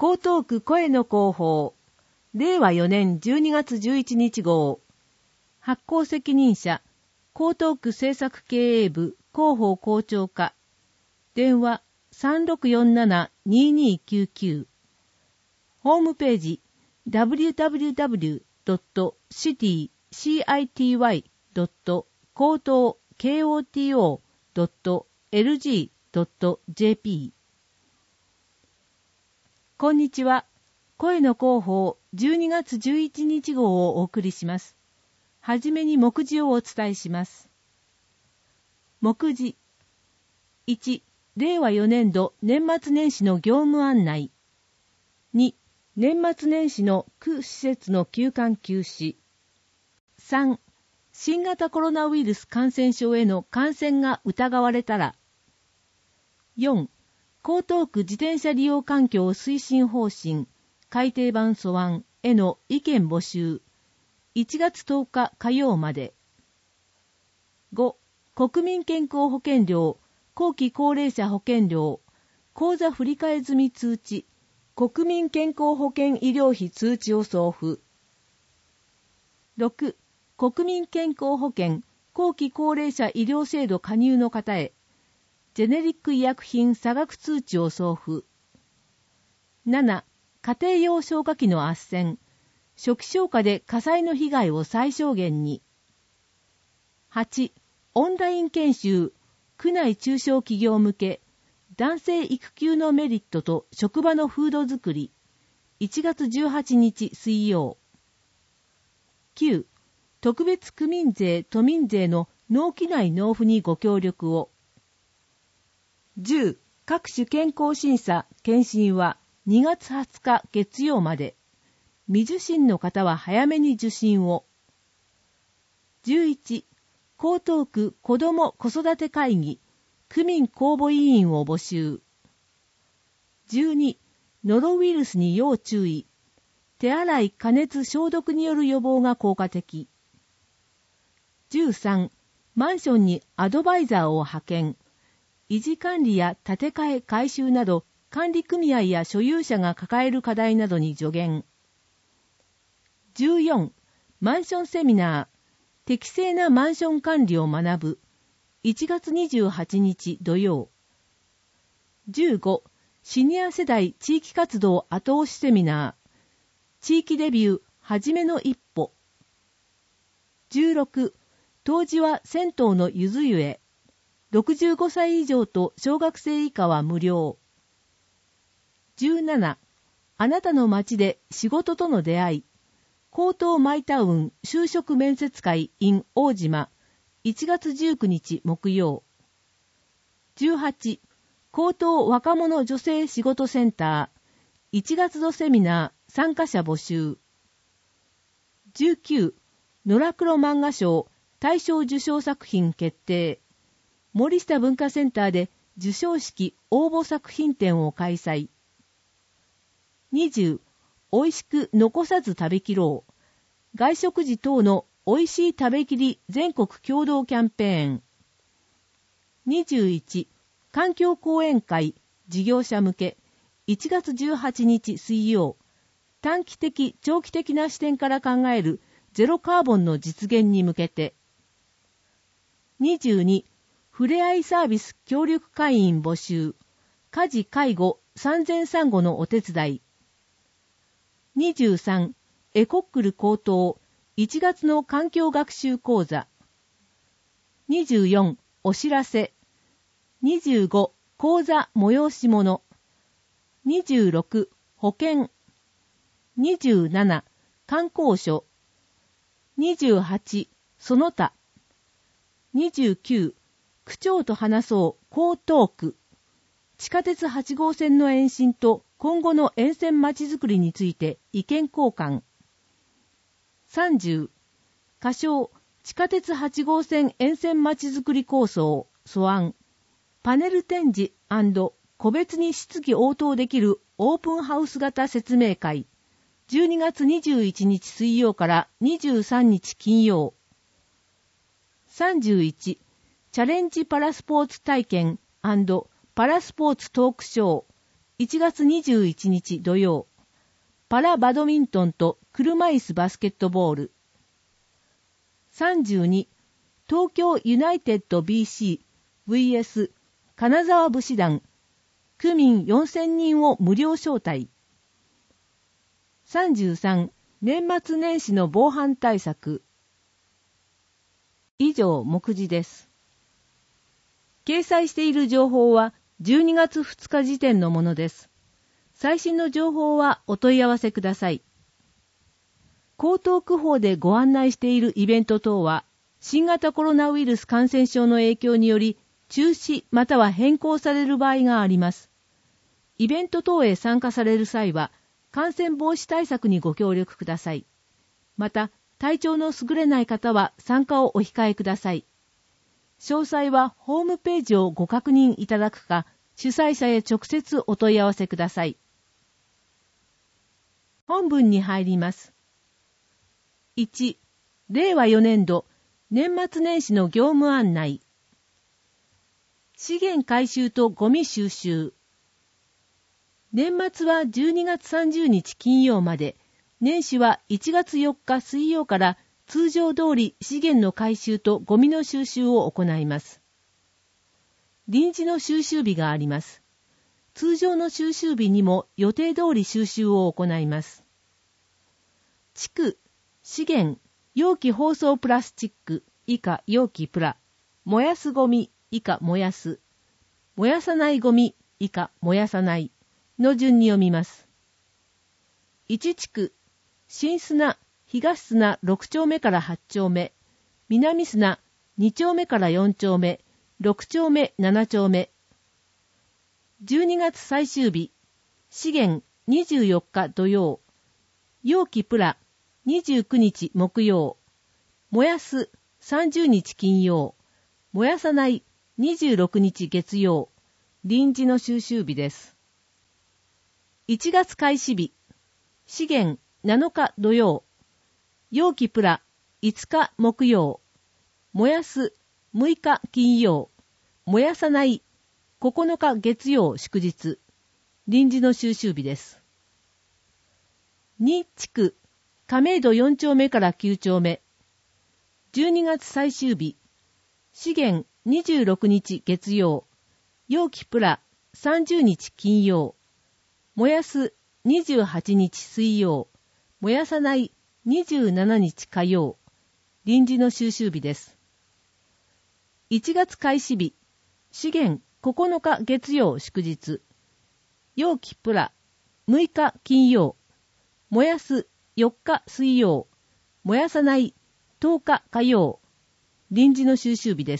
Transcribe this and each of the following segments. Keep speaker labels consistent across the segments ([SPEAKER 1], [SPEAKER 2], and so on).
[SPEAKER 1] 江東区声の広報、令和4年12月11日号、発行責任者、江東区政策経営部広報校長課、電話 3647-2299、ホームページ www.city-koto.lg.jp。 こんにちは。声の広報12月11日号をお送りします。はじめに目次をお伝えします。目次1、令和4年度年末年始の業務案内。2、年末年始の区施設の休館休止。3、新型コロナウイルス感染症への感染が疑われたら。4、江東区自転車利用環境推進方針改訂版素案への意見募集。1月10日火曜まで。5、国民健康保険料、後期高齢者保険料、口座振替済み通知、国民健康保険医療費通知を送付。6、国民健康保険、後期高齢者医療制度加入の方へ、ジェネリック医薬品差額通知を送付。7、家庭用消火器の斡旋、初期消火で火災の被害を最小限に。8、オンライン研修、区内中小企業向け、男性育休のメリットと職場の風土づくり、1月18日水曜。9、特別区民税・都民税の納期内納付にご協力を。10、各種健康審査・検診は2月20日月曜まで。未受診の方は早めに受診を。11、江東区子ども子育て会議、区民公募委員を募集。12、ノロウイルスに要注意。手洗い加熱消毒による予防が効果的。13、マンションにアドバイザーを派遣。維持管理や建て替え改修など管理組合や所有者が抱える課題などに助言。14、マンションセミナー、適正なマンション管理を学ぶ。1月28日土曜。15、シニア世代地域活動後押しセミナー、地域デビューはじめの一歩。16、当時は銭湯のゆず湯へ。65歳以上と小学生以下は無料。17、あなたの街で仕事との出会い。江東マイタウン就職面接会 in 大島。1月19日木曜。18、江東若者女性仕事センター。1月度セミナー参加者募集。19、野良黒漫画賞大賞受賞作品決定。森下文化センターで受賞式応募作品展を開催。20、美味しく残さず食べきろう。外食時等の美味しい食べきり全国共同キャンペーン。21、環境講演会事業者向け。1月18日水曜。短期的長期的な視点から考えるゼロカーボンの実現に向けて。22、ふれあいサービス協力会員募集。家事介護産前産後のお手伝い。23、エコックル高等1月の環境学習講座。24、お知らせ。25、講座催し物。26、保険。27、観光所。28、その他。29、区長と話そう江東区。地下鉄8号線の延伸と今後の沿線まちづくりについて意見交換。30、仮称地下鉄8号線沿線まちづくり構想素案。パネル展示&個別に質疑応答できるオープンハウス型説明会。12月21日水曜から23日金曜。31、チャレンジパラスポーツ体験&パラスポーツトークショー。 1月21日土曜、パラバドミントンと車椅子バスケットボール。32、東京ユナイテッド BC vs 金沢武士団、区民4000人を無料招待。33、年末年始の防犯対策。以上、目次です。掲載している情報は12月2日時点のものです。最新の情報はお問い合わせください。江東区法でご案内しているイベント等は、新型コロナウイルス感染症の影響により、中止または変更される場合があります。イベント等へ参加される際は、感染防止対策にご協力ください。また、体調の優れない方は参加をお控えください。詳細はホームページをご確認いただくか、主催者へ直接お問い合わせください。本文に入ります。1、令和4年度年末年始の業務案内。資源回収とゴミ収集。年末は12月30日金曜まで、年始は1月4日水曜から通常通り資源の回収とゴミの収集を行います。臨時の収集日があります。通常の収集日にも予定通り収集を行います。地区、資源、容器包装プラスチック、以下容器プラ、燃やすゴミ、以下燃やす、燃やさないゴミ、以下燃やさないの順に読みます。1地区、新砂、東砂6丁目から8丁目、南砂2丁目から4丁目、6丁目7丁目。12月最終日、資源24日土曜、容器プラ29日木曜、燃やす30日金曜、燃やさない26日月曜、臨時の収集日です。1月開始日、資源7日土曜、容器プラ5日木曜、燃やす6日金曜、燃やさない9日月曜祝日、臨時の収集日です。2地区、亀戸4丁目から9丁目、12月最終日、資源26日月曜、容器プラ30日金曜、燃やす28日水曜、燃やさない27日火曜、臨時の収集日です。1月開始日、資源9日月曜祝日、容器プラ6日金曜、燃やす4日水曜、燃やさない10日火曜、臨時の収集日です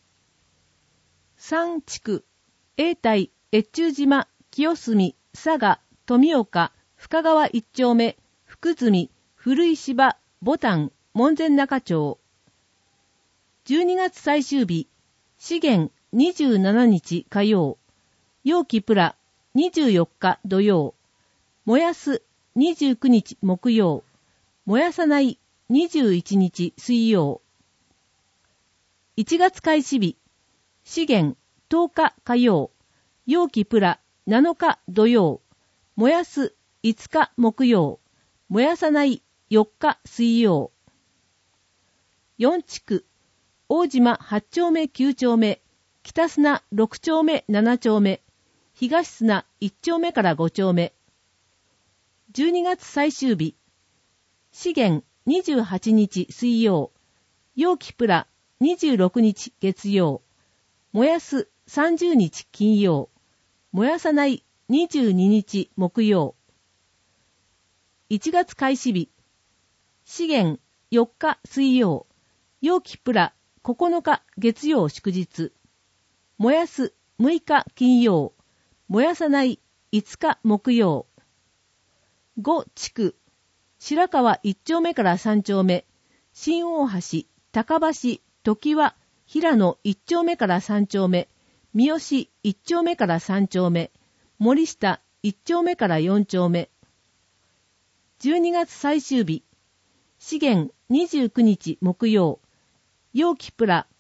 [SPEAKER 1] 。3地区、永代、越中島、清澄、佐賀、富岡、深川1丁目、福住、古井芝、牡丹、門前仲町。12月最終日、資源27日火曜、容器プラ24日土曜、燃やす29日木曜、燃やさない21日水曜。1月開始日、資源10日火曜、容器プラ7日土曜、燃やす5日木曜、燃やさない4日水曜。4地区、大島8丁目9丁目、北砂6丁目7丁目、東砂1丁目から5丁目。12月最終日、資源28日水曜、容器プラ26日月曜、燃やす30日金曜、燃やさない22日木曜。1月開始日、資源4日水曜、容器プラ9日月曜祝日、燃やす6日金曜、燃やさない5日木曜。5地区、白川1丁目から3丁目、新大橋、高橋、常盤、平野1丁目から3丁目、三好1丁目から3丁目、森下1丁目から4丁目。12月最終日、資源29日木曜、容器プラ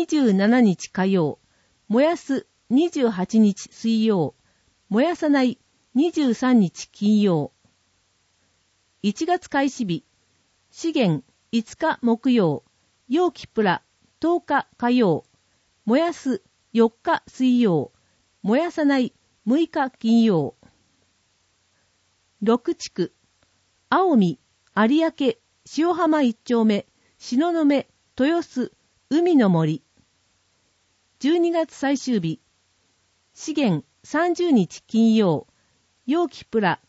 [SPEAKER 1] 27日火曜、燃やす28日水曜、燃やさない 23日金曜。1月開始日、資源5日木曜、陽気プラ10日火曜、燃やす4日水曜、燃やさない6日金曜。6地区、青海、有明、塩浜1丁目、東雲、豊洲、海の森。12月最終日、資源30日金曜、陽気プラ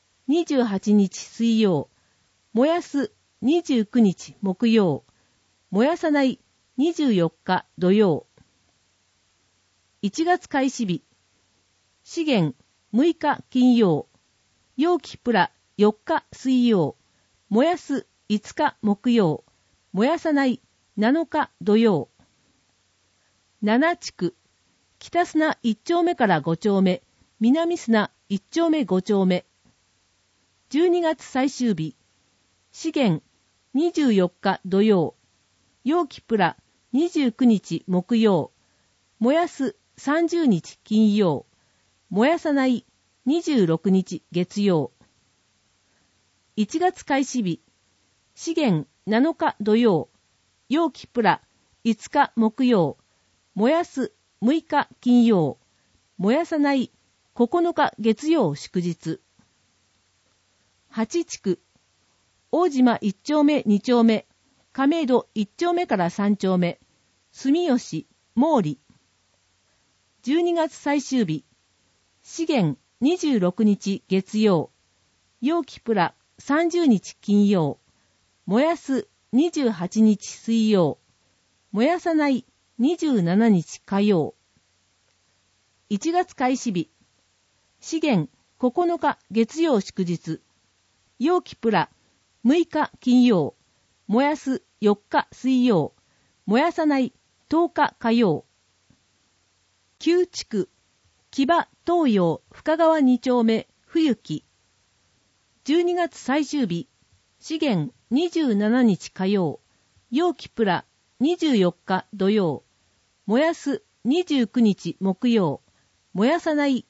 [SPEAKER 1] 28日水曜、燃やす29日木曜、燃やさない24日土曜。1月開始日、資源6日金曜、陽気プラ4日水曜、燃やす5日木曜、燃やさない7日土曜。7地区、北砂1丁目から5丁目、南砂1丁目5丁目。12月最終日、資源24日土曜、陽気プラ29日木曜、燃やす30日金曜、燃やさない26日月曜。1月開始日、資源7日土曜、陽気プラ5日木曜、燃やす6日金曜、燃やさない9日月曜祝日。8地区、大島1丁目2丁目、亀戸1丁目から3丁目、住吉、毛利。12月最終日、資源26日月曜、陽気プラ30日金曜、燃やす28日水曜、燃やさない27日火曜。1月開始日、資源9日月曜祝日、陽気プラ6日金曜、燃やす4日水曜、燃やさない10日火曜。9地区、木場東洋深川2丁目冬木。12月最終日、資源27日火曜、陽気プラ24日土曜、燃やす29日木曜、燃やさない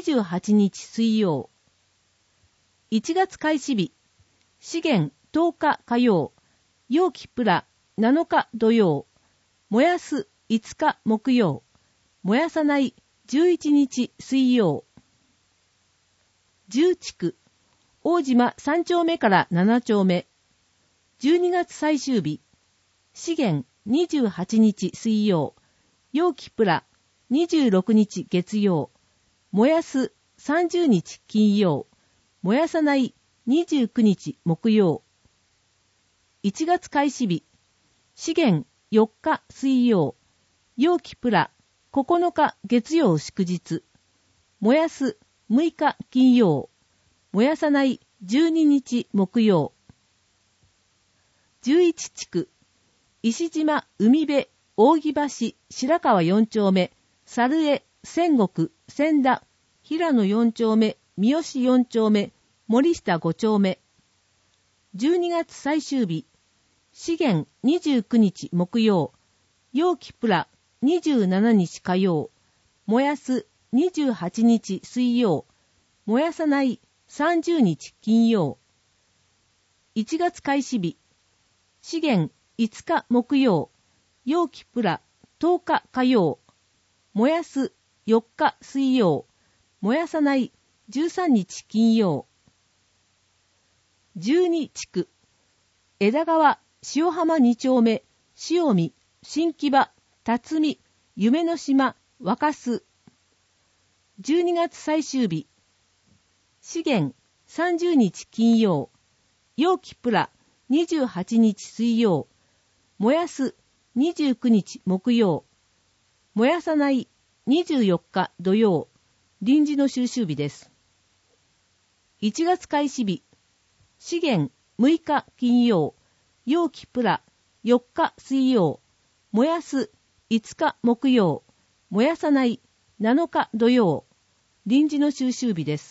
[SPEAKER 1] 28日水曜。1月開始日、資源10日火曜、陽気プラ7日土曜、燃やす5日木曜、燃やさない11日水曜。10地区、大島3丁目から7丁目。12月最終日、資源28日水曜、陽気プラ26日月曜、燃やす30日金曜、燃やさない29日木曜。1月開始日、資源4日水曜、陽気プラ9日月曜祝日、燃やす6日金曜、燃やさない12日木曜。11地区、石島海辺扇橋白川4丁目、猿江仙石千田平野4丁目、三好4丁目、森下5丁目。12月最終日、資源29日木曜、陽気プラ27日火曜、燃やす28日水曜、燃やさない30日金曜。1月開始日、資源5日木曜、陽気プラ10日火曜、燃やす4日水曜、燃やさない13日金曜。12地区、枝川塩浜2丁目、塩見、新木場、辰巳、夢の島、若洲。12月最終日、資源30日金曜、陽気プラ28日水曜、燃やす29日木曜、燃やさない24日土曜、臨時の収集日です。1月開始日、資源6日金曜、陽気プラ4日水曜、燃やす5日木曜、燃やさない7日土曜、臨時の収集日です。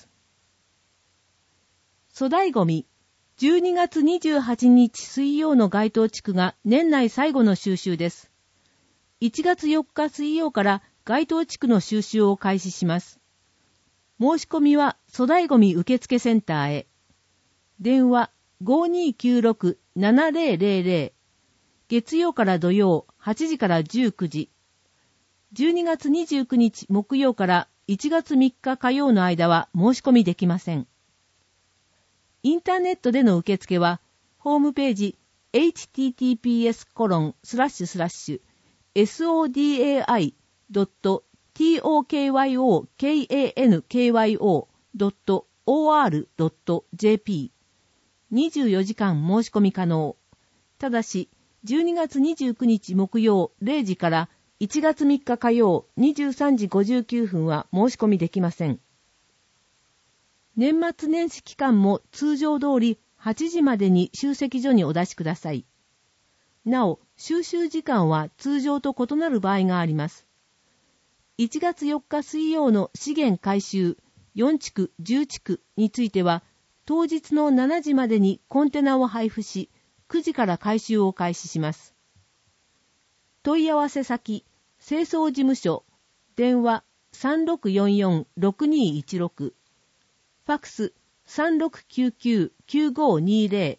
[SPEAKER 1] 粗大ごみ、12月28日水曜の該当地区が年内最後の収集です。1月4日水曜から該当地区の収集を開始します。 申し込みは粗大ごみ受付センターへ。電話 5296-7000。月曜から土曜8時から19時。12月29日木曜から1月3日火曜の間は申し込みできません。インターネットでの受付は、ホームページ https://sodai.tokyo.or.jp 24時間申し込み可能。ただし、12月29日木曜0時から1月3日火曜23時59分は申し込みできません。年末年始期間も通常通り8時までに集積所にお出しください。なお、収集時間は通常と異なる場合があります。1月4日水曜の資源回収4地区10地区については、当日の7時までにコンテナを配布し、9時から回収を開始します。問い合わせ先、清掃事務所、電話 3644-6216、ファクス 3699-9520。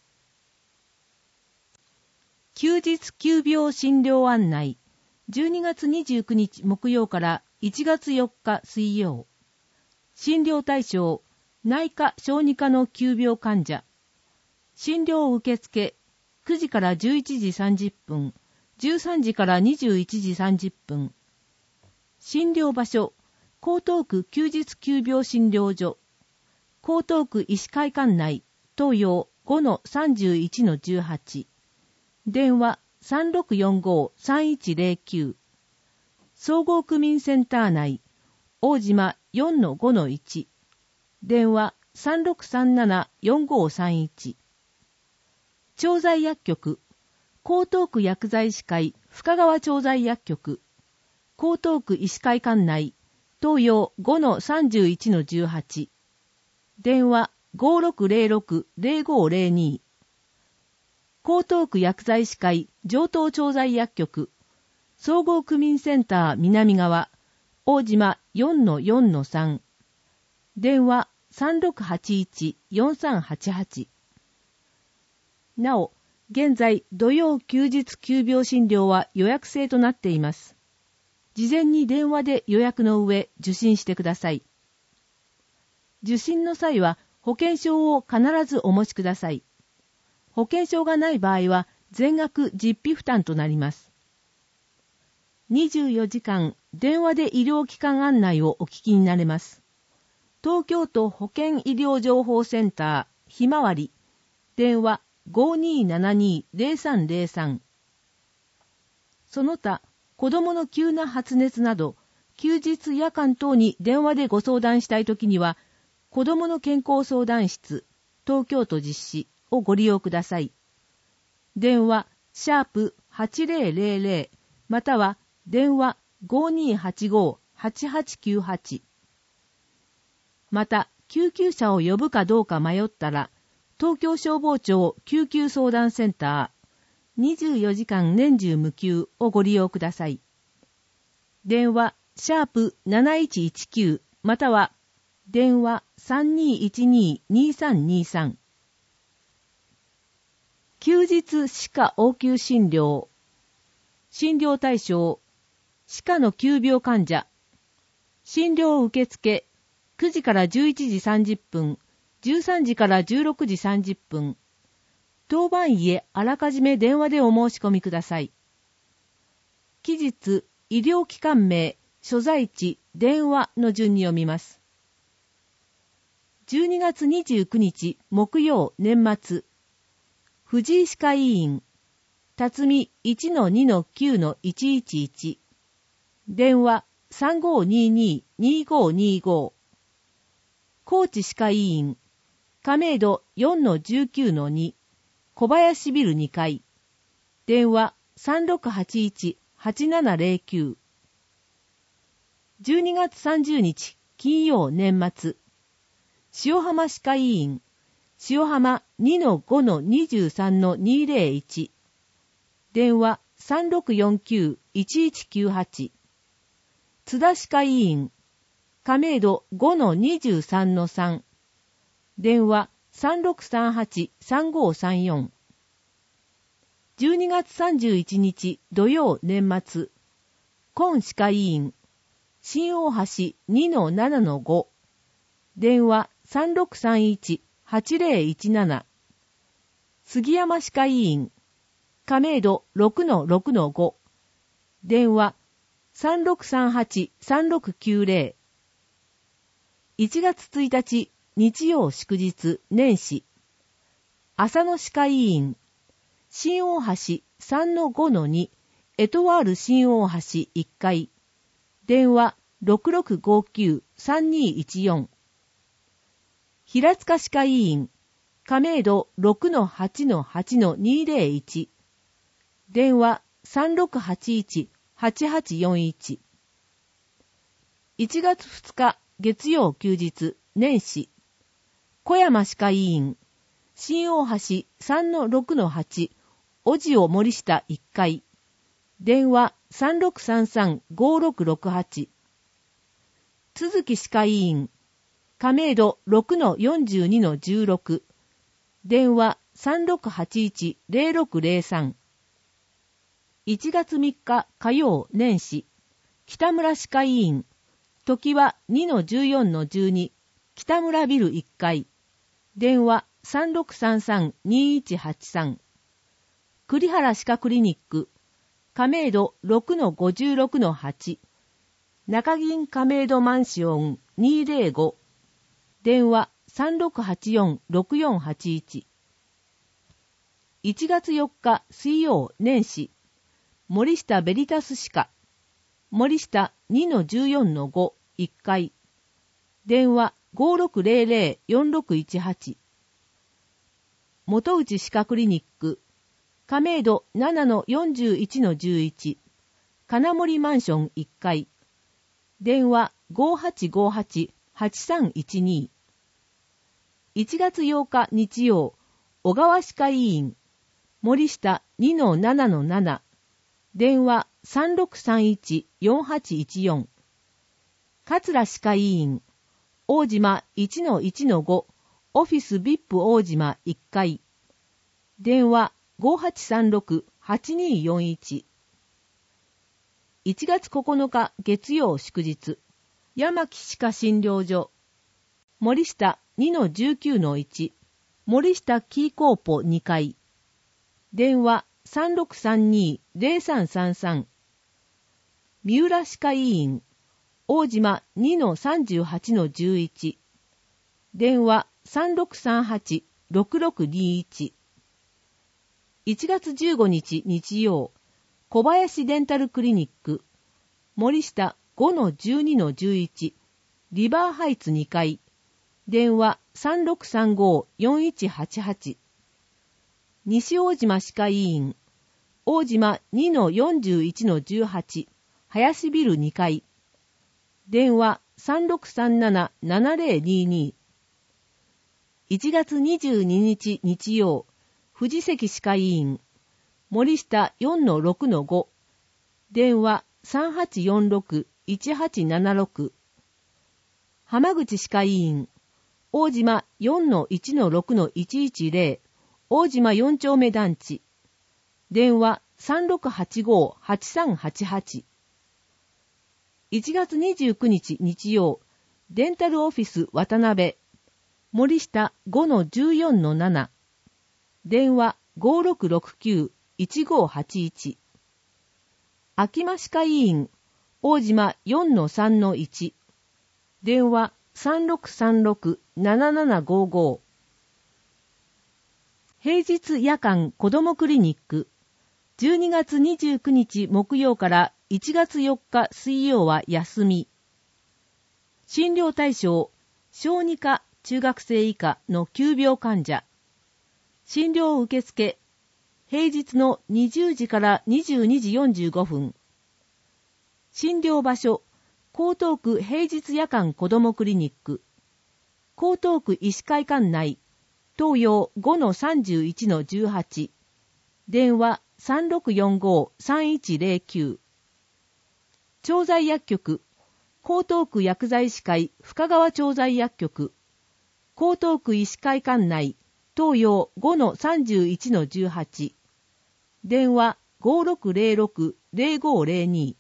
[SPEAKER 1] 休日急病診療案内、12月29日木曜から1月4日水曜。診療対象、内科小児科の急病患者。診療受付、9時から11時30分、13時から21時30分。診療場所、江東区休日急病診療所。江東区医師会館内、東洋 5-31-18。電話 3645-3109。総合区民センター内、大島 4-5-1。電話 3637-4531。調剤薬局、江東区薬剤師会深川調剤薬局。江東区医師会館内、東洋 5-31-18。電話 5606-0502。江東区薬剤師会上東調剤薬局。総合区民センター南側、大島 4-4-3。電話 3681-4388。なお、現在土曜休日急病診療は予約制となっています。事前に電話で予約の上受診してください。受診の際は保険証を必ずお持ちください。保険証がない場合は全額実費負担となります。24時間電話で医療機関案内をお聞きになれます。東京都保健医療情報センターひまわり、電話 5272-0303。その他、子供の急な発熱など、休日夜間等に電話でご相談したいときには、子供の健康相談室、東京都実施をご利用ください。電話、#8000、または電話 5285-8898。また、救急車を呼ぶかどうか迷ったら、東京消防庁救急相談センター、24時間年中無休をご利用ください。電話、#7119、または、電話 3212-2323。休日歯科応急診療。診療対象、歯科の急病患者。診療受付、9時から11時30分、13時から16時30分。当番医へあらかじめ電話でお申し込みください。期日、医療機関名、所在地、電話の順に読みます。12月29日木曜年末。藤井歯科医院、辰巳 1-2-9-111。電話 3522-2525。高知歯科医院、亀戸 4-19-2。小林ビル2階。電話 3681-8709。12月30日金曜年末。塩浜歯科医院、塩浜 2-5-23-201。電話 3649-1198。津田歯科医院、 亀戸 5-23-3。電話3638-3534。12月31日土曜年末。今歯科医院。新大橋 2-7-5。電話3631-8017。杉山歯科医院。亀戸 6-6-5。電話3638-3690。1月1日日曜祝日年始。浅野歯科医院。新大橋 3-5-2。エトワール新大橋1階。電話6659-3214。平塚歯科医院。亀戸 6-8-8-201。電話3681-8841。1月2日月曜休日年始。小山歯科医院。新大橋 3-6-8。小塩森下1階。電話3633-5668。都築歯科医院。亀戸 6-42-16。電話3681-0603。1月3日火曜年始。北村歯科医院。時は 2-14-12。北村ビル1階。電話3633-2183。栗原歯科クリニック。亀戸 6-56-8。中銀亀戸マンション205。電話3684-6481。1月4日水曜年始。森下ベリタス歯科。森下 2-14-5。1階。電話5600-4618。元内歯科クリニック。亀戸 7-41-11。金森マンション1階。電話5858-8312。1月8日日曜、小川歯科医院。森下 2-7-7。電話3631-4814。桂歯科医院。大島 1-1-5。オフィス VIP 大島1階。電話5836-8241。1月9日月曜祝日。山木歯科診療所。森下 2-19-1。森下キーコーポ2階。電話3632-0333。三浦歯科医院。大島 2-38-11。電話3638-6621。1月15日日曜。小林デンタルクリニック。森下 5-12-11。リバーハイツ2階。電話3635-4188。西大島歯科医院。大島 2-41-18。林ビル2階。電話3637-7022。1月22日日曜。藤関歯科医院。森下 4-6-5。電話3846-1876。浜口歯科医院。大島 4-1-6-110。大島4丁目団地。電話3685-8388。1月29日日曜。デンタルオフィス渡辺。森下 5-14-7。電話5669-1581。秋間歯科医院。大島 4-3-1。電話3636-7755。平日夜間子どもクリニック。12月29日木曜から1月4日水曜は休み。診療対象、小児科中学生以下の急病患者。診療受付。平日の20時から22時45分。診療場所、江東区平日夜間子どもクリニック。江東区医師会館内。東洋 5-31-18。電話3645-3109。調剤薬局。 江東区薬剤師会深川調剤薬局、江東区医師会館内、東洋 5-31-18、電話 5606-0502。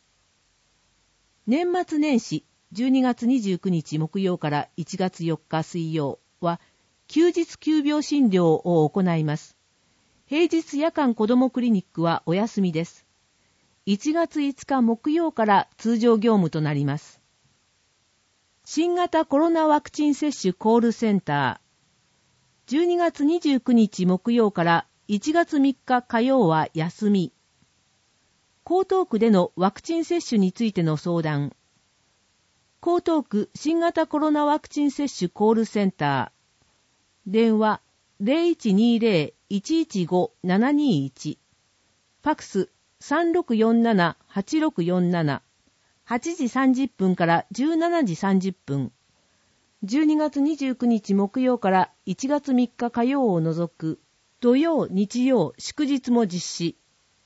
[SPEAKER 1] 年末年始12月29日木曜から1月4日水曜は休日急病診療を行います。平日夜間子どもクリニックはお休みです。1月5日木曜から通常業務となります。新型コロナワクチン接種コールセンター。12月29日木曜から1月3日火曜は休み。江東区でのワクチン接種についての相談。江東区新型コロナワクチン接種コールセンター。電話 0120-115-721。ファクス3647-8647。8時30分から17時30分。12月29日木曜から1月3日火曜を除く土曜、日曜、祝日も実施。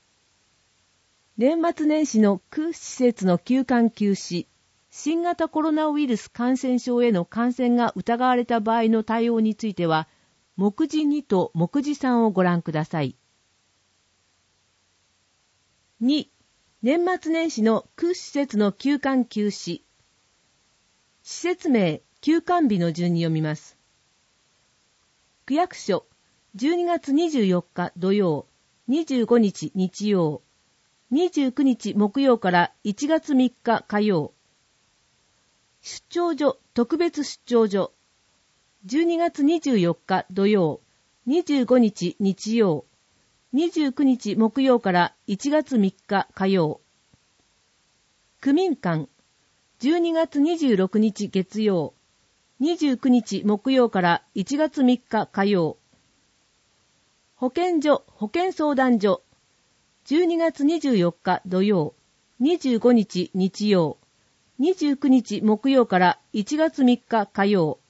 [SPEAKER 1] 年末年始の区施設の休館休止。新型コロナウイルス感染症への感染が疑われた場合の対応については、目次2と目次3をご覧ください。2、年末年始の区施設の休館休止。施設名、休館日の順に読みます。区役所、12月24日土曜、25日日曜、29日木曜から1月3日火曜。出張所、特別出張所。12月24日土曜、25日日曜、29日木曜から1月3日火曜。区民館、12月26日月曜、29日木曜から1月3日火曜。保健所、保健相談所。12月24日土曜、25日日曜、29日木曜から1月3日火曜。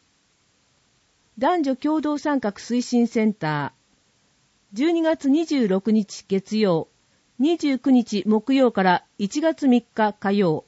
[SPEAKER 1] 男女共同参画推進センター。12月26日月曜、29日木曜から1月3日火曜。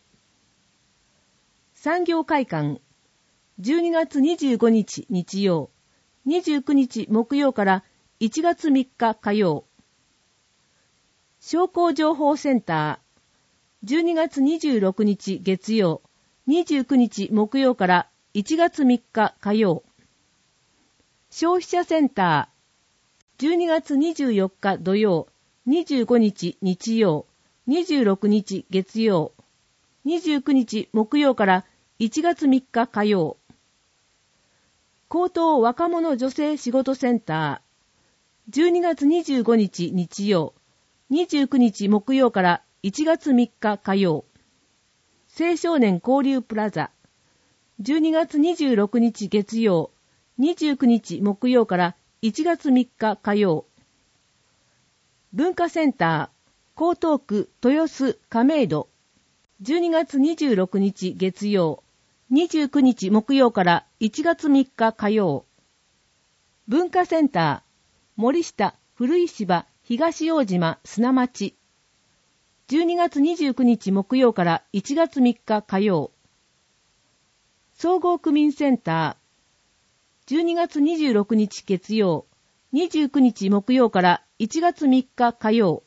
[SPEAKER 1] 産業会館。12月25日日曜、29日木曜から1月3日火曜。商工情報センター。12月26日月曜、29日木曜から1月3日火曜。消費者センター。12月24日土曜、25日日曜、26日月曜、29日木曜から1月3日火曜。高等若者女性仕事センター。12月25日日曜、29日木曜から1月3日火曜。青少年交流プラザ。12月26日月曜、29日木曜から1月3日火曜。文化センター、江東区豊洲亀戸。12月26日月曜、29日木曜から1月3日火曜。文化センター、森下古石芝東大島砂町。12月29日木曜から1月3日火曜。総合区民センター。12月26日月曜、29日木曜から1月3日火曜。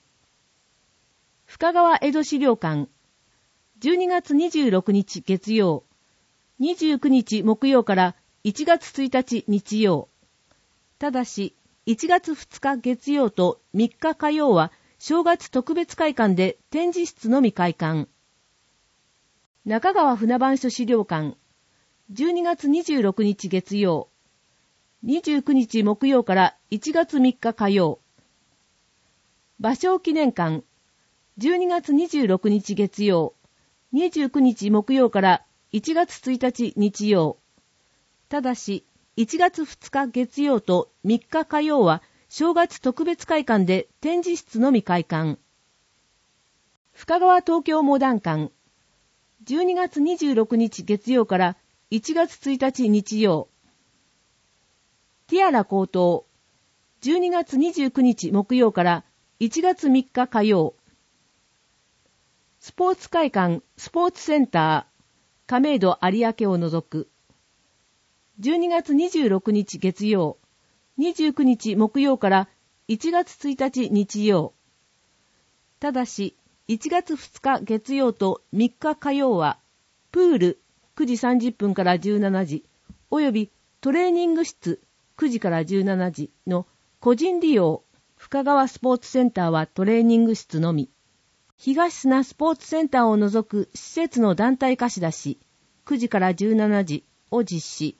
[SPEAKER 1] 深川江戸資料館。12月26日月曜、29日木曜から1月1日日曜。ただし、1月2日月曜と3日火曜は正月特別会館で展示室のみ開館。中川船番所資料館。12月26日月曜、29日木曜から1月3日火曜。芭蕉記念館。12月26日月曜、29日木曜から1月1日日曜。ただし、1月2日月曜と3日火曜は正月特別会館で展示室のみ開館。深川東京モダン館。12月26日月曜から1月1日日曜。ティアラ高等。12月29日木曜から1月3日火曜。 スポーツ会館スポーツセンター亀戸有明を除く。12月26日月曜、29日木曜から1月1日日曜。ただし、1月2日月曜と3日火曜は、プール9時30分から17時、およびトレーニング室9時から17時の個人利用、深川スポーツセンターはトレーニング室のみ。東砂スポーツセンターを除く施設の団体貸し出し、9時から17時を実施。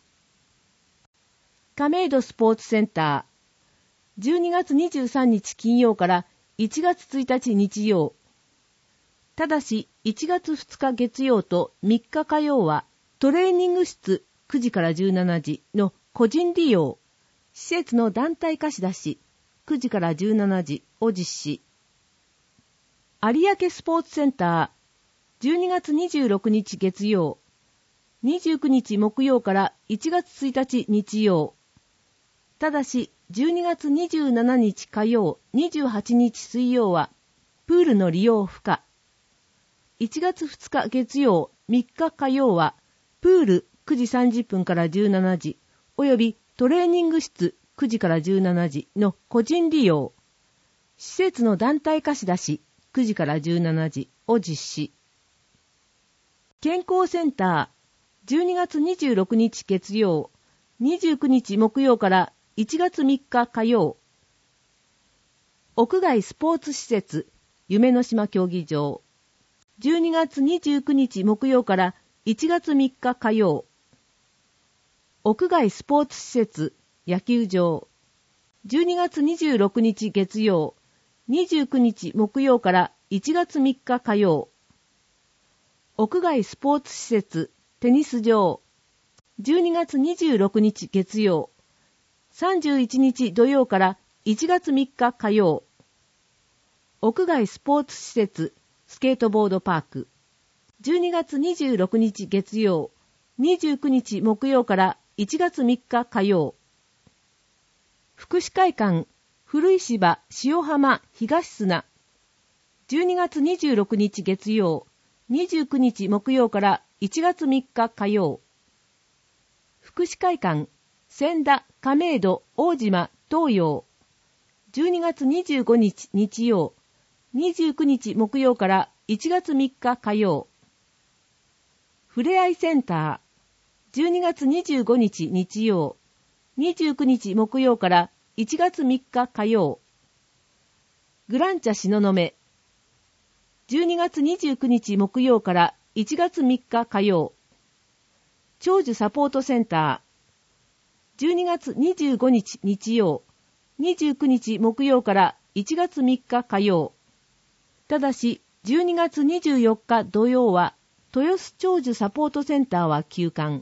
[SPEAKER 1] 亀戸スポーツセンター、12月23日金曜から1月1日日曜。ただし、1月2日月曜と3日火曜は、トレーニング室9時から17時の個人利用、施設の団体貸し出し、9時から17時を実施。有明スポーツセンター、12月26日月曜、29日木曜から1月1日日曜。ただし、12月27日火曜、28日水曜は、プールの利用不可。1月2日月曜、3日火曜は、プール9時30分から17時、およびトレーニング室9時から17時の個人利用、施設の団体貸し出し9時から17時を実施。健康センター、12月26日月曜、29日木曜から1月3日火曜。屋外スポーツ施設、夢の島競技場。12月29日木曜から1月3日火曜。屋外スポーツ施設、野球場。12月26日月曜、29日木曜から1月3日火曜。屋外スポーツ施設、テニス場。12月26日月曜、31日土曜から1月3日火曜。屋外スポーツ施設、スケートボードパーク。12月26日月曜、29日木曜から1月3日火曜。福祉会館、古石芝塩浜東砂。12月26日月曜、29日木曜から1月3日火曜。福祉会館、千田亀戸大島東洋。12月25日日曜、29日木曜から1月3日火曜。ふれあいセンター、12月25日日曜、29日木曜から1月3日火曜。グランチャ東雲、12月29日木曜から1月3日火曜。長寿サポートセンター、12月25日日曜、29日木曜から1月3日火曜。ただし、12月24日土曜は、豊洲長寿サポートセンターは休館。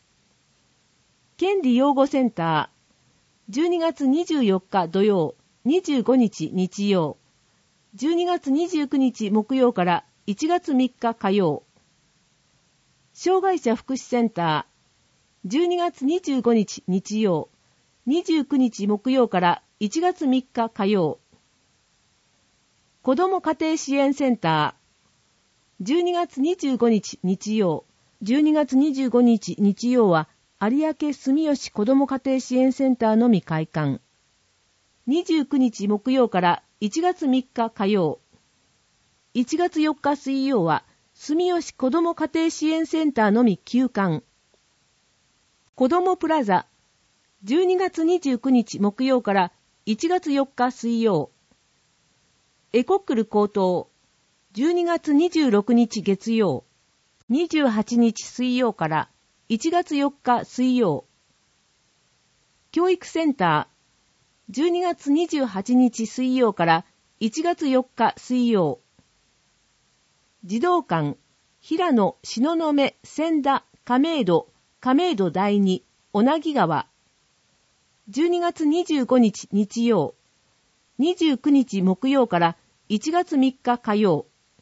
[SPEAKER 1] 権利養護センター、12月24日土曜、25日日曜、12月29日木曜から1月3日火曜。障害者福祉センター、12月25日日曜、29日木曜から1月3日火曜。子ども家庭支援センター、12月25日日曜、12月25日日曜は有明住吉子ども家庭支援センターのみ開館。29日木曜から1月3日火曜。1月4日水曜は住吉子ども家庭支援センターのみ休館。子どもプラザ、12月29日木曜から1月4日水曜。エコックル高等、12月26日月曜、28日水曜から1月4日水曜。教育センター、12月28日水曜から1月4日水曜。児童館、平野、東雲、千田、亀戸第二、小名木川。12月25日日曜、29日木曜から1月3日火曜。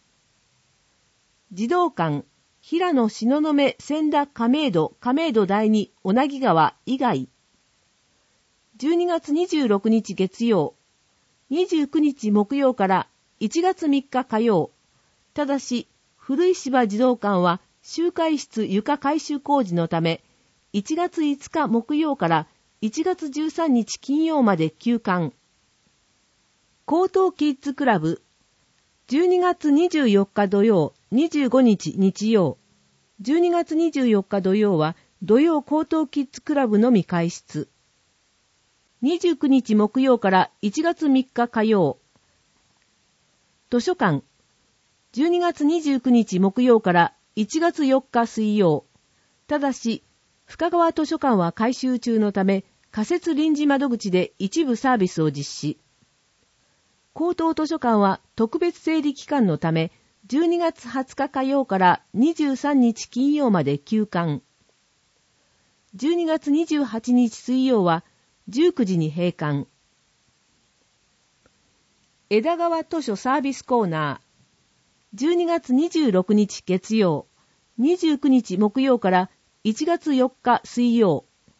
[SPEAKER 1] 児童館、平野東雲千田亀戸第二小名木川以外。12月26日月曜、29日木曜から1月3日火曜。 ただし、古石場児童館は集会室床改修工事のため、1月5日木曜から1月13日金曜まで休館。高等キッズクラブ、12月24日土曜、25日日曜。12月24日土曜は土曜高等キッズクラブのみ開室。29日木曜から1月3日火曜。図書館、12月29日木曜から1月4日水曜。ただし、深川図書館は改修中のため、仮設臨時窓口で一部サービスを実施。高等図書館は特別整理期間のため、12月20日火曜から23日金曜まで休館。12月28日水曜は19時に閉館。枝川図書サービスコーナー。12月26日月曜、29日木曜から1月4日水曜。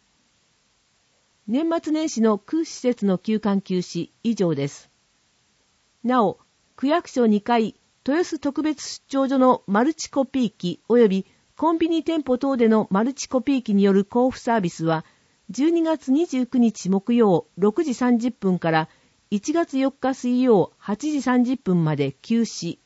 [SPEAKER 1] 年末年始の区施設の休館休止以上です。なお、区役所2階、豊洲特別出張所のマルチコピー機及びコンビニ店舗等でのマルチコピー機による交付サービスは、12月29日木曜6時30分から1月4日水曜8時30分まで休止。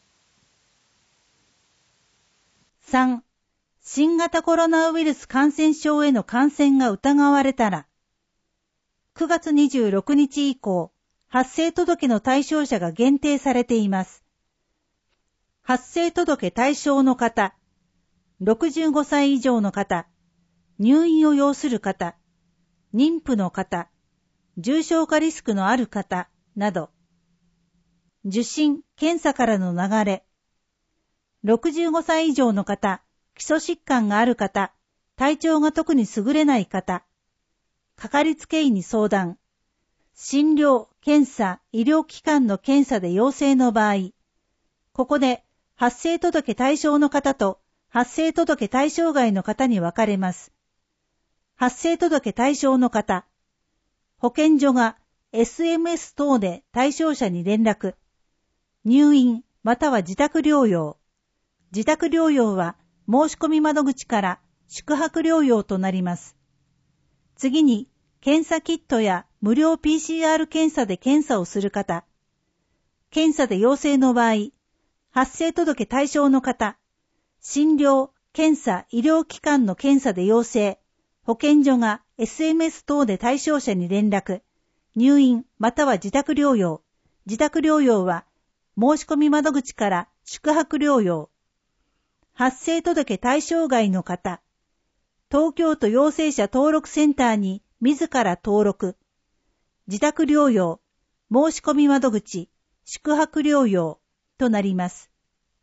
[SPEAKER 2] 3. 新型コロナウイルス感染症への感染が疑われたら、9月26日以降、発生届の対象者が限定されています。発生届対象の方、65歳以上の方、入院を要する方、妊婦の方、重症化リスクのある方など、受診・検査からの流れ、65歳以上の方、基礎疾患がある方、体調が特に優れない方、かかりつけ医に相談、診療、検査、医療機関の検査で陽性の場合、ここで発生届対象の方と発生届対象外の方に分かれます。発生届対象の方、保健所が SMS 等で対象者に連絡、入院または自宅療養。自宅療養は申し込み窓口から宿泊療養となります。次に、検査キットや無料 PCR 検査で検査をする方。検査で陽性の場合、発生届対象の方、診療、検査、医療機関の検査で陽性、保健所が SMS 等で対象者に連絡、入院または自宅療養。自宅療養は申し込み窓口から宿泊療養。発生届対象外の方、東京都陽性者登録センターに自ら登録、自宅療養、申し込み窓口、宿泊療養となります。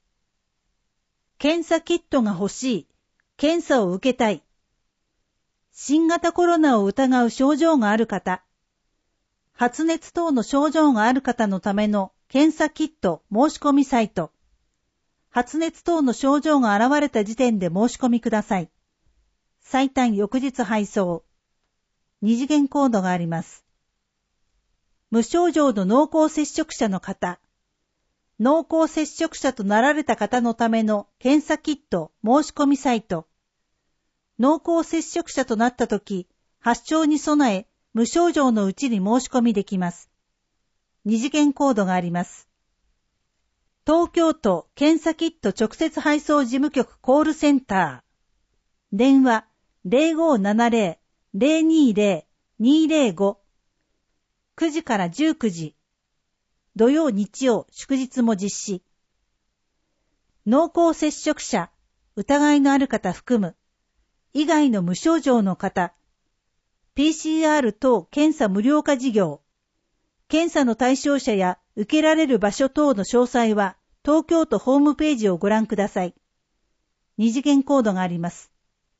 [SPEAKER 2] 検査キットが欲しい、検査を受けたい、新型コロナを疑う症状がある方、発熱等の症状がある方のための検査キット申し込みサイト、発熱等の症状が現れた時点で申し込みください。最短翌日配送。二次元コードがあります。無症状の濃厚接触者の方、濃厚接触者となられた方のための検査キット申し込みサイト、濃厚接触者となったとき、発症に備え、無症状のうちに申し込みできます。二次元コードがあります。東京都検査キット直接配送事務局コールセンター。電話 0570-020-205。9時から19時。土曜日曜祝日も実施。濃厚接触者、疑いのある方含む。以外の無症状の方。PCR 等検査無料化事業。検査の対象者や受けられる場所等の詳細は東京都ホームページをご覧ください。二次元コードがあります。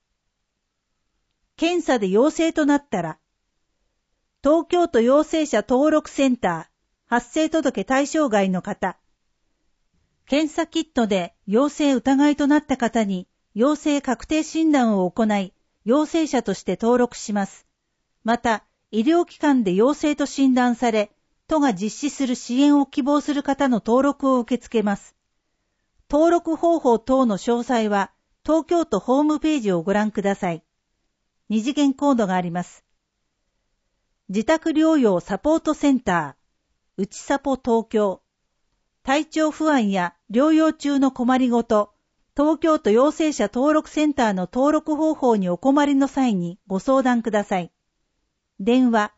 [SPEAKER 2] 検査で陽性となったら、東京都陽性者登録センター発生届対象外の方、検査キットで陽性疑いとなった方に陽性確定診断を行い、陽性者として登録します。また、医療機関で陽性と診断され、都が実施する支援を希望する方の登録を受け付けます。 登録方法等の詳細は東京都ホームページをご覧ください。二次元コードがあります。自宅療養サポートセンター、うちサポ東京。体調不安や療養中の困りごと、東京都陽性者登録センターの登録方法にお困りの際にご相談ください。電話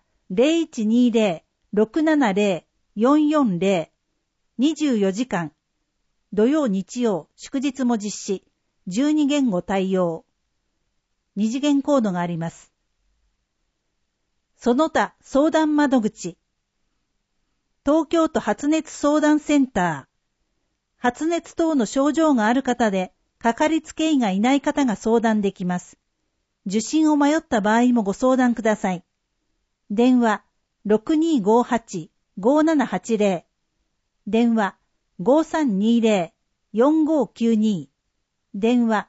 [SPEAKER 2] 0120-670-440 24時間。土曜日曜祝日も実施。12言語対応。二次元コードがあります。その他相談窓口。東京都発熱相談センター。発熱等の症状がある方で、かかりつけ医がいない方が相談できます。受診を迷った場合もご相談ください。電話 6258-5780。電話 5320-4592。電話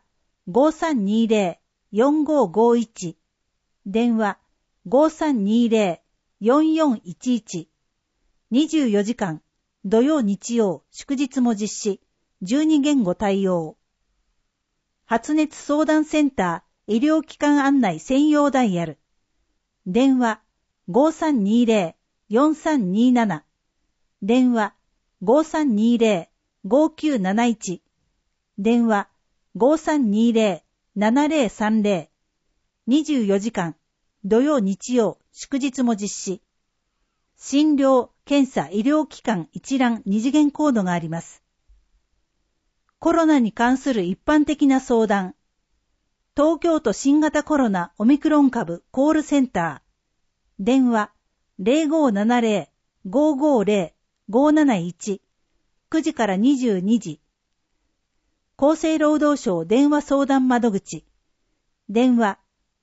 [SPEAKER 2] 5320-4551。電話 5320-4411。24時間、土曜日曜祝日も実施、12言語対応。発熱相談センター医療機関案内専用ダイヤル。電話 5320-4327。電話 5320-5971。電話 5320-7030。24時間、土曜日曜祝日も実施。診療、検査、医療機関一覧二次元コードがあります。コロナに関する一般的な相談。東京都新型コロナオミクロン株コールセンター。電話 0570-550-571。9時から22時。厚生労働省電話相談窓口。電話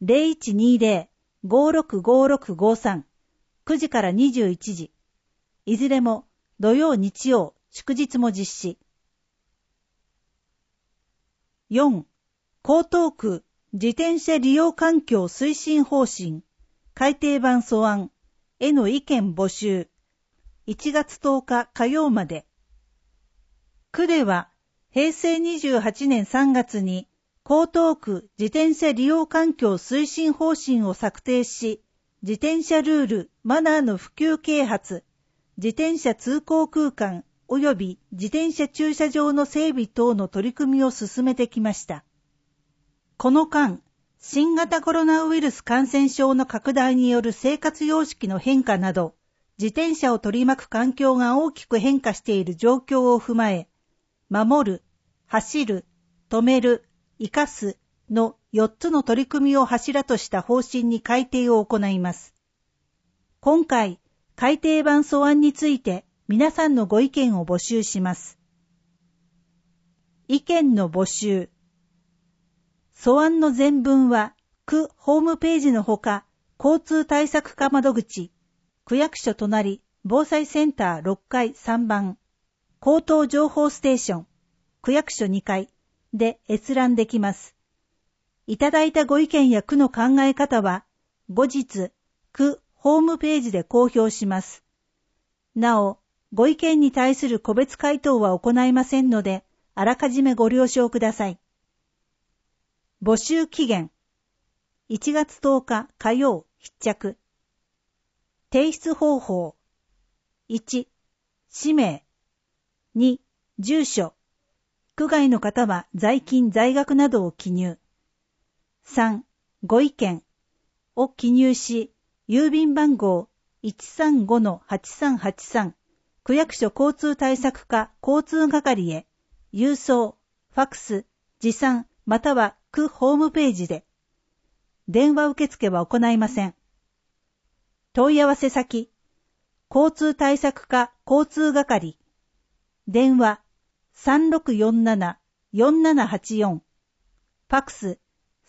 [SPEAKER 2] 0120-565653。9時から21時。いずれも土曜日曜祝日も実施。4. 江東区自転車利用環境推進方針改訂版素案への意見募集。1月10日火曜まで。区では平成28年3月に江東区自転車利用環境推進方針を策定し、自転車ルール・マナーの普及啓発、自転車通行空間及び自転車駐車場の整備等の取り組みを進めてきました。この間、新型コロナウイルス感染症の拡大による生活様式の変化など、自転車を取り巻く環境が大きく変化している状況を踏まえ、守る、走る、止める、生かすの4つの取り組みを柱とした方針に改定を行います。今回、改訂版素案について皆さんのご意見を募集します。意見の募集。素案の全文は、区ホームページのほか、交通対策課窓口、区役所隣、防災センター6階3番、口頭情報ステーション、区役所2階で閲覧できます。いただいたご意見や区の考え方は、後日、区ホームページで公表します。なお、ご意見に対する個別回答は行いませんので、あらかじめご了承ください。募集期限。1月10日火曜必着。提出方法。1、氏名。2、住所。区外の方は在勤在学などを記入。3、ご意見を記入し、郵便番号 135-8383 区役所交通対策課交通係へ、郵送、ファックス、持参または区ホームページで。電話受付は行いません。問い合わせ先、交通対策課交通係。電話 3647-4784。ファックス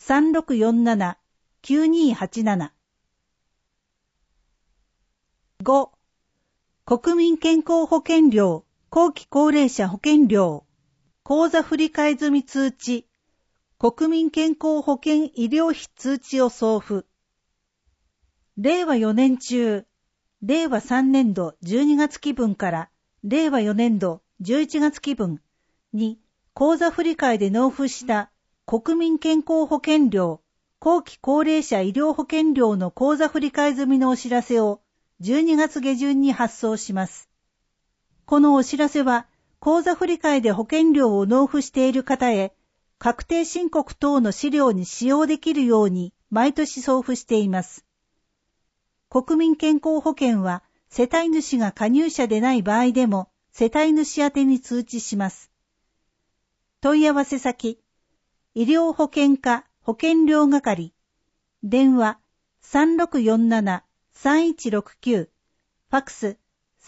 [SPEAKER 2] 3647-9287。5. 国民健康保険料、後期高齢者保険料、口座振替済通知、国民健康保険医療費通知を送付。令和4年中、令和3年度12月期分から令和4年度11月期分に口座振替で納付した国民健康保険料、後期高齢者医療保険料の口座振替済みのお知らせを12月下旬に発送します。このお知らせは、口座振替で保険料を納付している方へ、確定申告等の資料に使用できるように毎年送付しています。国民健康保険は、世帯主が加入者でない場合でも、世帯主宛てに通知します。問い合わせ先、医療保険課保険料係、電話3647-3169、ファックス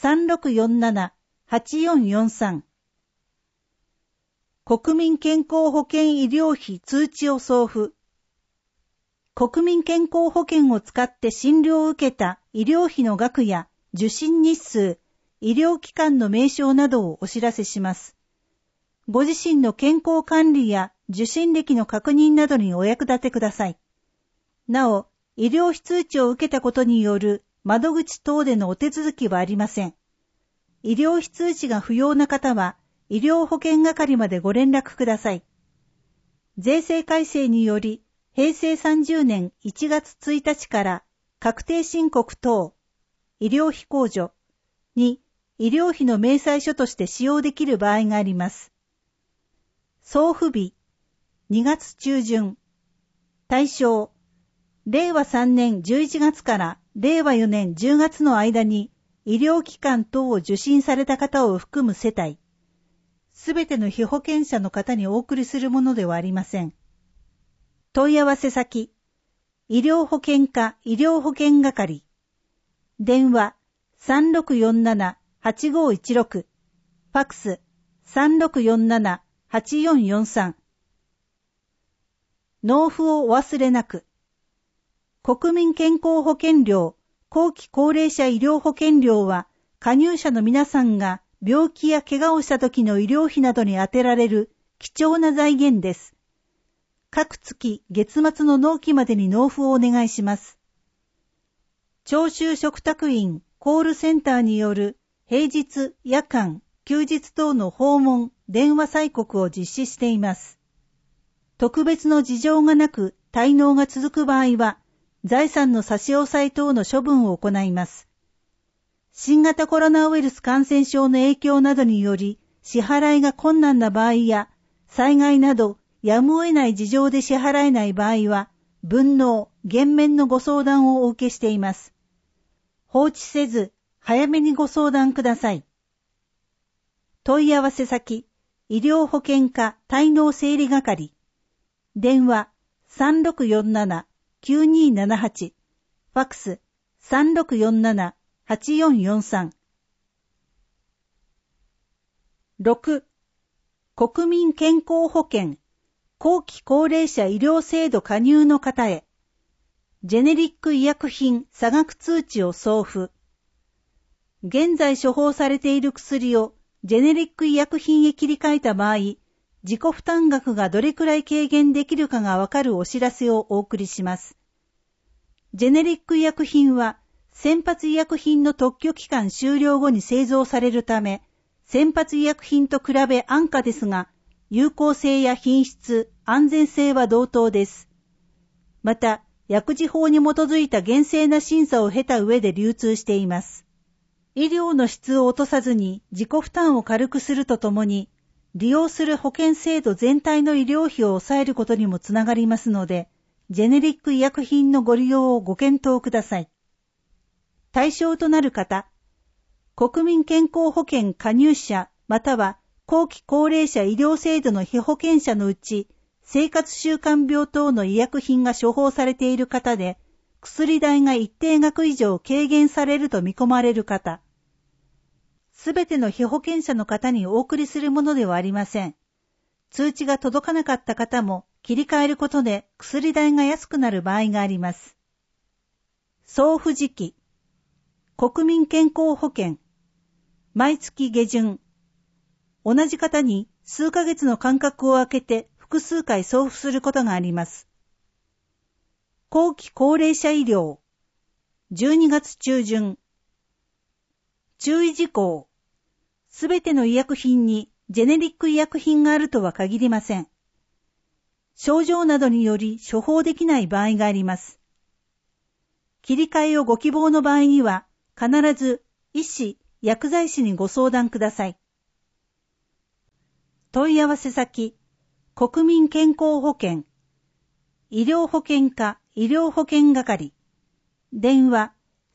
[SPEAKER 2] 3647-8443。国民健康保険医療費通知を送付。国民健康保険を使って診療を受けた医療費の額や受診日数、医療機関の名称などをお知らせします。ご自身の健康管理や受診歴の確認などにお役立てください。なお、医療費通知を受けたことによる窓口等でのお手続きはありません。医療費通知が不要な方は、医療保険係までご連絡ください。税制改正により、平成30年1月1日から確定申告等、医療費控除に医療費の明細書として使用できる場合があります。送付日、2月中旬。対象、令和3年11月から令和4年10月の間に医療機関等を受診された方を含む世帯、すべての被保険者の方にお送りするものではありません。問い合わせ先、医療保険課医療保険係、電話3647-8516、ファックス3647-8443。納付をお忘れなく。国民健康保険料、後期高齢者医療保険料は、加入者の皆さんが病気や怪我をした時の医療費などに充てられる貴重な財源です。各月月末の納期までに納付をお願いします。徴収嘱託員コールセンターによる平日、夜間、休日等の訪問、電話催告を実施しています。特別の事情がなく滞納が続く場合は、財産の差し押さえ等の処分を行います。新型コロナウイルス感染症の影響などにより、支払いが困難な場合や、災害などやむを得ない事情で支払えない場合は、分納、減免のご相談をお受けしています。放置せず、早めにご相談ください。問い合わせ先、医療保険課滞納整理係、電話3647-8278、ファックス3647-8443。6. 国民健康保険後期高齢者医療制度加入の方へ、ジェネリック医薬品差額通知を送付。現在処方されている薬をジェネリック医薬品へ切り替えた場合、自己負担額がどれくらい軽減できるかがわかるお知らせをお送りします。ジェネリック医薬品は、先発医薬品の特許期間終了後に製造されるため、先発医薬品と比べ安価ですが、有効性や品質、安全性は同等です。また、薬事法に基づいた厳正な審査を経た上で流通しています。医療の質を落とさずに自己負担を軽くするとともに、利用する保険制度全体の医療費を抑えることにもつながりますので、ジェネリック医薬品のご利用をご検討ください。対象となる方、国民健康保険加入者または後期高齢者医療制度の被保険者のうち、生活習慣病等の医薬品が処方されている方で、薬代が一定額以上軽減されると見込まれる方、すべての被保険者の方にお送りするものではありません。通知が届かなかった方も切り替えることで薬代が安くなる場合があります。送付時期、国民健康保険、毎月下旬、同じ方に数ヶ月の間隔を空けて複数回送付することがあります。後期高齢者医療、12月中旬、注意事項、すべての医薬品にジェネリック医薬品があるとは限りません。症状などにより処方できない場合があります。切り替えをご希望の場合には、必ず医師・薬剤師にご相談ください。問い合わせ先、国民健康保険、医療保険課医療保険係、電話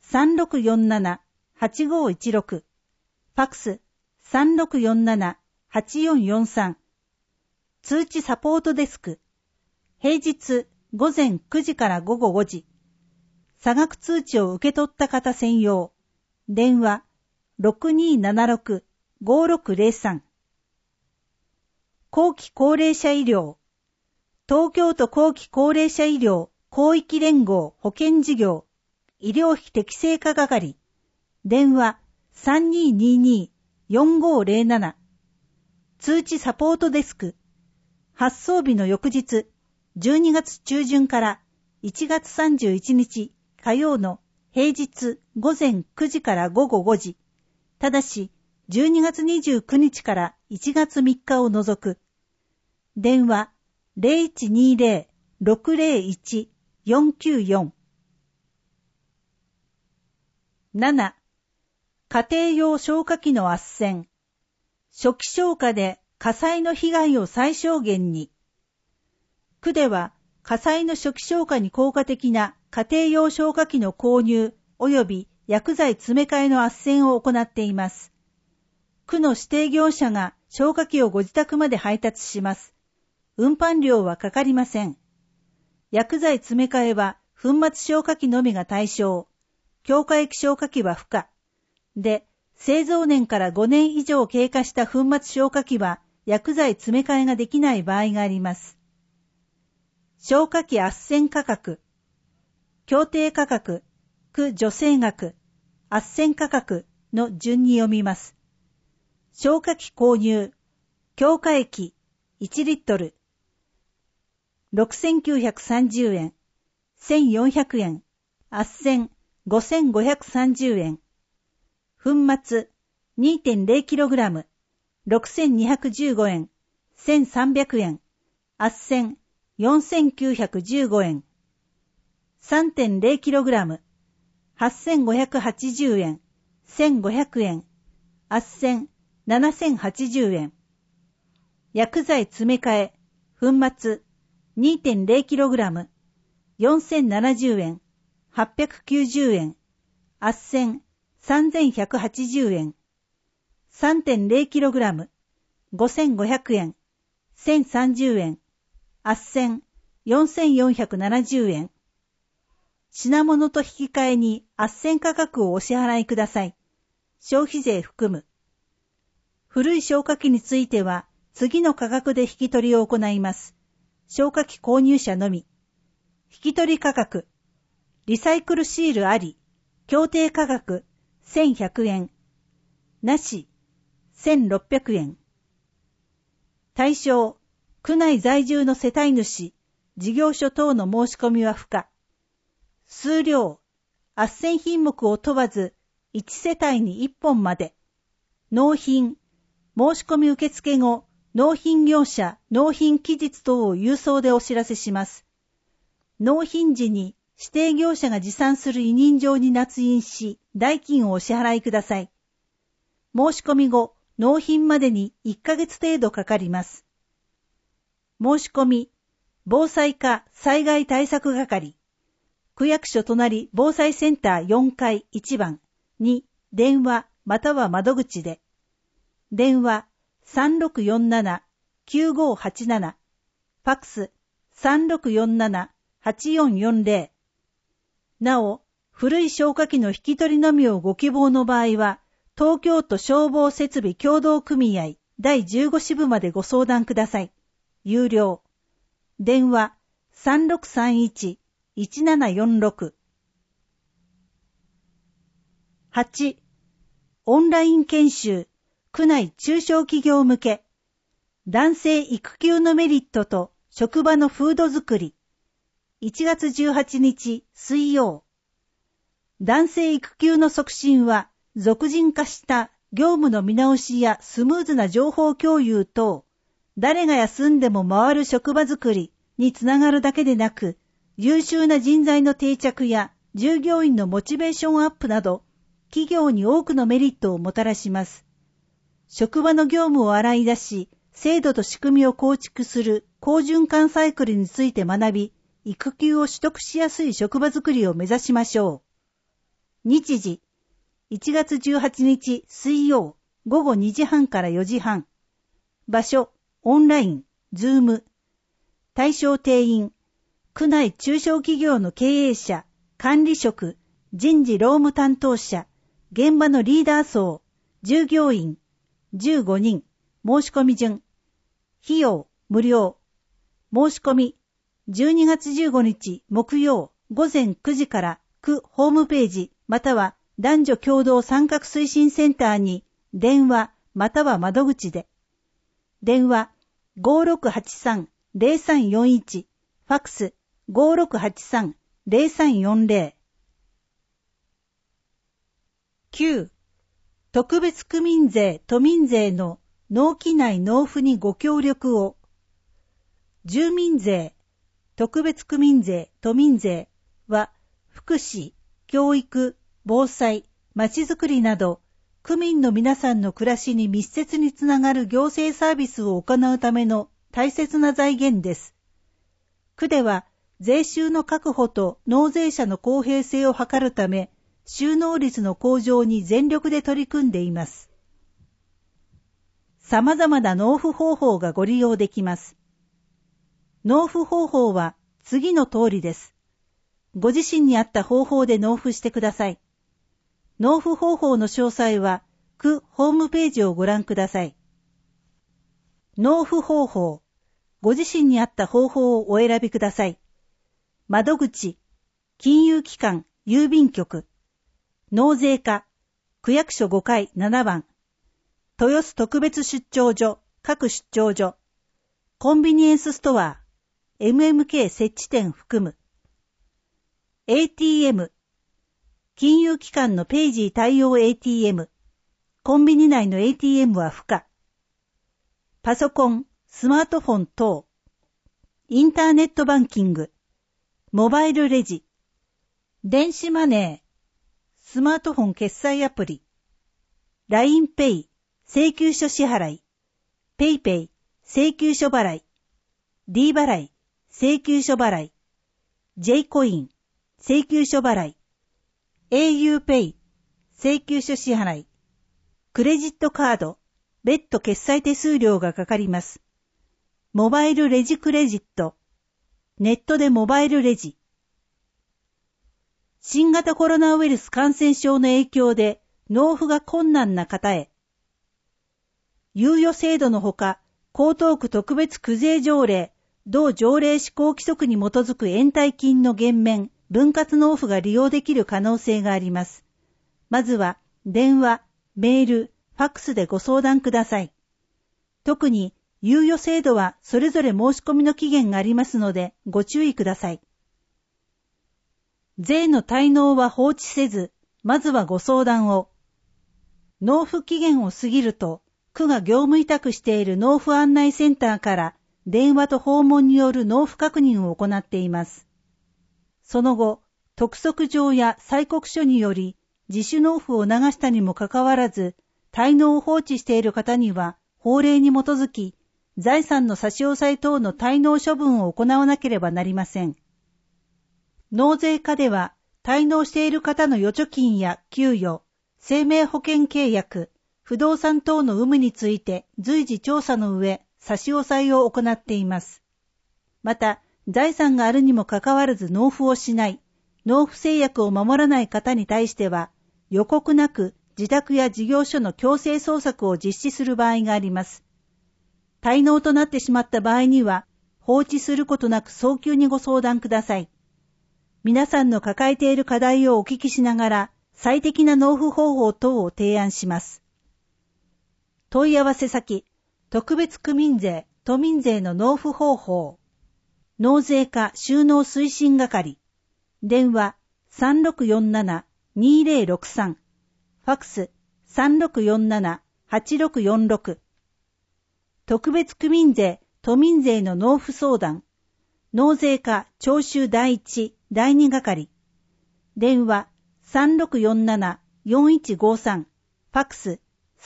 [SPEAKER 2] 3647-8516、ファクス 3647-8443、通知サポートデスク、平日午前9時から午後5時、差額通知を受け取った方専用、電話 6276-5603、後期高齢者医療、東京都後期高齢者医療広域連合保険事業医療費適正化係、電話 3222-4507、通知サポートデスク、発送日の翌日、12月中旬から1月31日火曜の平日午前9時から午後5時、ただし12月29日から1月3日を除く、電話 0120-601-494。7. 家庭用消火器の斡旋。初期消火で火災の被害を最小限に。区では火災の初期消火に効果的な家庭用消火器の購入及び薬剤詰め替えの斡旋を行っています。区の指定業者が消火器をご自宅まで配達します。運搬料はかかりません。薬剤詰め替えは粉末消火器のみが対象。強化液消火器は不可。で、製造年から5年以上経過した粉末消火器は薬剤詰め替えができない場合があります。消火器斡旋価格。協定価格、区助成額、斡旋価格の順に読みます。消火器購入、強化液1リットル、6930円、1400円、斡旋5530円、粉末 2.0kg、6215円、1300円、斡旋4915円、3.0kg、8580円、1500円、斡旋7080円、薬剤詰め替え、粉末 2.0kg、4070円、890円、斡旋3180円、3.0kg、5500円、1030円、斡旋4470円。品物と引き換えに斡旋価格をお支払いください。消費税含む。古い消火器については次の価格で引き取りを行います。消火器購入者のみ。引き取り価格。リサイクルシールあり。協定価格1100円。なし1600円。対象。区内在住の世帯主、事業所等の申し込みは不可。数量。斡旋品目を問わず、1世帯に1本まで。納品。申し込み受付後、納品業者、納品期日等を郵送でお知らせします。納品時に指定業者が持参する委任状に捺印し、代金をお支払いください。申し込み後、納品までに1ヶ月程度かかります。申し込み、防災課災害対策係、区役所隣防災センター4階1番に電話または窓口で、電話3647-9587、ファクス3647-8440。なお、古い消火器の引き取りのみをご希望の場合は、東京都消防設備協同組合第15支部までご相談ください。有料。電話3631-1746。8. オンライン研修、区内中小企業向け。男性育休のメリットと職場の風土づくり。1月18日水曜。男性育休の促進は、俗人化した業務の見直しやスムーズな情報共有等、誰が休んでも回る職場づくりにつながるだけでなく、優秀な人材の定着や従業員のモチベーションアップなど、企業に多くのメリットをもたらします。職場の業務を洗い出し、制度と仕組みを構築する好循環サイクルについて学び、育休を取得しやすい職場づくりを目指しましょう。日時、1月18日水曜午後2時半から4時半。場所、オンライン、ズーム。対象定員、区内中小企業の経営者、管理職、人事労務担当者、現場のリーダー層、従業員、15人、申し込み順。費用、無料。申し込み、12月15日木曜午前9時から区ホームページまたは男女共同参画推進センターに電話または窓口で。電話 5683-0341 ファックス 5683-0340。 9. 特別区民税・都民税の納期内納付にご協力を。住民税、特別区民税・都民税は福祉、教育、防災、まちづくりなど区民の皆さんの暮らしに密接につながる行政サービスを行うための大切な財源です。区では税収の確保と納税者の公平性を図るため収納率の向上に全力で取り組んでいます。様々な納付方法がご利用できます。納付方法は次の通りです。ご自身に合った方法で納付してください。納付方法の詳細は区ホームページをご覧ください。納付方法。ご自身に合った方法をお選びください。窓口、金融機関、郵便局、納税課、区役所5階7番、豊洲特別出張所、各出張所、コンビニエンスストア、MMK 設置店含む。ATM、金融機関のペイジー対応 ATM、コンビニ内の ATM は不可。パソコン、スマートフォン等、インターネットバンキング、モバイルレジ、電子マネー、スマートフォン決済アプリ、LINEPay、請求書支払い、PayPay、請求書払い、D 払い、請求書払い、J コイン、請求書払い、auPay、請求書支払い、クレジットカード、別途決済手数料がかかります。モバイルレジクレジット、ネットでモバイルレジ。新型コロナウイルス感染症の影響で納付が困難な方へ。猶予制度のほか、江東区特別区税条例、同条例施行規則に基づく延滞金の減免、分割納付が利用できる可能性があります。まずは、電話、メール、ファックスでご相談ください。特に、猶予制度はそれぞれ申し込みの期限がありますので、ご注意ください。税の滞納は放置せず、まずはご相談を。納付期限を過ぎると、区が業務委託している納付案内センターから電話と訪問による納付確認を行っています。その後、督促状や催告書により自主納付を流したにもかかわらず、滞納を放置している方には法令に基づき、財産の差し押さえ等の滞納処分を行わなければなりません。納税課では、滞納している方の預貯金や給与、生命保険契約、不動産等の有無について随時調査の上、差し押さえを行っています。また、財産があるにもかかわらず納付をしない、納付制約を守らない方に対しては、予告なく自宅や事業所の強制捜索を実施する場合があります。滞納となってしまった場合には、放置することなく早急にご相談ください。皆さんの抱えている課題をお聞きしながら、最適な納付方法等を提案します。問い合わせ先、特別区民税・都民税の納付方法。納税課収納推進係。電話 3647-2063。ファックス 3647-8646。特別区民税・都民税の納付相談。納税課徴収第一・第二係。電話3647-4153。ファックス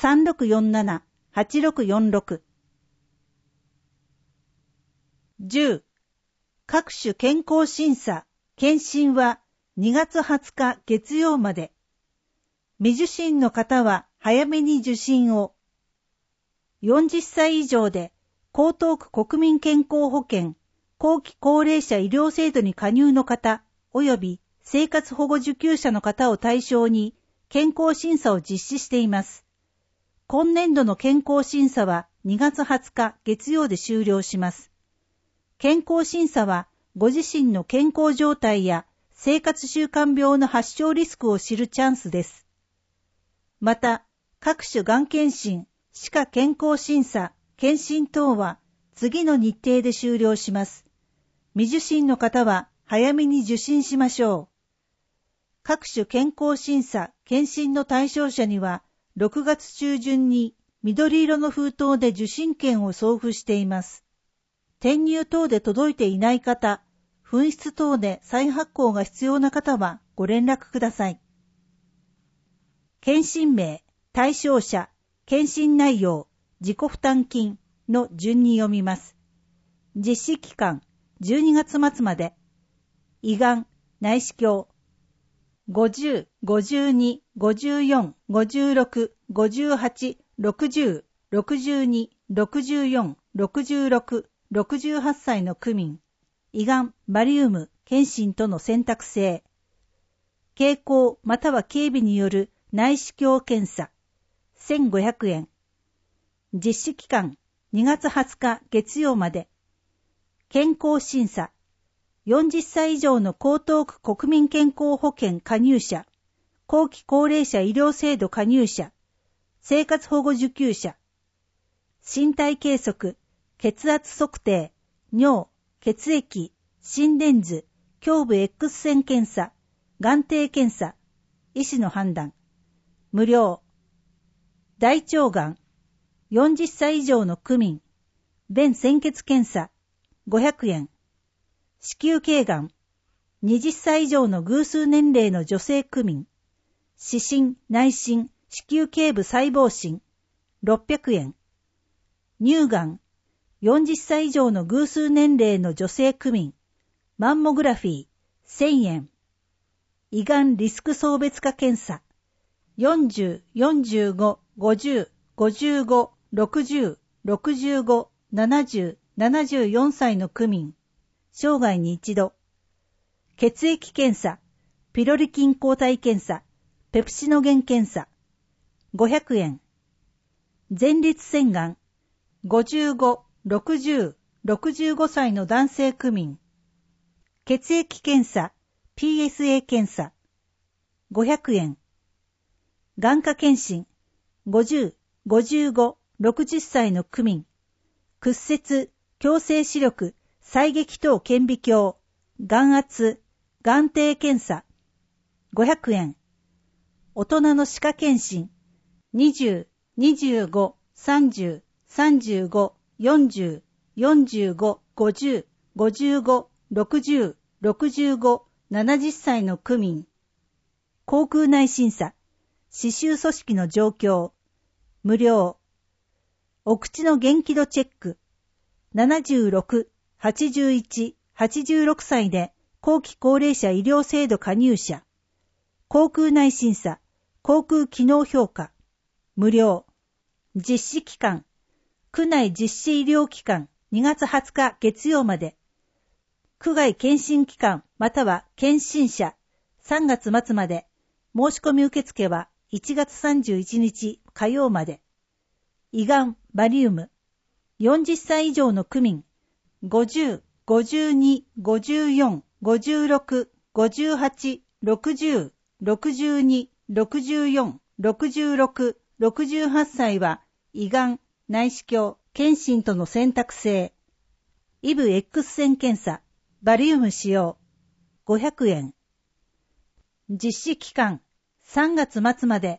[SPEAKER 2] 3647-8646。10. 各種健康審査・検診は2月20日月曜まで。未受診の方は早めに受診を。40歳以上で江東区国民健康保険後期高齢者医療制度に加入の方及び生活保護受給者の方を対象に健康審査を実施しています。今年度の健康審査は2月20日月曜で終了します。健康審査はご自身の健康状態や生活習慣病の発症リスクを知るチャンスです。また、各種がん検診、歯科健康審査、検診等は次の日程で終了します。未受診の方は早めに受診しましょう。各種健康審査、検診の対象者には6月中旬に緑色の封筒で受診券を送付しています。転入等で届いていない方、紛失等で再発行が必要な方はご連絡ください。検診名、対象者、検診内容、自己負担金の順に読みます。実施期間、12月末まで。胃がん、内視鏡。50、52、54、56、58、60、62、64、66、68歳の区民。胃がん、バリウム、検診との選択制。経口または警備による内視鏡検査。1500円。実施期間、2月20日月曜まで。健康審査。40歳以上の江東区国民健康保険加入者、後期高齢者医療制度加入者、生活保護受給者。身体計測、血圧測定、尿、血液、心電図、胸部 X 線検査、眼底検査、医師の判断。無料。大腸がん、40歳以上の区民、便潜血検査、500円。子宮頸がん、20歳以上の偶数年齢の女性区民、視診、内診、子宮頸部細胞診、600円。乳がん、40歳以上の偶数年齢の女性区民、マンモグラフィー、1000円。胃がんリスク層別化検査、40、45、50、55、60、65、70、74歳の区民、生涯に一度。血液検査、ピロリ菌抗体検査、ペプシノゲン検査、500円。前立腺がん、55、60、65歳の男性区民。血液検査、PSA 検査、500円。眼科検診、50、55、60歳の区民。屈折、矯正視力、細撃等顕微鏡、眼圧、眼底検査、500円。大人の歯科検診、20、25、30、35、40、45、50、55、60、65、70歳の区民。口腔内審査、歯周組織の状況、無料。お口の元気度チェック、76、81、86歳で後期高齢者医療制度加入者。口腔内審査、口腔機能評価、無料。実施期間、区内実施医療機関2月20日月曜まで。区外検診機関または検診者3月末まで。申し込み受付は1月31日火曜まで。胃がん、バリウム。40歳以上の区民。50、52、54、56、58、60、62、64、66、68歳は胃がん、内視鏡、検診との選択制。イブ X 線検査、バリウム使用、500円。実施期間、3月末まで。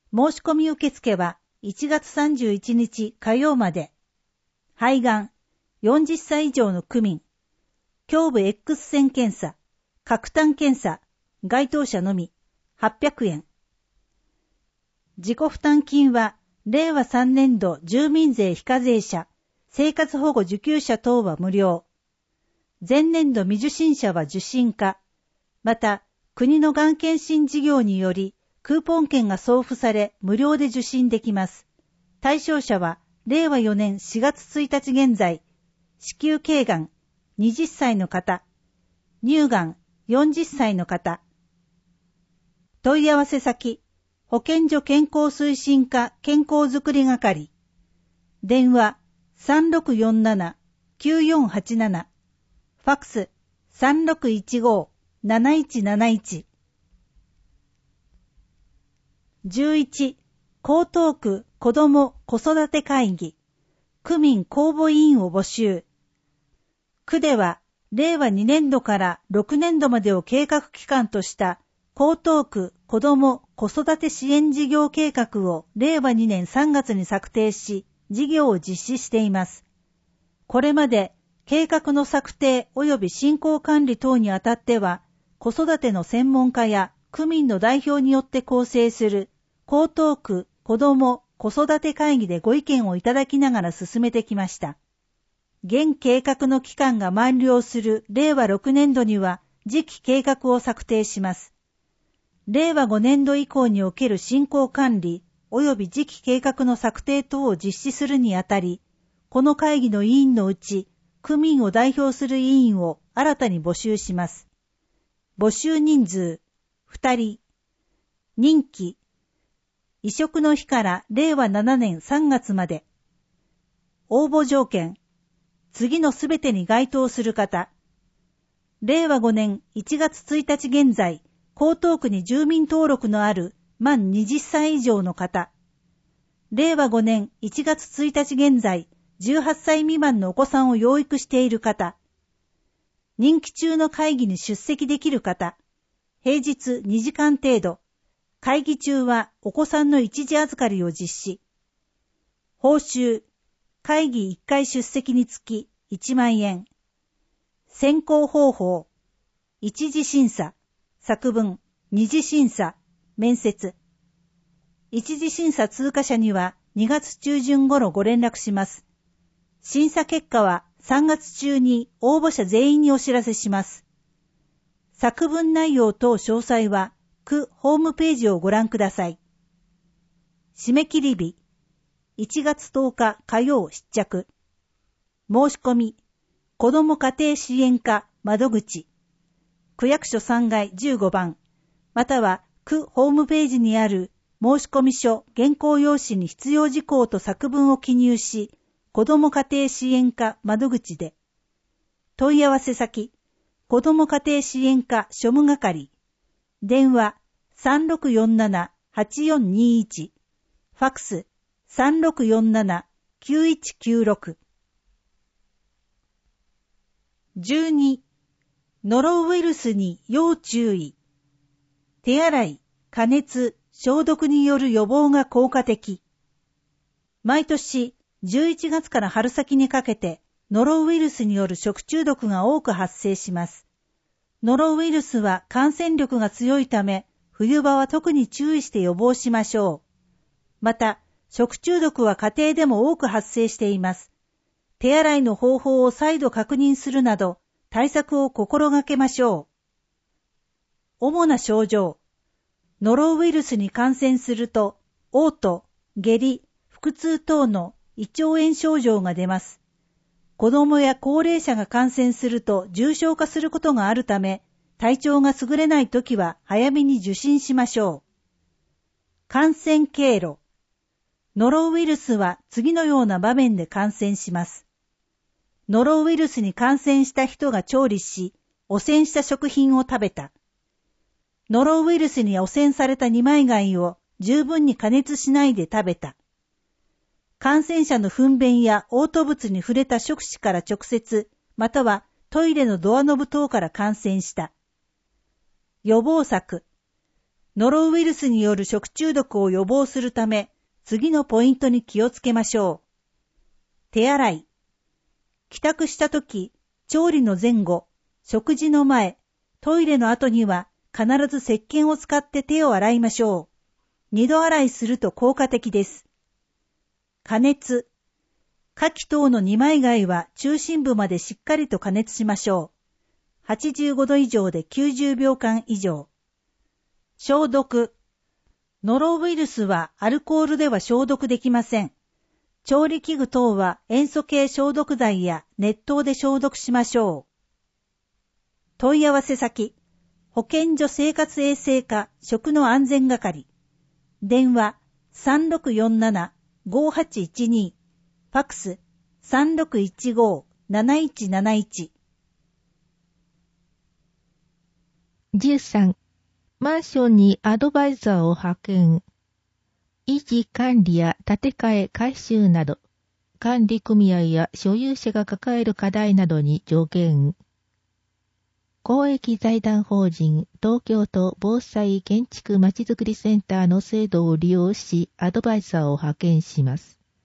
[SPEAKER 2] 申し込み受付は1月31日火曜まで。肺がん、40歳以上の区民、胸部 X 線検査、核炭検査、該当者のみ、800円。自己負担金は、令和3年度住民税非課税者、生活保護受給者等は無料。前年度未受診者は受診可。また、国のがん検診事業により、クーポン券が送付され、無料で受診できます。対象者は、令和4年4月1日現在、子宮頸がん20歳の方、乳がん40歳の方。問い合わせ先、保健所健康推進課健康づくり係。電話 3647-9487。ファックス 3615-7171。11. 江東区子ども子育て会議区民公募委員を募集。区では令和2年度から6年度までを計画期間とした江東区子ども子育て支援事業計画を令和2年3月に策定し事業を実施しています。これまで計画の策定及び進行管理等にあたっては子育ての専門家や区民の代表によって構成する江東区子ども子育て会議でご意見をいただきながら進めてきました。現計画の期間が満了する令和6年度には次期計画を策定します。令和5年度以降における進行管理及び次期計画の策定等を実施するにあたり、この会議の委員のうち区民を代表する委員を新たに募集します。募集人数2人。任期移植の日から令和7年3月まで。応募条件次のすべてに該当する方。令和5年1月1日現在、江東区に住民登録のある満20歳以上の方。令和5年1月1日現在、18歳未満のお子さんを養育している方。任期中の会議に出席できる方。平日2時間程度。会議中はお子さんの一時預かりを実施。報酬。会議1回出席につき1万円。選考方法。一次審査。作文。二次審査。面接。一次審査通過者には2月中旬頃ご連絡します。審査結果は3月中に応募者全員にお知らせします。作文内容等詳細は区ホームページをご覧ください。締め切り日1月10日火曜失着。申し込み子ども家庭支援課窓口区役所3階15番または区ホームページにある申込書原稿用紙に必要事項と作文を記入し子ども家庭支援課窓口で。問い合わせ先、子ども家庭支援課庶務係。電話3647-8421。ファックス3647-9196。12. ノロウイルスに要注意。手洗い、加熱、消毒による予防が効果的。毎年、11月から春先にかけてノロウイルスによる食中毒が多く発生します。ノロウイルスは感染力が強いため、冬場は特に注意して予防しましょう。また、食中毒は家庭でも多く発生しています。手洗いの方法を再度確認するなど、対策を心がけましょう。主な症状。ノロウイルスに感染すると、嘔吐、下痢、腹痛等の胃腸炎症状が出ます。子供や高齢者が感染すると重症化することがあるため、体調が優れないときは早めに受診しましょう。感染経路。ノロウイルスは次のような場面で感染します。ノロウイルスに感染した人が調理し、汚染した食品を食べた。ノロウイルスに汚染された二枚貝を十分に加熱しないで食べた。感染者の糞便や嘔吐物に触れた食歯から直接、またはトイレのドアノブ等から感染した。予防策。 ノロウイルスによる食中毒を予防するため、次のポイントに気をつけましょう。手洗い。帰宅したとき、調理の前後、食事の前、トイレの後には必ず石鹸を使って手を洗いましょう。2度洗いすると効果的です。加熱。牡蠣等の二枚貝は中心部までしっかりと加熱しましょう。85度以上で90秒間以上。消毒。ノロウイルスはアルコールでは消毒できません。調理器具等は塩素系消毒剤や熱湯で消毒しましょう。問い合わせ先。保健所生活衛生課食の安全係。電話 3647-5812。ファックス 3615-7171。
[SPEAKER 1] 13. マンションにアドバイザーを派遣。維持管理や建て替え改修など、管理組合や所有者が抱える課題などに助言。公益財団法人東京都防災建築まちづくりセンターの制度を利用しアドバイザーを派遣します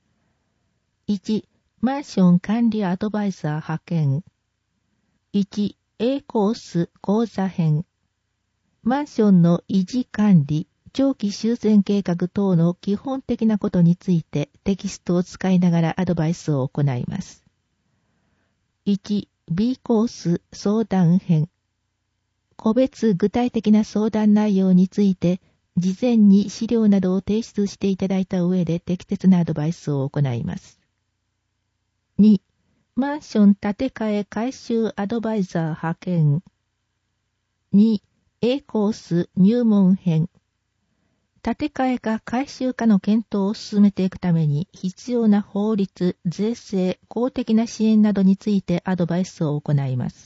[SPEAKER 1] 。1. マンション管理アドバイザー派遣。1. A コース講座編。マンションの維持管理、長期修繕計画等の基本的なことについてテキストを使いながらアドバイスを行います。1. B コース相談編。個別具体的な相談内容について、事前に資料などを提出していただいた上で適切なアドバイスを行います。2. マンション建て替え改修アドバイザー派遣。2. A コース入門編。建て替えか改修かの検討を進めていくために必要な法律、税制、公的な支援などについてアドバイスを行います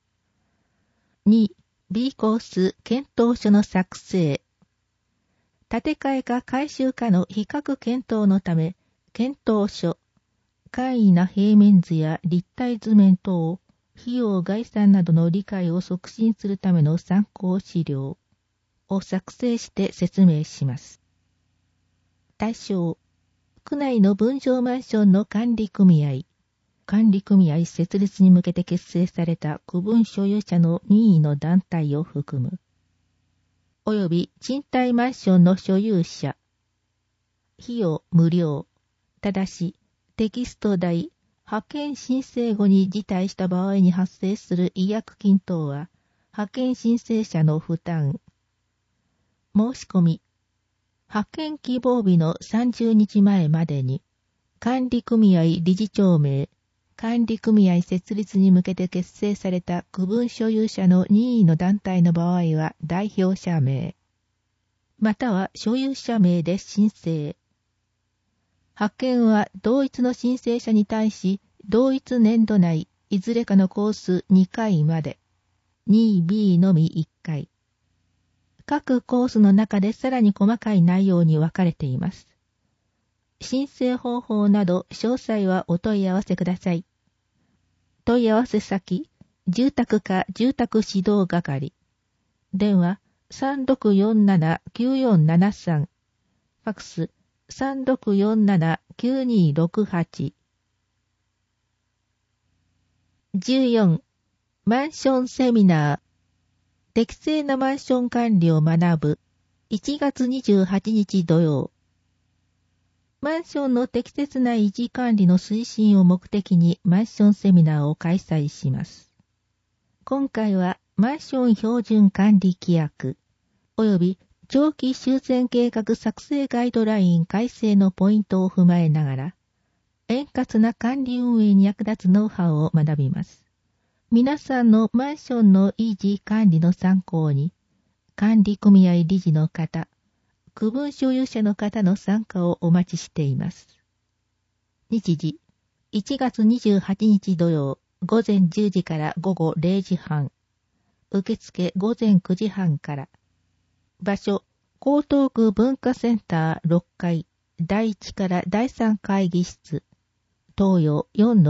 [SPEAKER 1] 。2. B コース検討書の作成。建て替えか改修かの比較検討のため、検討書、簡易な平面図や立体図面等、費用概算などの理解を促進するための参考資料を作成して説明します。対象、区内の分譲マンションの管理組合設立に向けて結成された区分所有者の任意の団体を含む。および賃貸マンションの所有者。費用無料。ただし、テキスト代、派遣申請後に辞退した場合に発生する違約金等は、派遣申請者の負担。申し込み。派遣希望日の30日前までに、管理組合理事長名、管理組合設立に向けて結成された区分所有者の任意の団体の場合は代表者名、または所有者名で申請。派遣は同一の申請者に対し、同一年度内、いずれかのコース2回まで、2B のみ1回。各コースの中でさらに細かい内容に分かれています。申請方法など詳細はお問い合わせください。問い合わせ先、住宅課住宅指導係。電話、3647-9473。ファックス、3647-9268。14. マンションセミナー。適正なマンション管理を学ぶ。1月28日土曜。マンションの適切な維持管理の推進を目的にマンションセミナーを開催します。今回はマンション標準管理規約及び長期修繕計画作成ガイドライン改正のポイントを踏まえながら、円滑な管理運営に役立つノウハウを学びます。皆さんのマンションの維持管理の参考に、管理組合理事の方、区分所有者の方の参加をお待ちしています。日時、1月28日土曜、午前10時から午後0時半。受付午前9時半から。場所、江東区文化センター6階、第1から第3会議室。東洋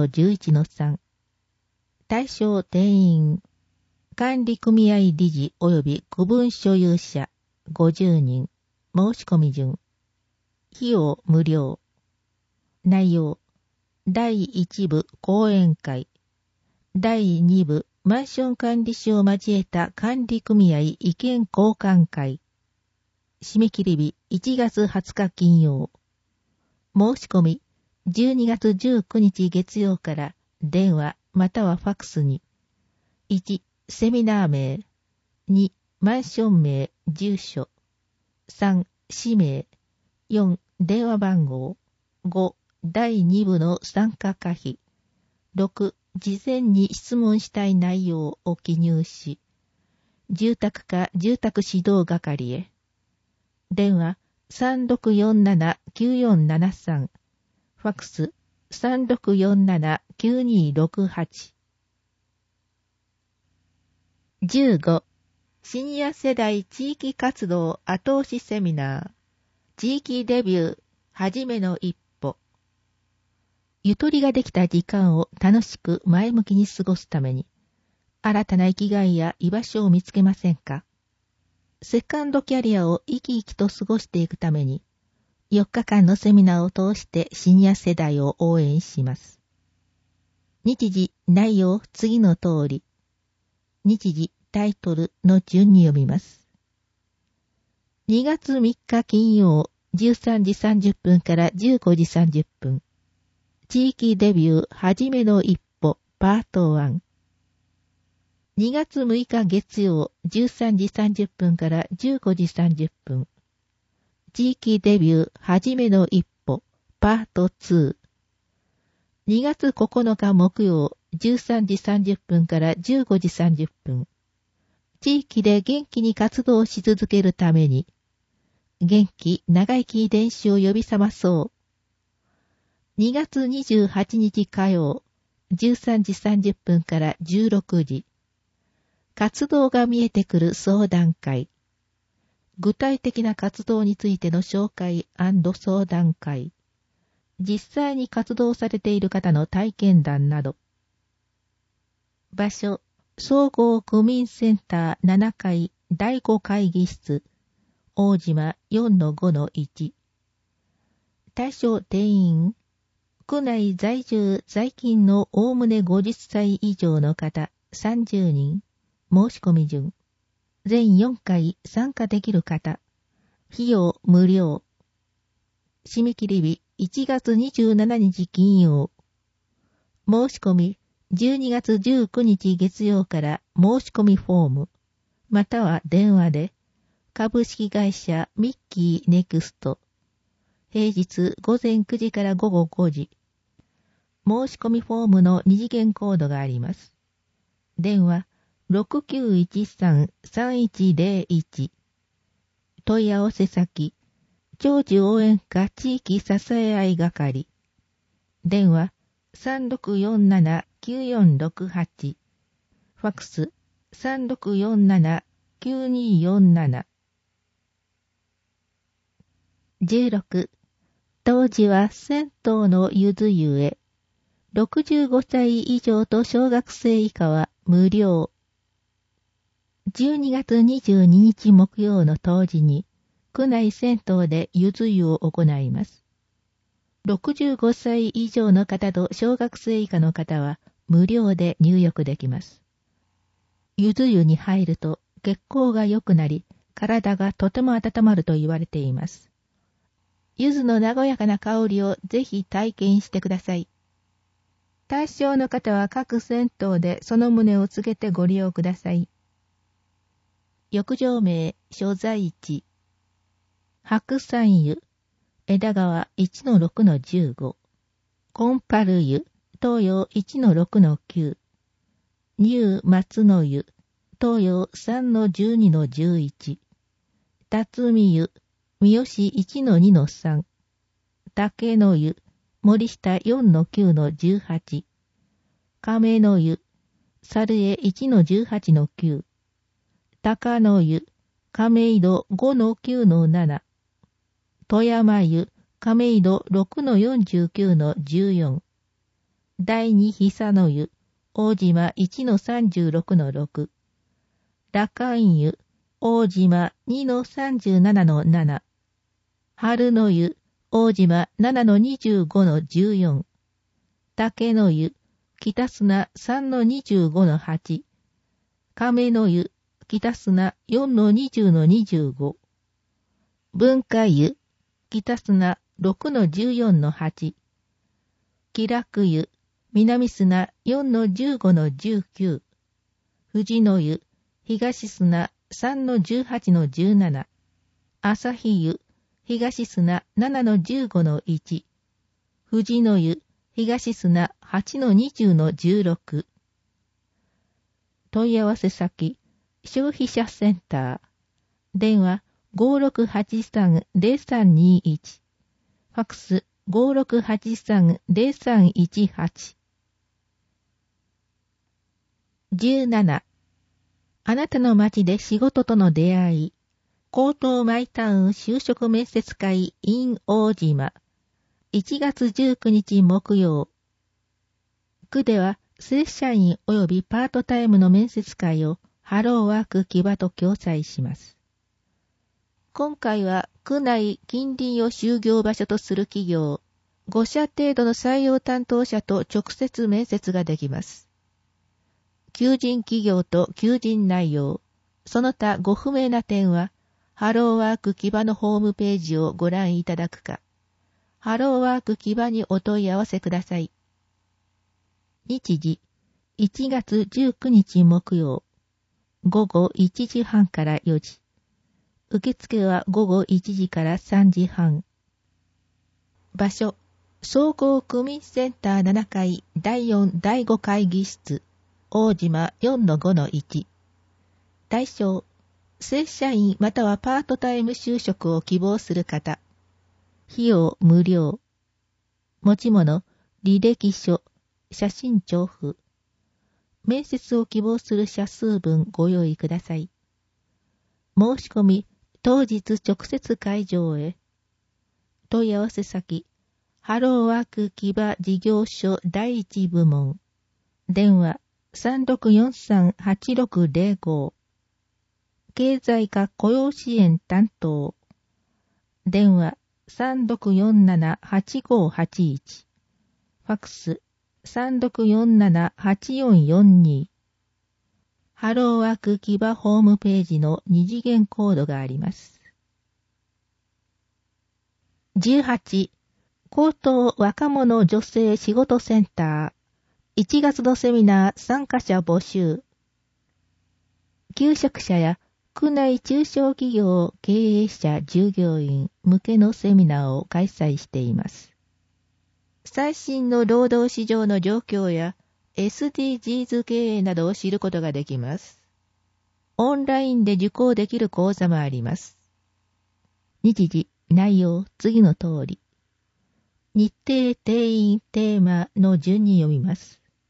[SPEAKER 1] 4-11-3。対象定員。管理組合理事及び区分所有者。 50人。申し込み順。費用無料。内容。第1部講演会。第2部マンション管理士を交えた管理組合意見交換会。締め切り日1月20日金曜。申し込み12月19日月曜から電話またはファクスに。1、セミナー名。2、マンション名、住所。3、氏名。4、電話番号。5、第2部の参加可否。6、事前に質問したい内容を記入し、住宅課住宅指導係へ。電話3647-9473。ファクス3647-9268。15. シニア世代地域活動後押しセミナー。地域デビュー、はじめの一歩。ゆとりができた時間を楽しく前向きに過ごすために、新たな生きがいや居場所を見つけませんか？セカンドキャリアを生き生きと過ごしていくために、4日間のセミナーを通してシニア世代を応援します。日時、内容、次の通り。日時、タイトルの順に読みます。2月3日金曜、13時30分から15時30分。地域デビュー、はじめの一歩、パート1。2月6日月曜、13時30分から15時30分。地域デビュー、はじめの一歩、パート2。2月9日木曜、13時30分から15時30分。地域で元気に活動し続けるために、元気、長生き遺伝子を呼び覚まそう。2月28日火曜、13時30分から16時。活動が見えてくる相談会。具体的な活動についての紹介&相談会。実際に活動されている方の体験談など。場所、総合区民センター7階第5会議室。大島 4-5-1。対象定員。区内在住在勤のおおむね50歳以上の方30人。申し込み順。全4回参加できる方。費用無料。締め切り日1月27日金曜。申し込み12月19日月曜から申し込みフォーム。または電話で。株式会社ミッキーネクスト。平日午前9時から午後5時。申し込みフォームの二次元コードがあります。電話6913-3101。問い合わせ先、長寿応援課地域支え合い係。電話3647-9468。ファクス3647-9247。16. 当時は銭湯のゆず湯へ。65歳以上と小学生以下は無料。12月22日木曜の当時に、区内銭湯でゆず湯を行います。65歳以上の方と小学生以下の方は無料で入浴できます。ゆず湯に入ると血行が良くなり、体がとても温まると言われています。柚子の和やかな香りをぜひ体験してください。対象の方は各銭湯でその旨を告げてご利用ください。浴場名、所在地。白山湯、枝川 1-6-15。コンパル湯、東洋 1-6-9。乳松の湯、東洋 3-12-11。辰巳湯、三好 1-2-3。竹の湯、森下 4-9-18。亀の湯、猿江 1-18-9。高野湯、亀戸 5-9-7。富山湯、亀戸 6-49-14。第二久の湯、大島 1-36-6。羅漢湯、 大島 2-37-7。春の湯、大島 7-25-14。竹の湯、北砂 3-25-8。亀の湯、北砂 4-20-25。文化湯、北砂 6-14-8。気楽湯、南砂 4-15-19。富士の湯、東砂 3-18-17。朝日湯、東砂 7-15-1。富士の湯、東砂 8-20-16。問い合わせ先、消費者センター。電話 5683-0321。ファックス 5683-0318。17. あなたの街で仕事との出会い。江東マイタウン就職面接会 in 大島。1月19日木曜。区では正社員及びパートタイムの面接会をハローワーク木場と共催します。今回は区内近隣を就業場所とする企業5社程度の採用担当者と直接面接ができます。求人企業と求人内容、その他ご不明な点は、ハローワーク木場のホームページをご覧いただくか、ハローワーク木場にお問い合わせください。日時、1月19日木曜、午後1時半から4時。受付は午後1時から3時半。場所、総合区民センター7階第4第5会議室。大島 4-5-1。対象、正社員またはパートタイム就職を希望する方。費用無料。持ち物、履歴書、写真調布。面接を希望する社数分ご用意ください。申し込み、当日直接会場へ。問い合わせ先、ハローワーク木場事業所第1部門。電話、3643-8605。経済課雇用支援担当。電話3647-8581。ファックス3647-8442。ハローワーク木場ホームページの二次元コードがあります。18. 高等若者女性仕事センター。1月のセミナー参加者募集。求職者や区内中小企業経営者従業員向けのセミナーを開催しています。最新の労働市場の状況や SDGs 経営などを知ることができます。オンラインで受講できる講座もあります。日時、内容、次の通り。日程、定員、テーマの順に読みます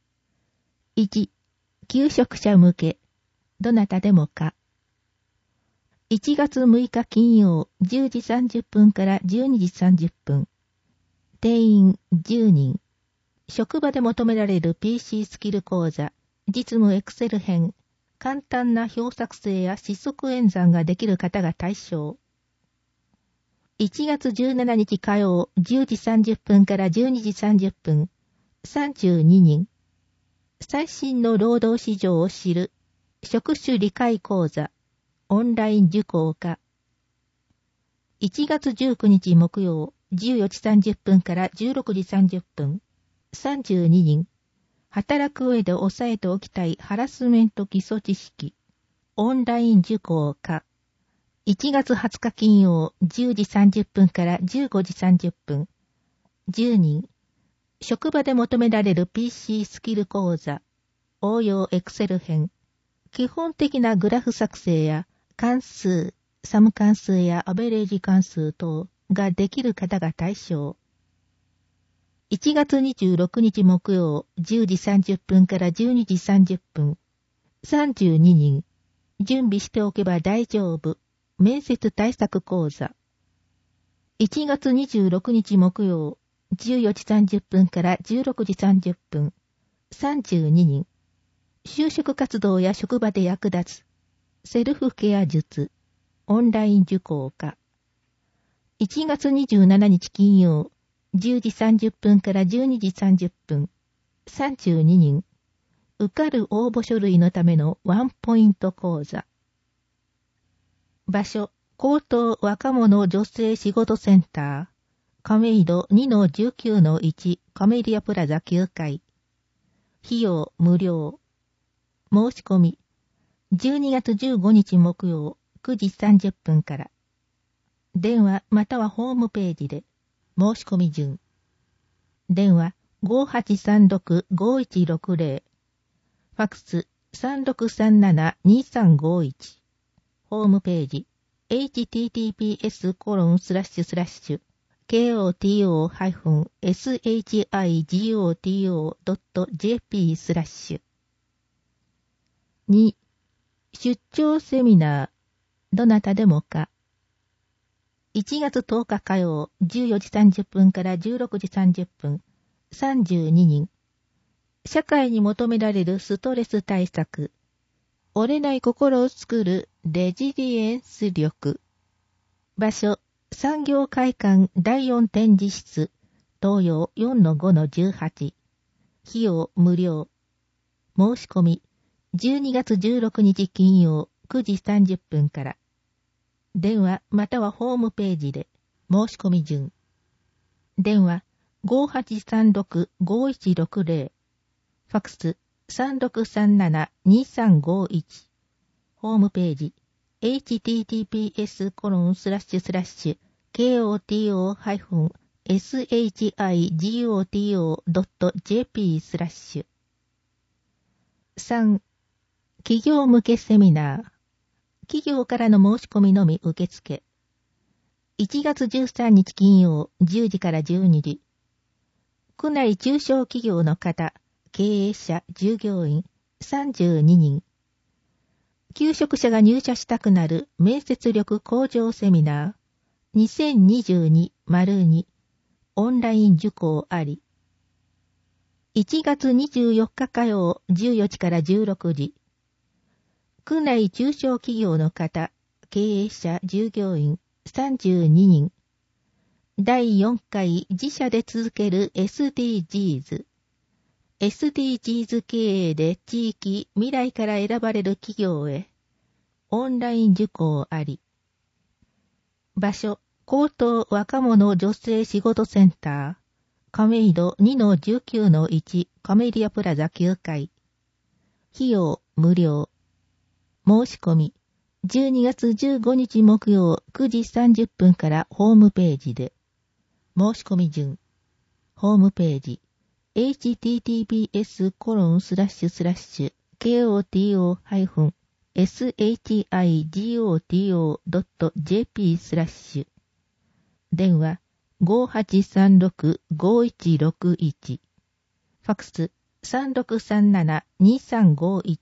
[SPEAKER 1] 。1. 求職者向け、どなたでもか。1月6日金曜10時30分から12時30分。定員10人。職場で求められる PC スキル講座、実務エクセル編、簡単な表作成や四則演算ができる方が対象。1月17日火曜10時30分から12時30分。32人。最新の労働市場を知る職種理解講座オンライン受講化。1月19日木曜14時30分から16時30分。32人。働く上で押さえておきたいハラスメント基礎知識オンライン受講化。1月20日金曜10時30分から15時30分。10人。職場で求められる PC スキル講座、応用エクセル編、基本的なグラフ作成や関数、サム関数やアベレージ関数等ができる方が対象。1月26日木曜10時30分から12時30分。32人。準備しておけば大丈夫。面接対策講座。1月26日木曜14時30分から16時30分。32人。就職活動や職場で役立つ。
[SPEAKER 3] セルフケア術、オンライン受講化。1月27日金曜、10時30分から12時30分、32人、受かる応募書類のためのワンポイント講座。場所、高等若者女性仕事センター、亀戸 2-19-1 カメリアプラザ9階。費用無料。申し込み、12月15日木曜9時30分から。電話またはホームページで。申し込み順。電話 5836-5160。ファクス 3637-2351。ホームページ https://koto-shigoto.jp/。2. 出張セミナー。どなたでもか。1月10日火曜14時30分から16時30分。32人。社会に求められるストレス対策。折れない心を作るレジリエンス力。場所、産業会館第4展示室。東洋 4-5-18。費用無料。申し込み。12月16日金曜9時30分から。電話またはホームページで。申し込み順。電話 5836-5160。ファクス 3637-2351。ホームページ https://koto-shigoto.jp/。3. 企業向けセミナー。企業からの申し込みのみ受付。1月13日金曜10時から12時。区内中小企業の方、経営者、従業員32人。求職者が入社したくなる面接力向上セミナー 2022-02 オンライン受講あり。1月24日火曜14時から16時。区内中小企業の方、経営者、従業員32人。第4回自社で続ける SDGs。SDGs 経営で地域、未来から選ばれる企業へ。オンライン受講あり。場所、高等若者女性仕事センター。亀戸 2-19-1 カメリアプラザ9階。費用無料。申し込み。12月15日木曜9時30分からホームページで。申し込み順。ホームページ。https://koto-shigoto.jp/。電話 5836-5161。ファクス 3637-2351。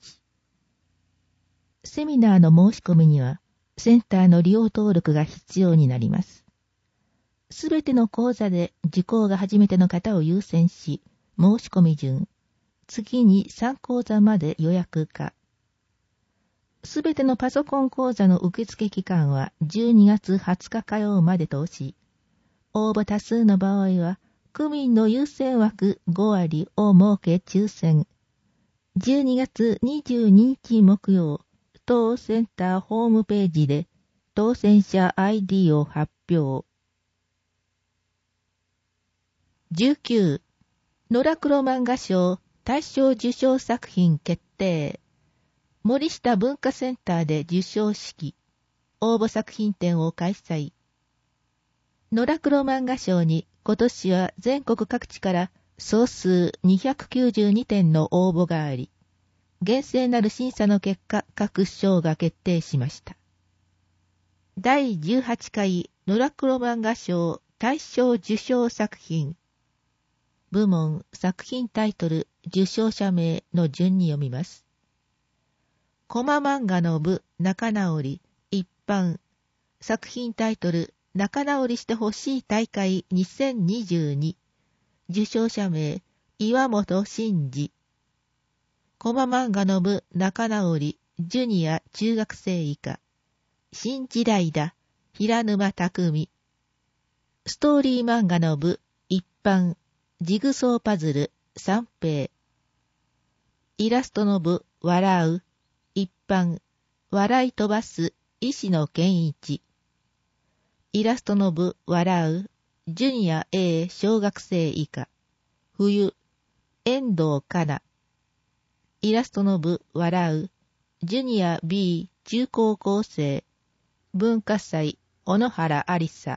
[SPEAKER 3] セミナーの申し込みには、センターの利用登録が必要になります。すべての講座で受講が初めての方を優先し、申し込み順。次に3講座まで予約化。すべてのパソコン講座の受付期間は12月20日火曜までとし、応募多数の場合は、区民の優先枠5割を設け抽選。12月22日木曜、当センターホームページで当選者 ID を発表。19. 野良黒漫画賞大賞受賞作品決定。森下文化センターで受賞式。応募作品展を開催。野良黒漫画賞に今年は全国各地から総数292点の応募があり、厳正なる審査の結果、各賞が決定しました。第18回野良黒漫画賞大賞受賞作品。部門、作品タイトル、受賞者名の順に読みます。コマ漫画の部、仲直り、一般。作品タイトル、仲直りしてほしい大会2022。受賞者名、岩本真二。コマ漫画の部仲直りジュニア中学生以下。新時代だ、平沼匠。ストーリー漫画の部、一般、ジグソーパズル、三平。イラストの部、笑う、一般、笑い飛ばす、石野健一。イラストの部、笑う、ジュニア A 小学生以下。冬、遠藤かな。イラストの部、笑う、ジュニア B 中高校生。文化祭、小野原ありさ。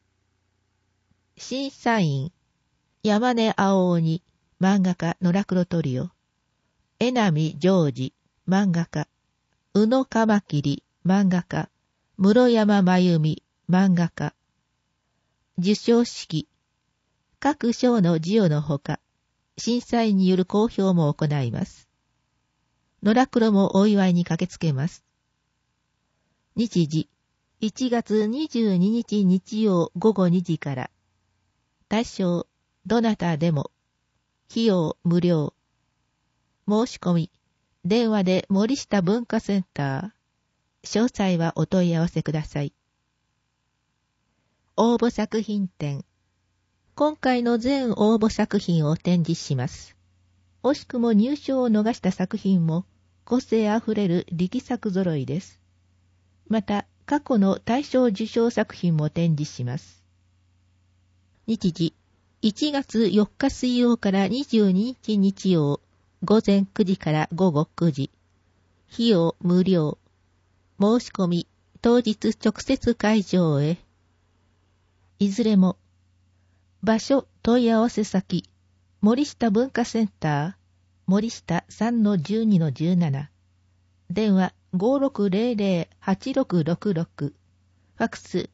[SPEAKER 3] 審査員、山根青鬼、漫画家野良黒トリオ。江波ジョージ、漫画家。宇野カマキリ、漫画家。室山真由美、漫画家。受賞式。各賞の授与のほか、審査員による公表も行います。野良黒もお祝いに駆けつけます。日時、1月22日日曜午後2時から。対象、どなたでも。費用無料。申し込み、電話で森下文化センター。詳細はお問い合わせください。応募作品展。今回の全応募作品を展示します。惜しくも入賞を逃した作品も個性あふれる力作揃いです。また、過去の大賞受賞作品も展示します。日時、1月4日水曜から22日日曜、午前9時から午後9時。費用無料。申し込み、当日直接会場へ。いずれも。場所、問い合わせ先、森下文化センター、森下 3-12-17。電話5600-8666。ファクス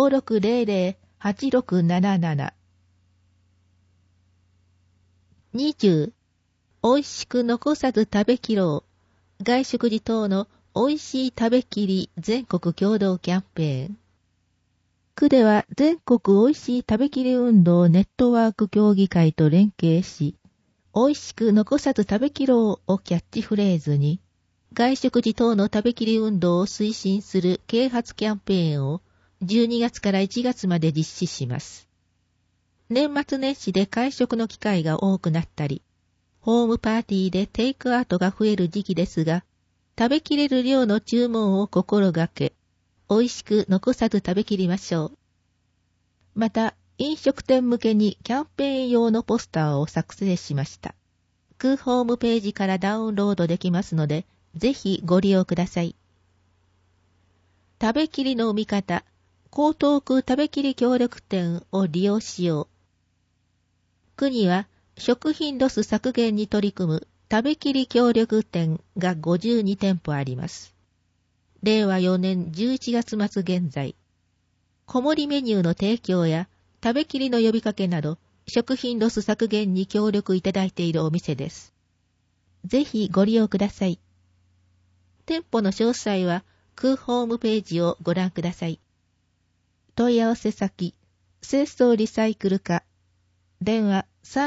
[SPEAKER 3] 5600-8677。20. おいしく残さず食べきろう。外食時等のおいしい食べきり全国共同キャンペーン。区では全国おいしい食べきり運動ネットワーク協議会と連携し、おいしく残さず食べきろうをキャッチフレーズに、外食時等の食べきり運動を推進する啓発キャンペーンを12月から1月まで実施します。年末年始で会食の機会が多くなったり、ホームパーティーでテイクアウトが増える時期ですが、食べきれる量の注文を心がけ、美味しく残さず食べきりましょう。また、飲食店向けにキャンペーン用のポスターを作成しました。区ホームページからダウンロードできますので、ぜひご利用ください。食べきりの味方、江東区食べきり協力店を利用しよう。区には食品ロス削減に取り組む食べきり協力店が52店舗あります。令和4年11月末現在、小盛メニューの提供や食べきりの呼びかけなど、食品ロス削減に協力いただいているお店です。ぜひご利用ください。店舗の詳細は、区ホームページをご覧ください。問い合わせ先、清掃リサイクル課、電話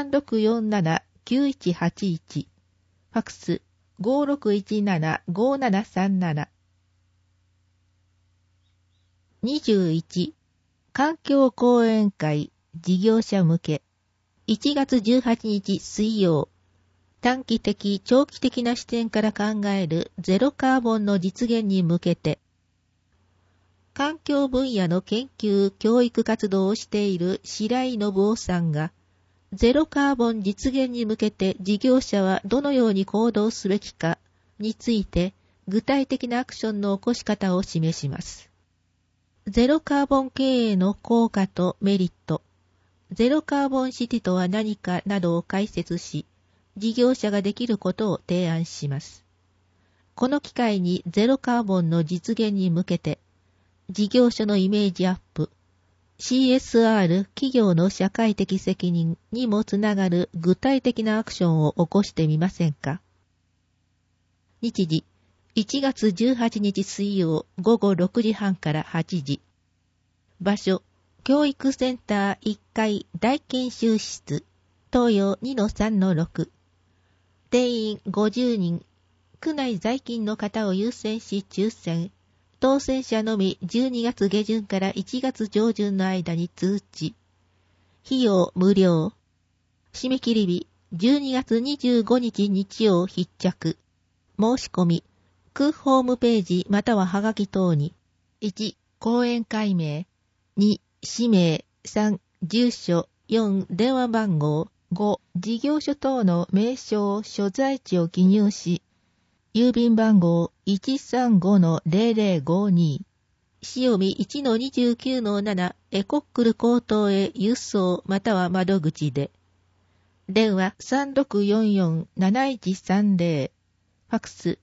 [SPEAKER 3] 3647-9181、ファクス5617-5737。21. 環境講演会事業者向け1月18日水曜、短期的長期的な視点から考えるゼロカーボンの実現に向けて、環境分野の研究教育活動をしている白井信夫さんが、ゼロカーボン実現に向けて事業者はどのように行動すべきかについて具体的なアクションの起こし方を示します。ゼロカーボン経営の効果とメリット、ゼロカーボンシティとは何かなどを解説し、事業者ができることを提案します。この機会にゼロカーボンの実現に向けて、事業所のイメージアップ、CSR 企業の社会的責任にもつながる具体的なアクションを起こしてみませんか。日時、1月18日水曜午後6時半から8時。場所、教育センター1階大研修室、東洋 2-3-6。定員50人。 区内在勤の方を優先し抽選。当選者のみ12月下旬から1月上旬の間に通知。費用無料。締め切り日12月25日日曜必着。申し込み。区ホームページまたははがき等に。1、講演会名。2、氏名。3、住所。4、電話番号。5、事業所等の名称、所在地を記入し、郵便番号 135-0052、塩見 1-29-7 エコックル高等へ郵送または窓口で。電話 3644-7130、ファクス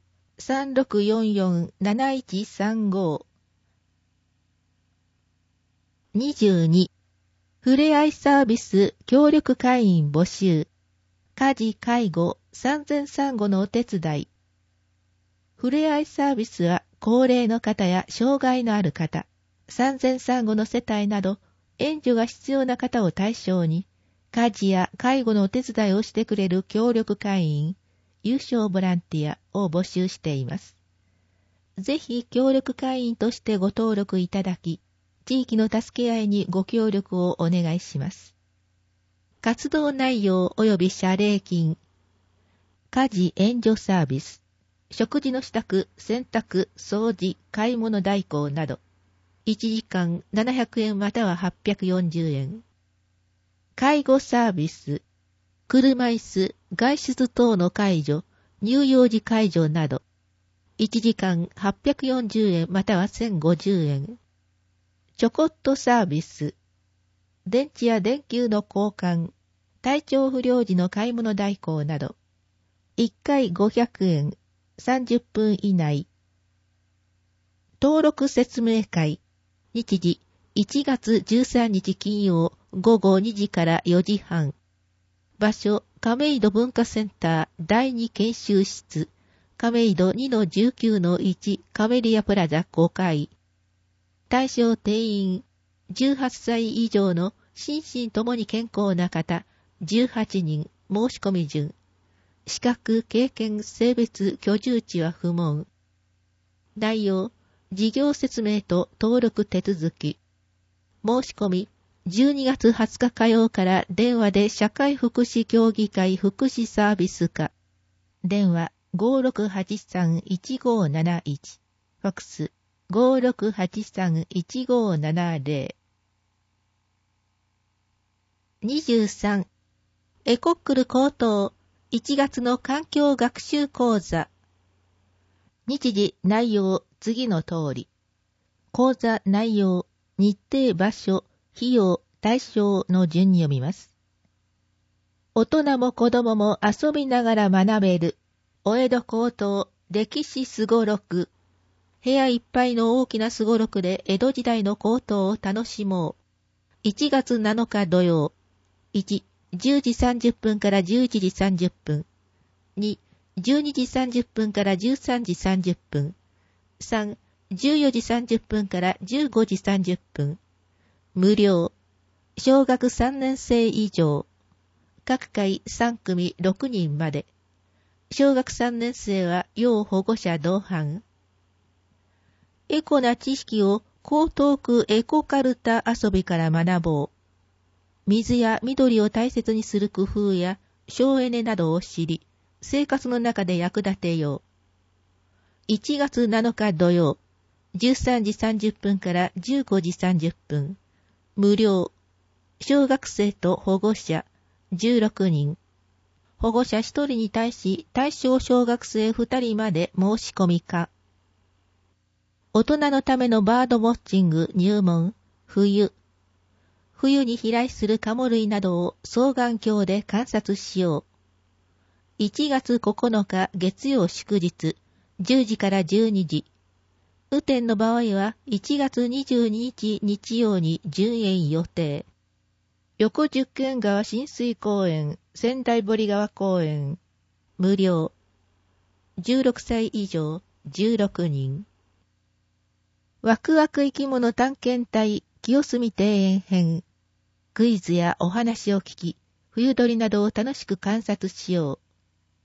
[SPEAKER 3] 3644-7135。22、ふれあいサービス協力会員募集。家事・介護、産前産後のお手伝い。ふれあいサービスは高齢の方や障害のある方、産前産後の世帯など援助が必要な方を対象に、家事や介護のお手伝いをしてくれる協力会員、有償ボランティアを募集しています。ぜひ協力会員としてご登録いただき、地域の助け合いにご協力をお願いします。活動内容及び謝礼金。家事援助サービス。食事の支度、洗濯、掃除、買い物代行など。1時間700円または840円。介護サービス。車椅子、外出等の介助、乳幼児介助など。1時間840円または1050円。ちょこっとサービス。電池や電球の交換、体調不良時の買い物代行など。1回500円、30分以内。登録説明会。日時、1月13日金曜午後2時から4時半。場所、亀戸文化センター第2研修室。亀戸 2-19-1 カメリアプラザ5階。対象定員、18歳以上の心身ともに健康な方、18人、申し込み順。資格、経験、性別、居住地は不問。内容、事業説明と登録手続き。申し込み、12月20日火曜から電話で社会福祉協議会福祉サービス課。電話 5683-1571。ファクス5683-1570。23. エコックル高等1月の環境学習講座。日時内容次の通り。講座内容、日程場所、費用、対象の順に読みます。大人も子供も遊びながら学べる。お江戸高等歴史すごろく。部屋いっぱいの大きなすごろくで江戸時代の高等を楽しもう。1月7日土曜。1、10時30分から11時30分。2、12時30分から13時30分。3、14時30分から15時30分。無料。小学3年生以上。各回3組6人まで。小学3年生は要保護者同伴。エコな知識を江東区エコカルタ遊びから学ぼう。水や緑を大切にする工夫や省エネなどを知り、生活の中で役立てよう。1月7日土曜、13時30分から15時30分。無料。小学生と保護者16人。保護者1人に対し対象小学生2人まで申し込み可。大人のためのバードウォッチング入門。冬に飛来するカモ類などを双眼鏡で観察しよう。1月9日月曜祝日、10時から12時。雨天の場合は1月22日日曜に順延予定。横十間川親水公園、仙台堀川公園。無料。16歳以上16人。ワクワク生き物探検隊清澄庭園編。クイズやお話を聞き、冬鳥などを楽しく観察しよう。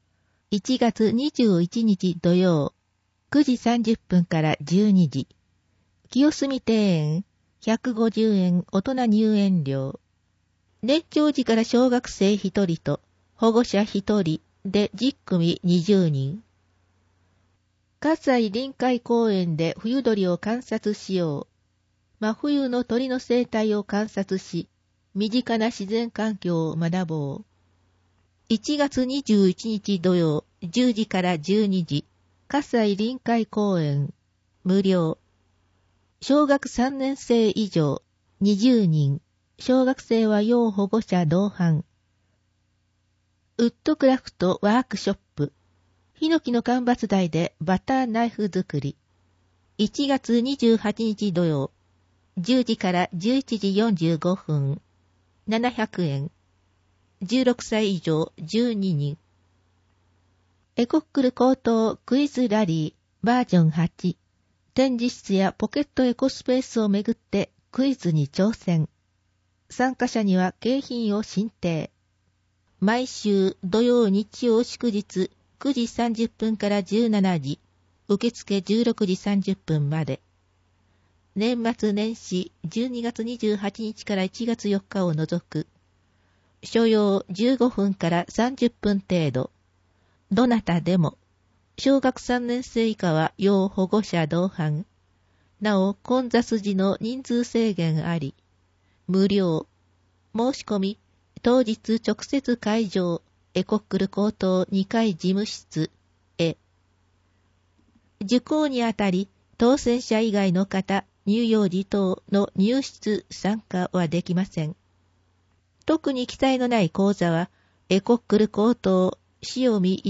[SPEAKER 3] 1月21日土曜、9時30分から12時。清澄庭園、150円大人入園料。年長児から小学生1人と保護者1人で10組20人。葛西臨海公園で冬鳥を観察しよう。真冬の鳥の生態を観察し、身近な自然環境を学ぼう。1月21日土曜、10時から12時、葛西臨海公園、無料。小学3年生以上、20人。小学生は要保護者同伴。ウッドクラフトワークショップ。ヒノキの間伐材でバターナイフ作り。1月28日土曜、10時から11時45分。700円。16歳以上12人。エコックル高等クイズラリーバージョン8。展示室やポケットエコスペースをめぐってクイズに挑戦。参加者には景品を進呈。毎週土曜日曜祝日9時30分から17時。受付16時30分まで。年末年始12月28日から1月4日を除く。所要15分から30分程度。どなたでも。小学3年生以下は要保護者同伴。なお、混雑時の人数制限あり。無料。申し込み、当日直接会場、エコックル高等2階事務室へ。受講にあたり、当選者以外の方、乳幼児等の入室参加はできません。特に記載のない講座は、エコックル高等潮見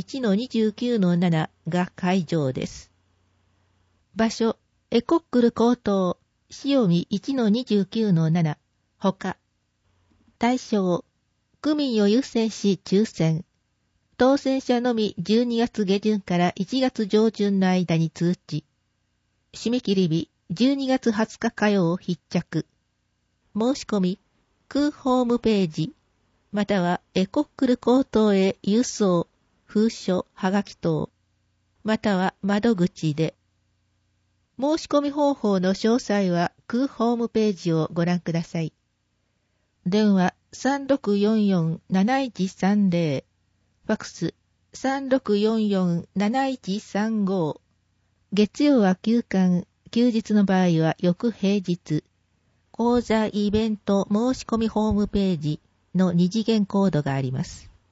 [SPEAKER 3] 1-29-7 が会場です。場所、エコックル高等潮見 1-29-7 ほか。対象、区民を優先し抽選。当選者のみ12月下旬から1月上旬の間に通知。締め切り日12月20日火曜必着。申し込み、区ホームページ、またはエコックル高等へ郵送、封書、はがき等、または窓口で。申し込み方法の詳細は区ホームページをご覧ください。電話3644-7130、ファクス3644-7135。月曜は休館、休日の場合は翌平日。講座イベント申し込みホームページの2次元コードがあります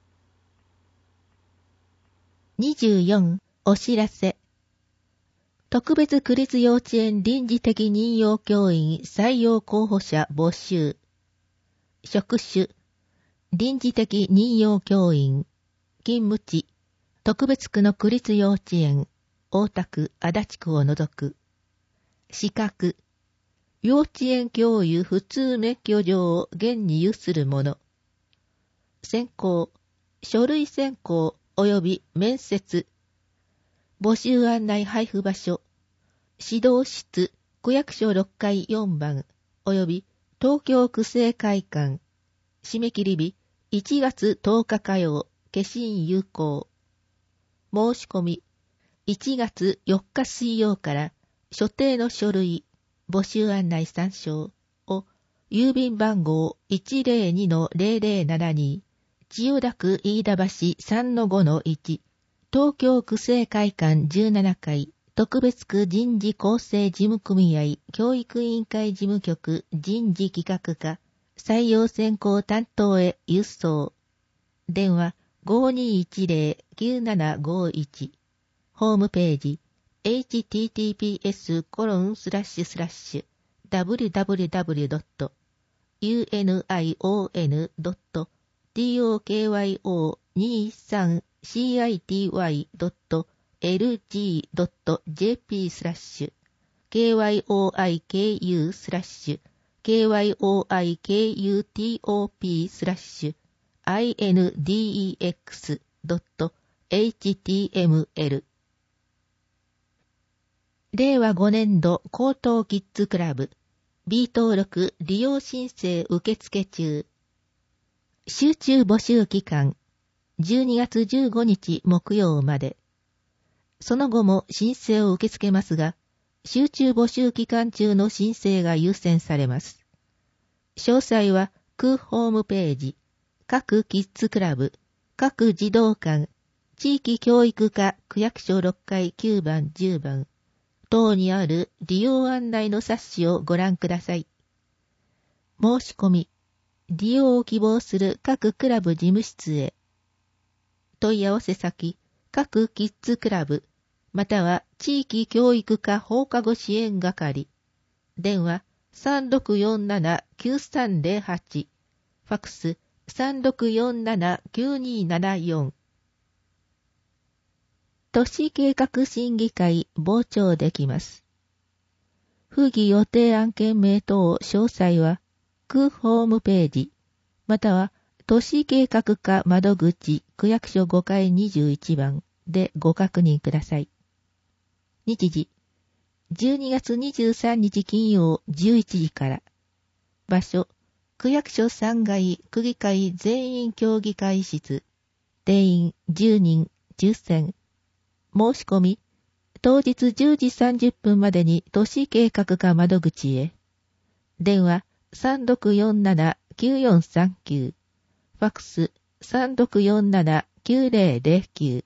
[SPEAKER 3] 。24、お知らせ。特別区立幼稚園臨時的任用教員採用候補者募集。職種、臨時的任用教員。勤務地、特別区の区立幼稚園、大田区、足立区を除く。資格、幼稚園教諭普通免許状を現に有する者。選考、書類選考及び面接。募集案内配布場所、指導室、区役所6階4番、及び東京区政会館。締め切り日、1月10日火曜、消印有効。申し込み、1月4日水曜から所定の書類、募集案内参照を郵便番号 102-0072 千代田区飯田橋 3-5-1 東京区政会館17階特別区人事構成事務組合教育委員会事務局人事企画課採用選考担当へ郵送。電話 5210-9751 ホームページhttps://www.union.tokyo20city.lg.jp/ kyiku/kykutop/index.html 令和5年度高等キッズクラブ B 登録利用申請受付中。集中募集期間 12月15日木曜まで。その後も申請を受け付けますが、集中募集期間中の申請が優先されます。詳細は区ホームページ、各キッズクラブ、各児童館、地域教育課区役所6階9番10番等にある利用案内の冊子をご覧ください。申し込み、利用を希望する各クラブ事務室へ。問い合わせ先、各キッズクラブ、または地域教育課放課後支援係。電話3647-9308。ファクス3647-9274。都市計画審議会傍聴できます。不義予定案件名等詳細は、区ホームページ、または都市計画課窓口区役所5階21番でご確認ください。日時、12月23日金曜11時から。場所、区役所3階区議会全員協議会室。定員10人抽選。申し込み、当日10時30分までに都市計画課窓口へ。電話3647-9439。ファクス3647-9009。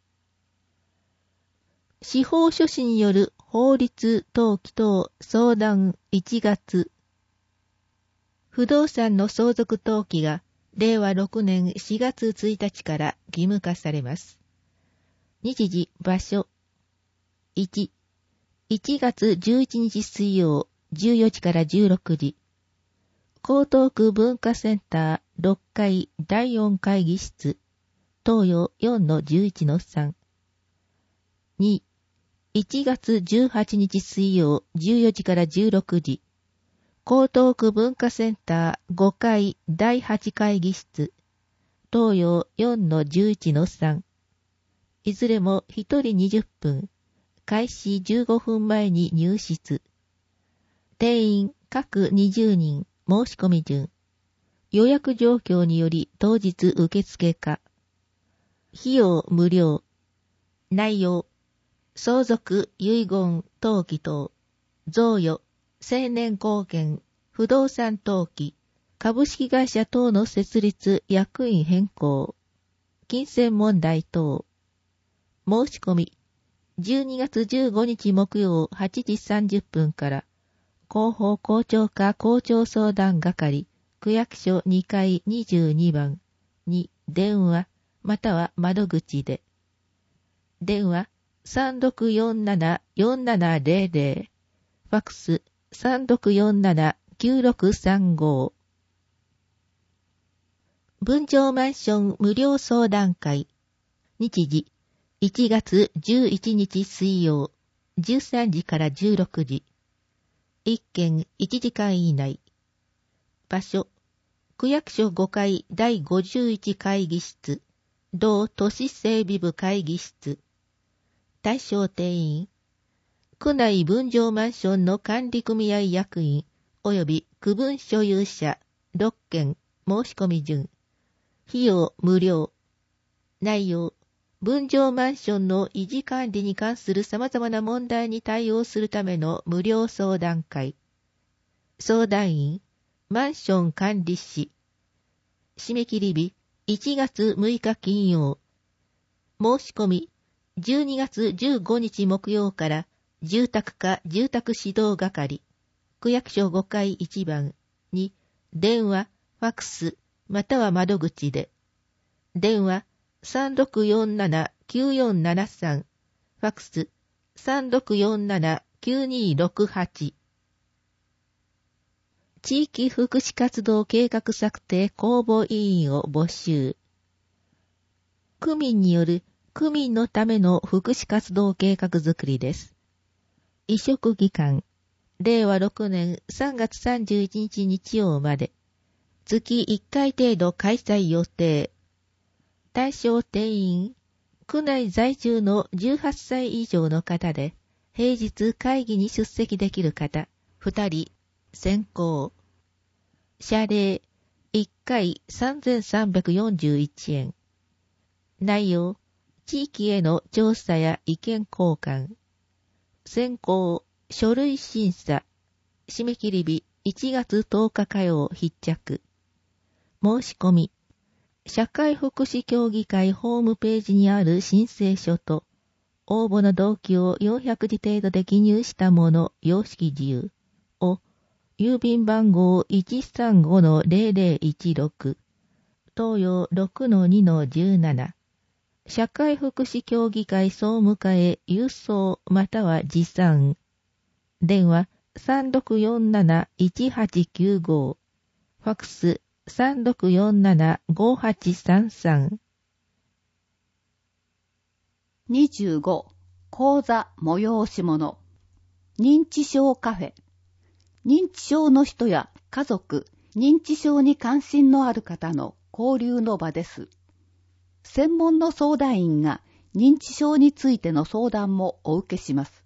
[SPEAKER 3] 司法書士による法律登記等相談1月。不動産の相続登記が令和6年4月1日から義務化されます。日時、場所。1、1月11日水曜14時から16時。江東区文化センター6階第4会議室。東洋 4-11-3。2、1月18日水曜14時から16時。江東区文化センター5階第8会議室。東洋 4-11-3。いずれも1人20分。開始15分前に入室。定員各20人。申し込み順。予約状況により当日受付か。費用無料。内容。相続、遺言、登記等。贈与、成年後見、不動産登記、株式会社等の設立、役員変更。金銭問題等。申し込み。12月15日木曜8時30分から。広報校長課校長相談係、区役所2階22番に電話、または窓口で。電話3647-4700。ファクス3647-9635。分譲マンション無料相談会。日時、1月11日水曜、13時から16時。1件1時間以内。場所、区役所5階第51会議室、同都市整備部会議室。対象定員、区内分譲マンションの管理組合役員及び区分所有者6件申し込み順。費用無料。内容、分譲マンションの維持管理に関する様々な問題に対応するための無料相談会。相談員、マンション管理士。締め切り日、1月6日金曜。申し込み、12月15日木曜から、住宅課住宅指導係、区役所5階1番に、電話、ファクス、または窓口で。電話、3647-9473。ファクス、3647-9268。地域福祉活動計画策定公募委員を募集。区民による区民のための福祉活動計画づくりです。移植期間、令和6年3月31日日曜まで、月1回程度開催予定。対象定員、区内在住の18歳以上の方で、平日会議に出席できる方、2人、先行。謝礼、1回3341円。 内容、地域への調査や意見交換。選考、書類審査。締め切り日、1月10日火曜必着。申し込み。社会福祉協議会ホームページにある申請書と、応募の動機を400字程度で記入したもの、様式自由を、郵便番号 135-0016、東洋 6-2-17、社会福祉協議会総務課へ郵送または持参。電話3647-1895、ファックス3647-5833。
[SPEAKER 4] 25、講座催し物。認知症カフェ。認知症の人や家族、認知症に関心のある方の交流の場です。専門の相談員が認知症についての相談もお受けします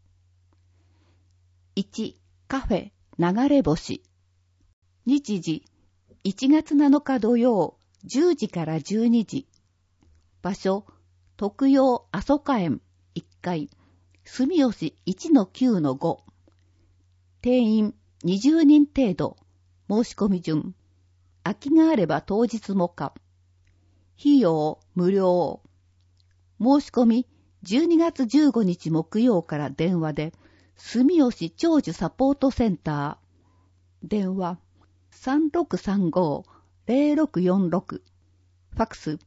[SPEAKER 4] 。1、カフェ流れ星。日時、1月7日土曜、10時から12時。場所、徳陽阿蘇花園1階、住吉 1-9-5。定員20人程度。申し込み順。空きがあれば当日も可。費用無料。申し込み12月15日木曜から電話で、住吉長寿サポートセンター。電話3635-0646。ファクス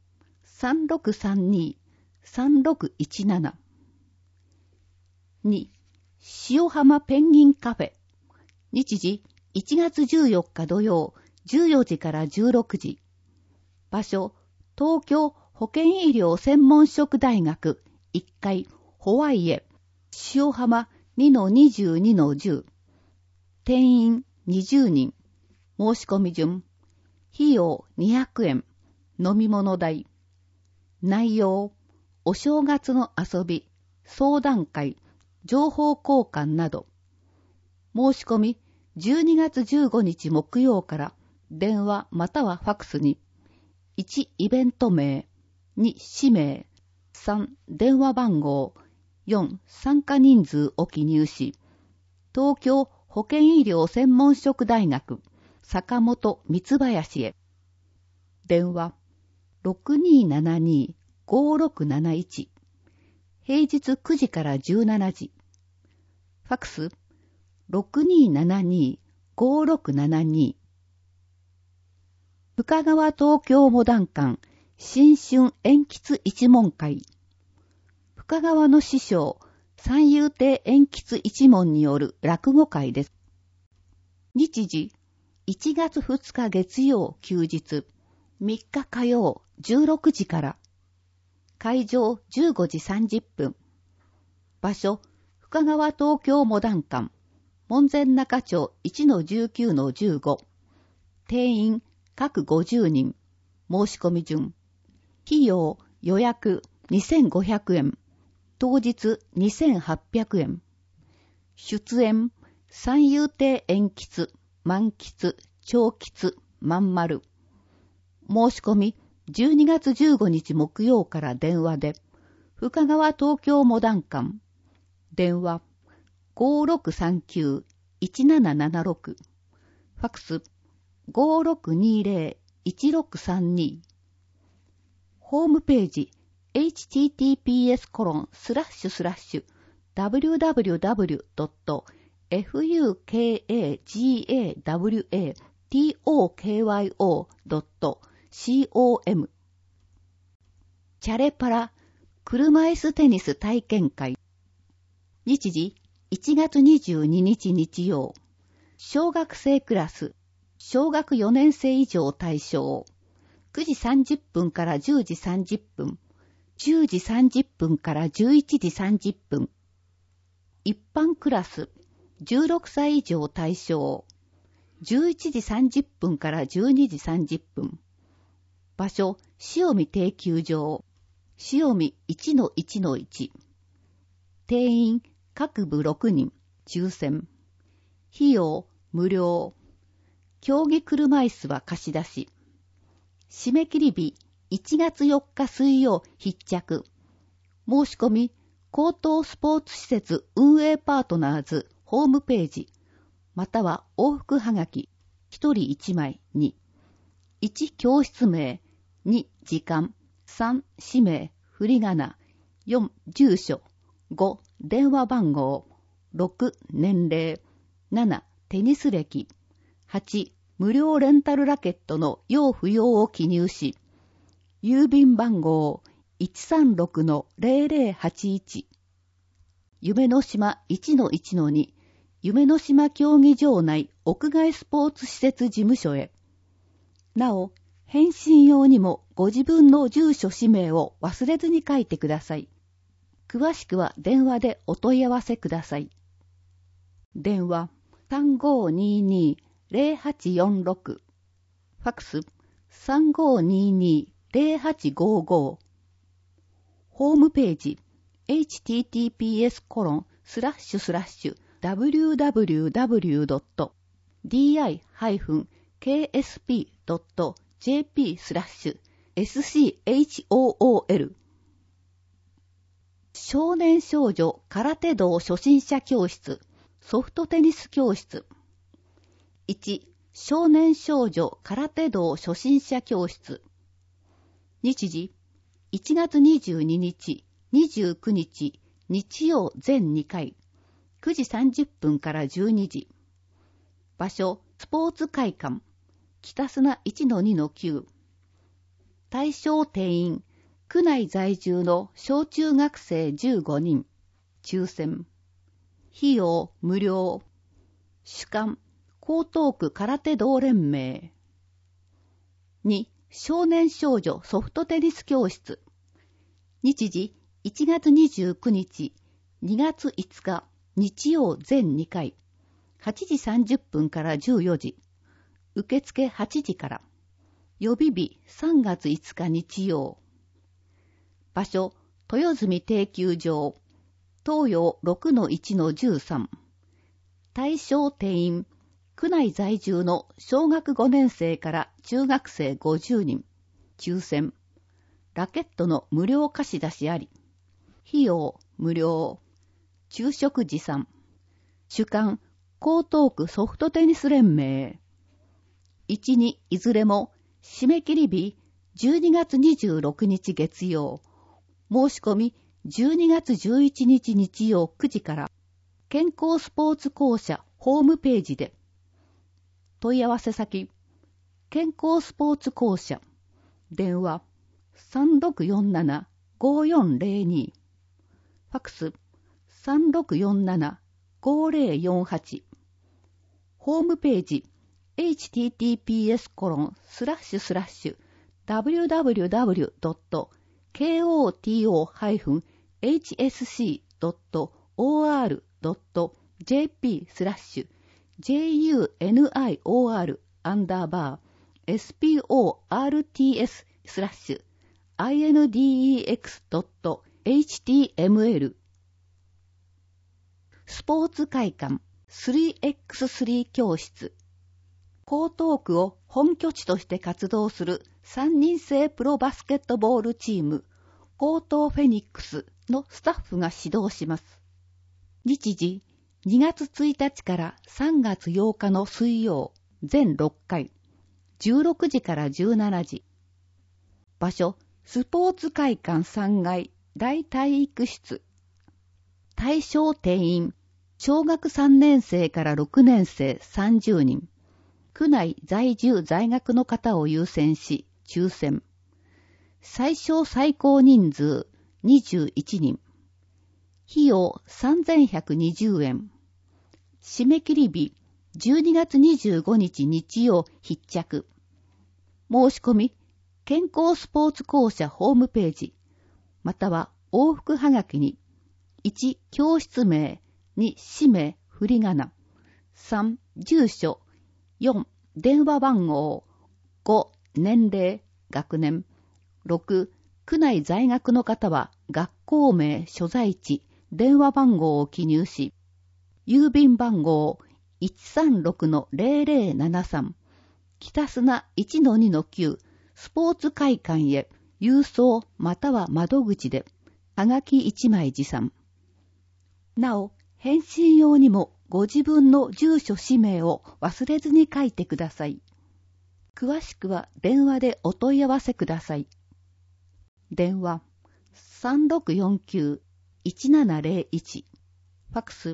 [SPEAKER 4] 3632-3617。2、塩浜ペンギンカフェ。日時1月14日土曜、14時から16時。場所、東京保健医療専門職大学1階ホワイエ塩浜 2-22-10。定員20人。申し込み順。費用200円。飲み物代。内容、お正月の遊び、相談会、情報交換など。申し込み12月15日木曜から電話またはファクスに1、イベント名、2、氏名、3、電話番号、4、参加人数を記入し、東京保健医療専門職大学坂本三林へ。電話6272-5671。平日9時から17時。ファクス6272-5672。深川東京モダン館新春演筆一門会。深川の師匠三遊亭演筆一門による落語会です。日時1月2日月曜休日、3日火曜16時から。会場15時30分。場所、深川東京モダン館、門前仲町 1-19-15。定員各50人。申し込み順。費用、予約2500円。当日2800円。出演、三遊亭演筆、満筆、長筆、まんまる。申し込み、12月15日木曜から電話で、深川東京モダン館。電話、5639-1776。ファクス、5620-1632。ホームページ、https://www.fukagawatokyo.com。 チャレパラ車椅子テニス体験会。日時1月22日日曜。小学生クラス、小学4年生以上対象。9時30分から10時30分。10時30分から11時30分。一般クラス、16歳以上対象。11時30分から12時30分。場所、塩見定休場。塩見 1-1-1。定員、各部6人。抽選。費用、無料。競技車椅子は貸し出し。締め切り日、 1月4日水曜必着。申し込み、高等スポーツ施設運営パートナーズホームページ、または往復はがき、1人1枚に、1教室名、2時間、3氏名、振り仮名、4住所、5電話番号、6年齢、7テニス歴、8無料レンタルラケットの用不要を記入し、郵便番号 136-0081 夢の島 1-1-2 夢の島競技場内屋外スポーツ施設事務所へ。なお、返信用にもご自分の住所氏名を忘れずに書いてください。詳しくは電話でお問い合わせください。電話 3522-0846 ファクス 3522-0855 ホームページ https://www.ksp.jp/SCHOOL 少年少女空手道初心者教室ソフトテニス教室。1少年少女空手道初心者教室。日時1月22日29日日曜全2回9時30分から12時。場所スポーツ会館北砂 1-2-9。対象定員区内在住の小中学生15人。抽選。費用無料。主管江東区空手道連盟。2少年少女ソフトテニス教室。日時1月29日2月5日日曜全2回8時30分から14時。受付8時から。予備日3月5日日曜。場所豊住定休場東洋 6-1-13。対象定員区内在住の小学5年生から中学生50人。抽選。ラケットの無料貸し出しあり。費用無料。昼食持参。主管江東区ソフトテニス連盟。1、2いずれも締め切り日12月26日月曜。申し込み12月11日日曜9時から健康スポーツ公社ホームページで。問い合わせ先健康スポーツ公社電話 3647-5402 ファクス 3647-5048 ホームページ https://www.kotr.jp/junior-sports.html スポーツ会館 3x3 教室。江東区を本拠地として活動する3人制プロバスケットボールチーム江東フェニックスのスタッフが指導します。日時2月1日から3月8日の水曜全6回16時から17時。場所スポーツ会館3階大体育室。対象定員小学3年生から6年生30人。区内在住在学の方を優先し抽選。最小最高人数21人。費用3120円。締め切り日12月25日日曜必着。申し込み健康スポーツ公社ホームページまたは往復はがきに1教室名2氏名振り仮名3住所4電話番号5年齢学年6区内在学の方は学校名所在地電話番号を記入し郵便番号 136-0073 北砂 1-2-9 スポーツ会館へ郵送または窓口で、はがき1枚持参。なお、返信用にもご自分の住所氏名を忘れずに書いてください。詳しくは電話でお問い合わせください。電話 3649-1701 ファックス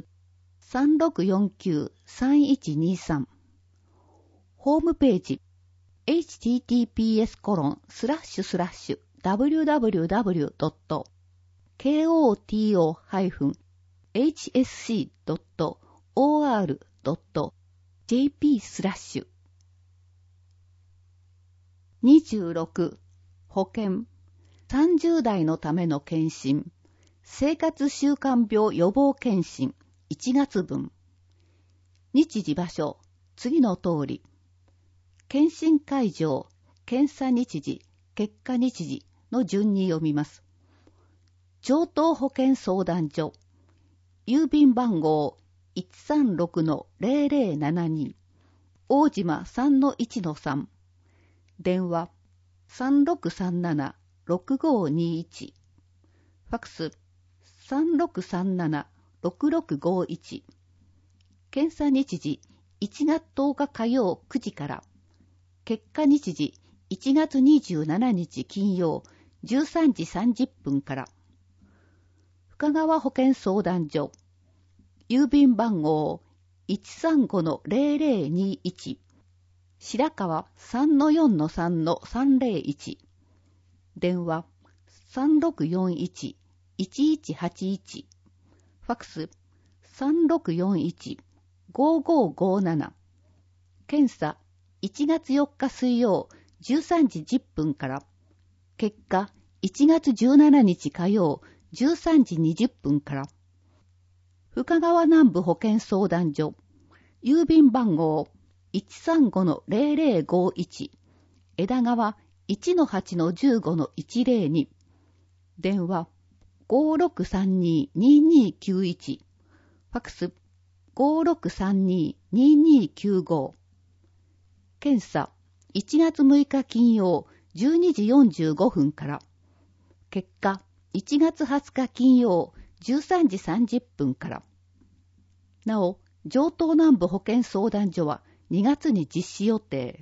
[SPEAKER 4] 3649-3123 ホームページ https://www.koto-hsc.or.jp/ 26. 保険30代のための検診生活習慣病予防検診1月分日時場所次の通り検診会場検査日時結果日時の順に読みます。上東保健相談所郵便番号 136-0072 大島 3-1-3 電話 3637-6521 ファックス 3637-6651 検査日時1月10日火曜9時から結果日時1月27日金曜13時30分から深川保健相談所郵便番号 135-0021 白川 3-4-3-301 電話 3641-1181 ファックス 3641-5557 検査1月4日水曜13時10分から結果1月17日火曜13時20分から深川南部保健相談所郵便番号 135-0051 枝川 1-8-15-102 電話 5632-2291 ファックス 5632-2295 検査1月6日金曜12時45分から結果1月20日金曜13時30分からなお上東南部保健相談所は2月に実施予定。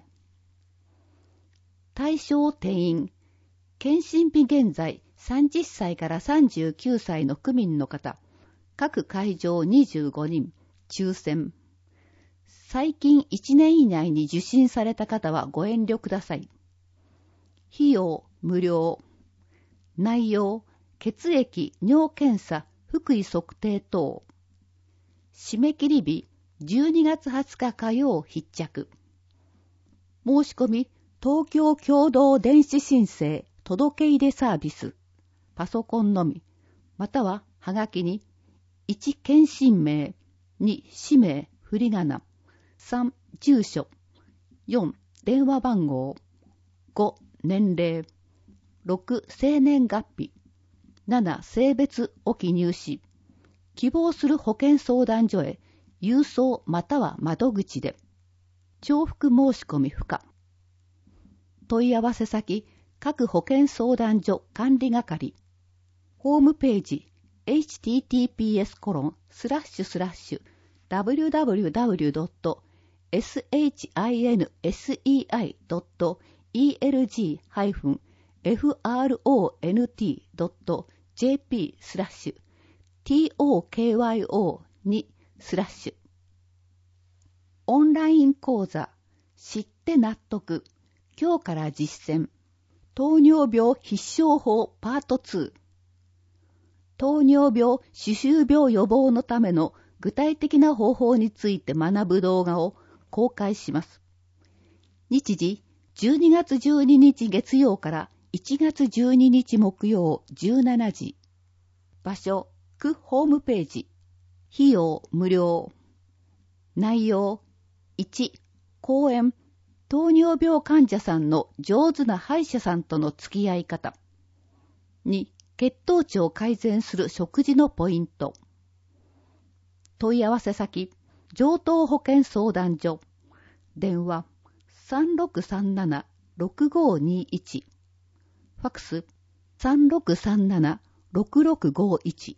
[SPEAKER 4] 対象定員検診日現在30歳から39歳の区民の方各会場25人抽選最近1年以内に受診された方はご遠慮ください。費用無料内容血液尿検査腹囲測定等締め切り日12月20日火曜必着申し込み東京共同電子申請届け入れサービスパソコンのみまたははがきに1検診名2氏名振り仮名3住所4電話番号5年齢6生年月日7性別を記入し希望する保健相談所へ郵送または窓口で重複申し込み不可問い合わせ先各保健相談所管理係ホームページ https://www.selg-elg-front.jp/tokyo2/ オンライン講座知って納得今日から実践糖尿病必勝法パート2糖尿病歯周病予防のための具体的な方法について学ぶ動画を公開します。日時12月12日月曜から1月12日木曜17時場所区ホームページ費用無料内容1講演糖尿病患者さんの上手な歯医者さんとの付き合い方2血糖値を改善する食事のポイント問い合わせ先上東保健相談所電話 3637-6521 フファクス 3637-6651。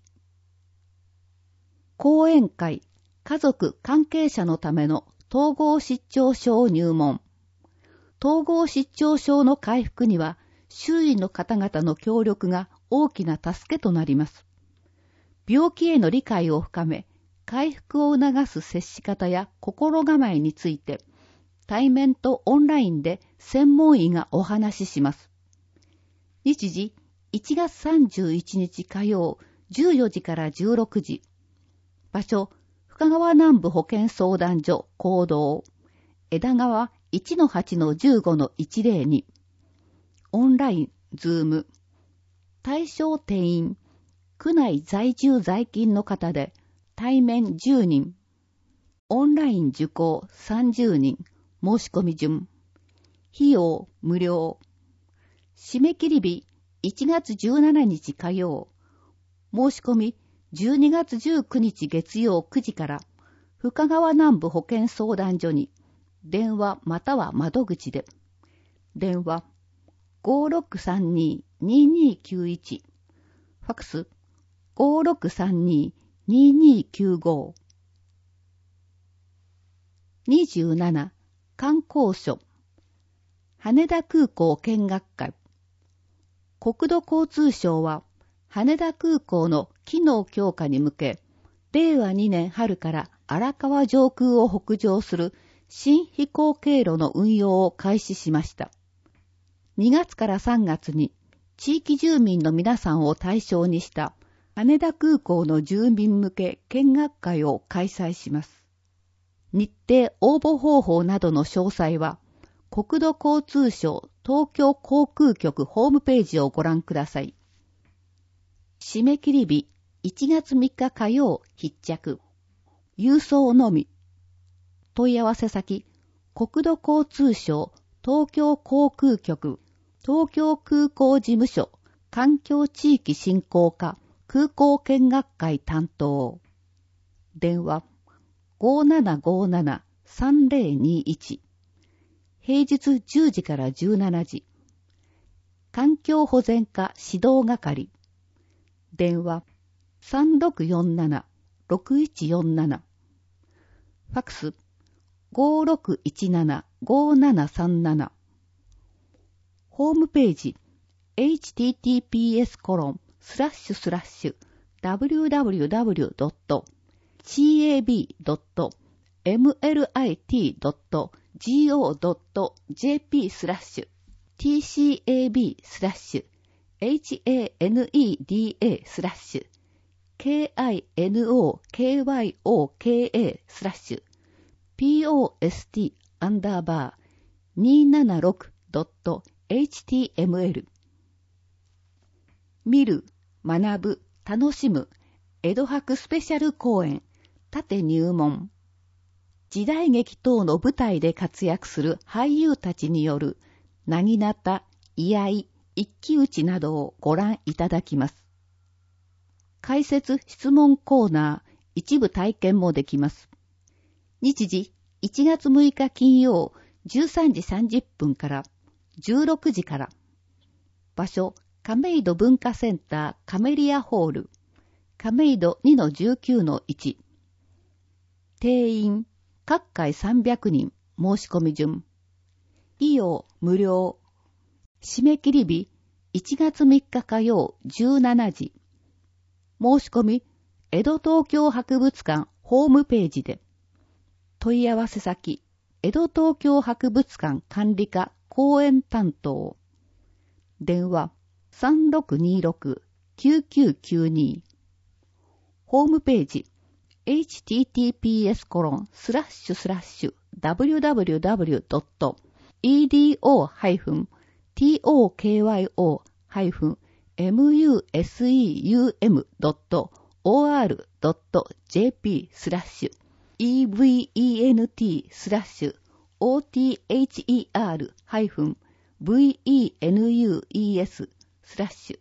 [SPEAKER 4] 講演会、家族関係者のための統合失調症入門。統合失調症の回復には、周囲の方々の協力が大きな助けとなります。病気への理解を深め、回復を促す接し方や心構えについて、対面とオンラインで専門医がお話しします。日時、1月31日火曜、14時から16時。場所、深川南部保健相談所講堂。枝川 1-8-15-102。オンライン、ズーム。対象定員。区内在住在勤の方で、対面10人。オンライン受講30人。申し込み順。費用無料。締め切り日1月17日火曜。申し込み12月19日月曜9時から深川南部保健相談所に電話または窓口で。電話 5632-2291。ファクス 5632-2295。27観光所。羽田空港見学会。国土交通省は羽田空港の機能強化に向け、令和2年春から荒川上空を北上する新飛行経路の運用を開始しました。2月から3月に地域住民の皆さんを対象にした羽田空港の住民向け見学会を開催します。日程応募方法などの詳細は、国土交通省東京航空局ホームページをご覧ください。締め切り日1月3日火曜必着。郵送のみ。問い合わせ先、国土交通省東京航空局東京空港事務所環境地域振興課空港見学会担当。電話5757-3021。平日10時から17時。環境保全課指導係。電話3647-6147。ファクス5617-5737。ホームページ www.cab.mosk.post-276.html 見る、学ぶ、楽しむ、江戸博スペシャル公演、縦入門。時代劇等の舞台で活躍する俳優たちによる、なぎなた、居合、一騎打ちなどをご覧いただきます。解説質問コーナー、一部体験もできます。日時、1月6日金曜、13時30分から16時から。場所、亀戸文化センターカメリアホール、亀戸 2-19-1。定員、各回300人、申し込み順。費用、無料。締め切り日、1月3日火曜、17時。申し込み、江戸東京博物館ホームページで。問い合わせ先、江戸東京博物館管理課講演担当。電話、3626-9992。ホームページ、https://www.edohyphen-tokyou.or.jp/ event/other-venues/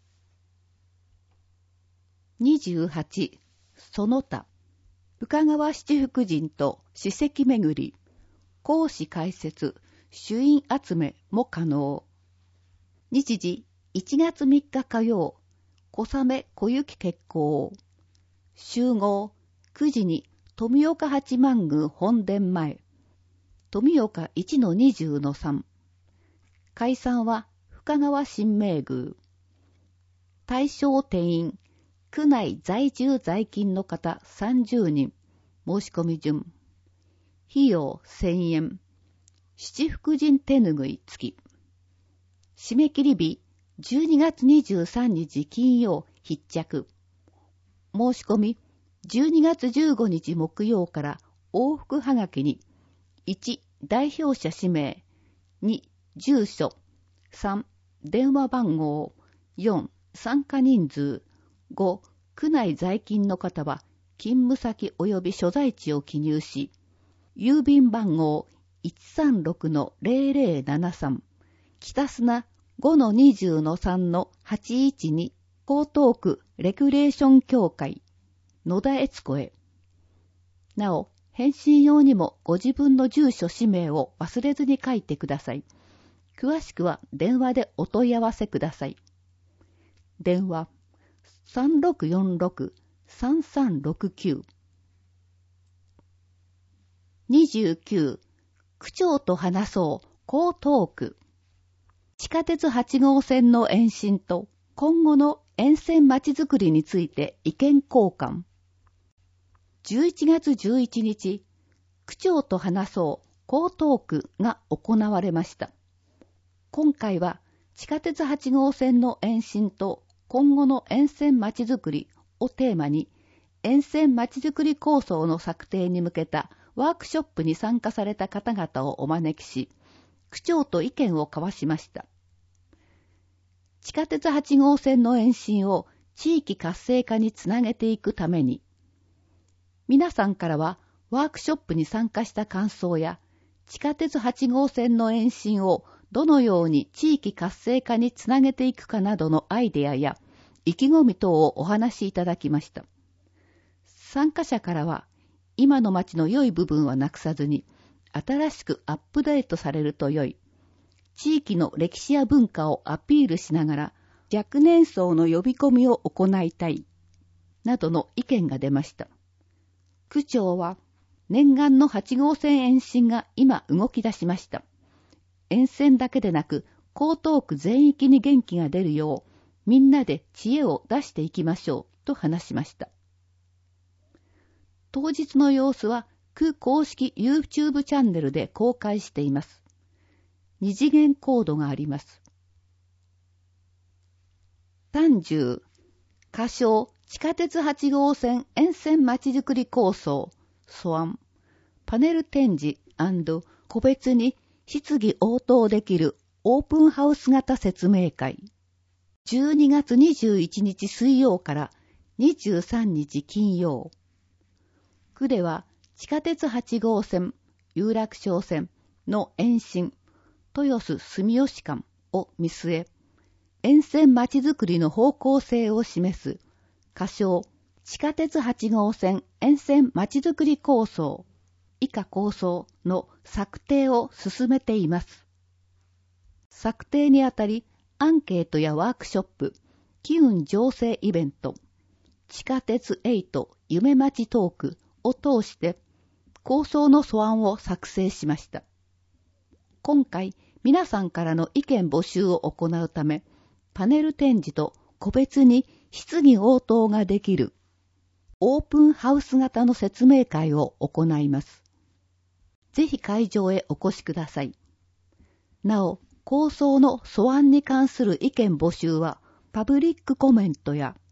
[SPEAKER 4] 28. その他、深川七福神と史跡巡り、講師解説、朱印集めも可能。日時 1月3日火曜、小雨小雪決行。集合、9時に富岡八幡宮本殿前。富岡 1-20-3。解散は深川神明宮。対象定員、区内在住在勤の方30人。申し込み順。費用1000円。七福神手ぬぐい付き。締め切り日、12月23日金曜必着。申し込み、12月15日木曜から往復はがきに、1、代表者氏名、2、住所、3、電話番号、4、参加人数、5、区内在勤の方は、勤務先及び所在地を記入し、郵便番号 136-0073、北砂 5-20-3-812、江東区レクレーション協会、野田悦子へ。なお、返信用にもご自分の住所氏名を忘れずに書いてください。詳しくは電話でお問い合わせください。電話 3646-3369。29、区長と話そう、江東区。地下鉄8号線の延伸と今後の沿線まちづくりについて意見交換。11月11日、区長と話そう、江東区が行われました。今回は地下鉄8号線の延伸と今後の沿線まちづくりをテーマに、沿線まちづくり構想の策定に向けたワークショップに参加された方々をお招きし、区長と意見を交わしました。地下鉄8号線の延伸を地域活性化につなげていくために、皆さんからはワークショップに参加した感想や、地下鉄8号線の延伸をどのように地域活性化につなげていくかなどのアイデアや意気込み等をお話しいただきました。参加者からは、今の街の良い部分はなくさずに、新しくアップデートされると良い。地域の歴史や文化をアピールしながら、若年層の呼び込みを行いたい。などの意見が出ました。区長は、念願の8号線延伸が今動き出しました。沿線だけでなく、江東区全域に元気が出るよう、みんなで知恵を出していきましょう、と話しました。当日の様子は、区公式 YouTube チャンネルで公開しています。二次元コードがあります。30、仮称地下鉄8号線沿線まちづくり構想、素案、パネル展示&個別に質疑応答できるオープンハウス型説明会。12月21日水曜から23日金曜。区では地下鉄8号線、有楽町線の延伸、豊洲住吉間を見据え、沿線まちづくりの方向性を示す、仮称、地下鉄8号線沿線まちづくり構想、以下構想の策定を進めています。策定にあたり、アンケートやワークショップ、機運醸成イベント、地下鉄8夢町トークを通して、構想の素案を作成しました。今回、皆さんからの意見募集を行うため、パネル展示と個別に質疑応答ができるオープンハウス型の説明会を行います。ぜひ会場へお越しください。なお、構想の素案に関する意見募集は、パブリックコメントや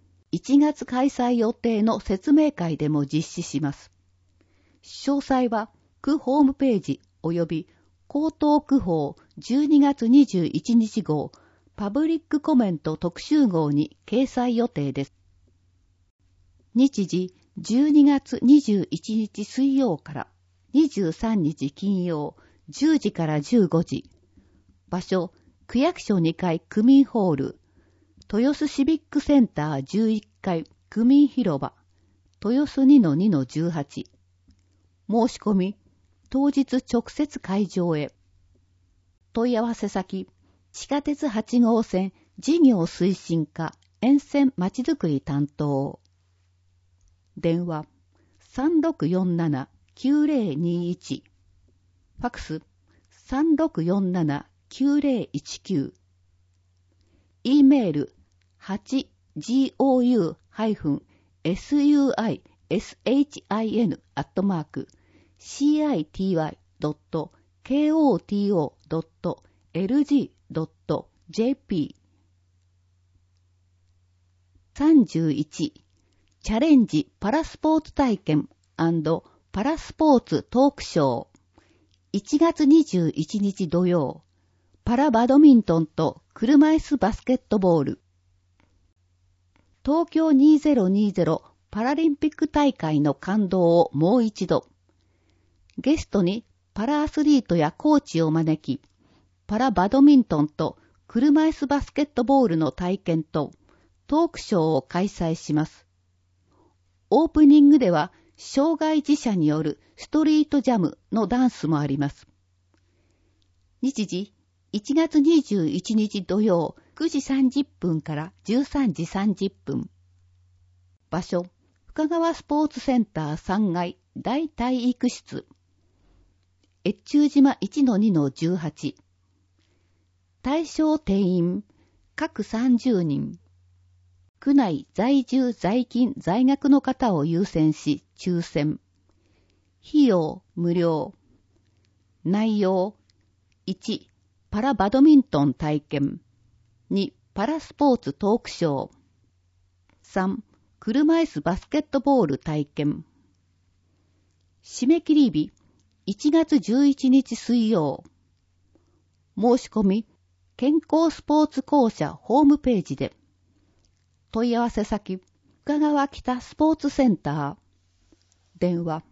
[SPEAKER 4] 1月開催予定の説明会でも実施します。詳細は、区ホームページ及び江東区報12月21日号パブリックコメント特集号に掲載予定です。日時12月21日水曜から23日金曜10時から15時。場所、区役所2階区民ホール、豊洲シビックセンター11階区民広場、豊洲 2-2-18。申し込み、当日直接会場へ。問い合わせ先、地下鉄8号線事業推進課沿線まちづくり担当。電話3647-9021。ファクス3647-9019。e メール8GOUSHIN@cito.lg.jp。 31. チャレンジパラスポーツ体験&パラスポーツトークショー。1月21日土曜、パラバドミントンと車椅子バスケットボール。東京2020パラリンピック大会の感動をもう一度。ゲストにパラアスリートやコーチを招き、パラバドミントンと車椅子バスケットボールの体験とトークショーを開催します。オープニングでは障害児者によるストリートジャムのダンスもあります。日時1月21日土曜9時30分から13時30分。場所、深川スポーツセンター3階大体育室。越中島 1-2-18。対象定員、各30人。区内在住在勤在学の方を優先し抽選。費用無料。内容1、パラバドミントン体験。2、パラスポーツトークショー。3、車椅子バスケットボール体験。締め切り日1月11日水曜。申し込み健康スポーツ公社ホームページで。問い合わせ先深川北スポーツセンター。電話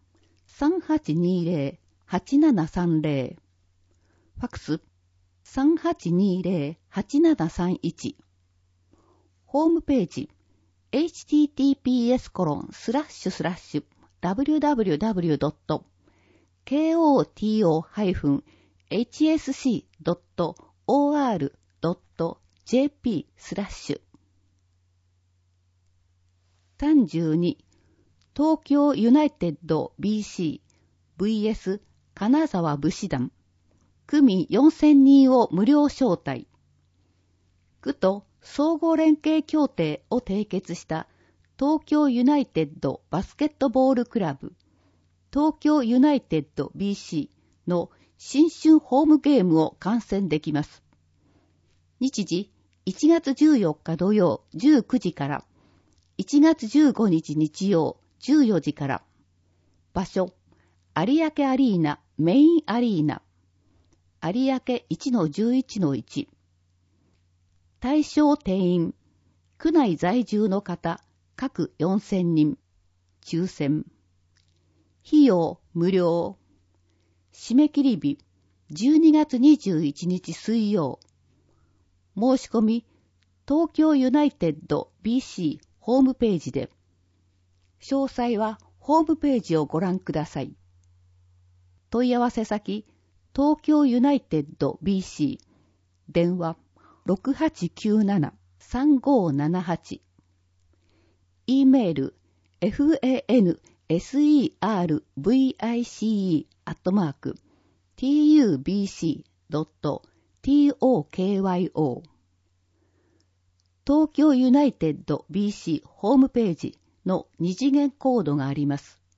[SPEAKER 4] 3820-8730。ファクス3820-8731。ホームページ https://www.koto-hsc.or.jp/ 32. 東京ユナイテッド BC vs 金沢武士団組4000人を無料招待。区と総合連携協定を締結した東京ユナイテッドバスケットボールクラブ東京ユナイテッド BC の新春ホームゲームを観戦できます。日時1月14日土曜19時から1月15日日曜14時から。場所有明アリーナメインアリーナ有明 1-11-1。対象定員区内在住の方各4000人抽選。費用無料。締め切り日12月21日水曜。申し込み東京ユナイテッド BC ホームページで。詳細はホームページをご覧ください。問い合わせ先東京ユナイテッド BC 電話6897-3578。e メール fanservice@tubc.tokyo。 東京ユナイテッド BC ホームページの二次元コードがあります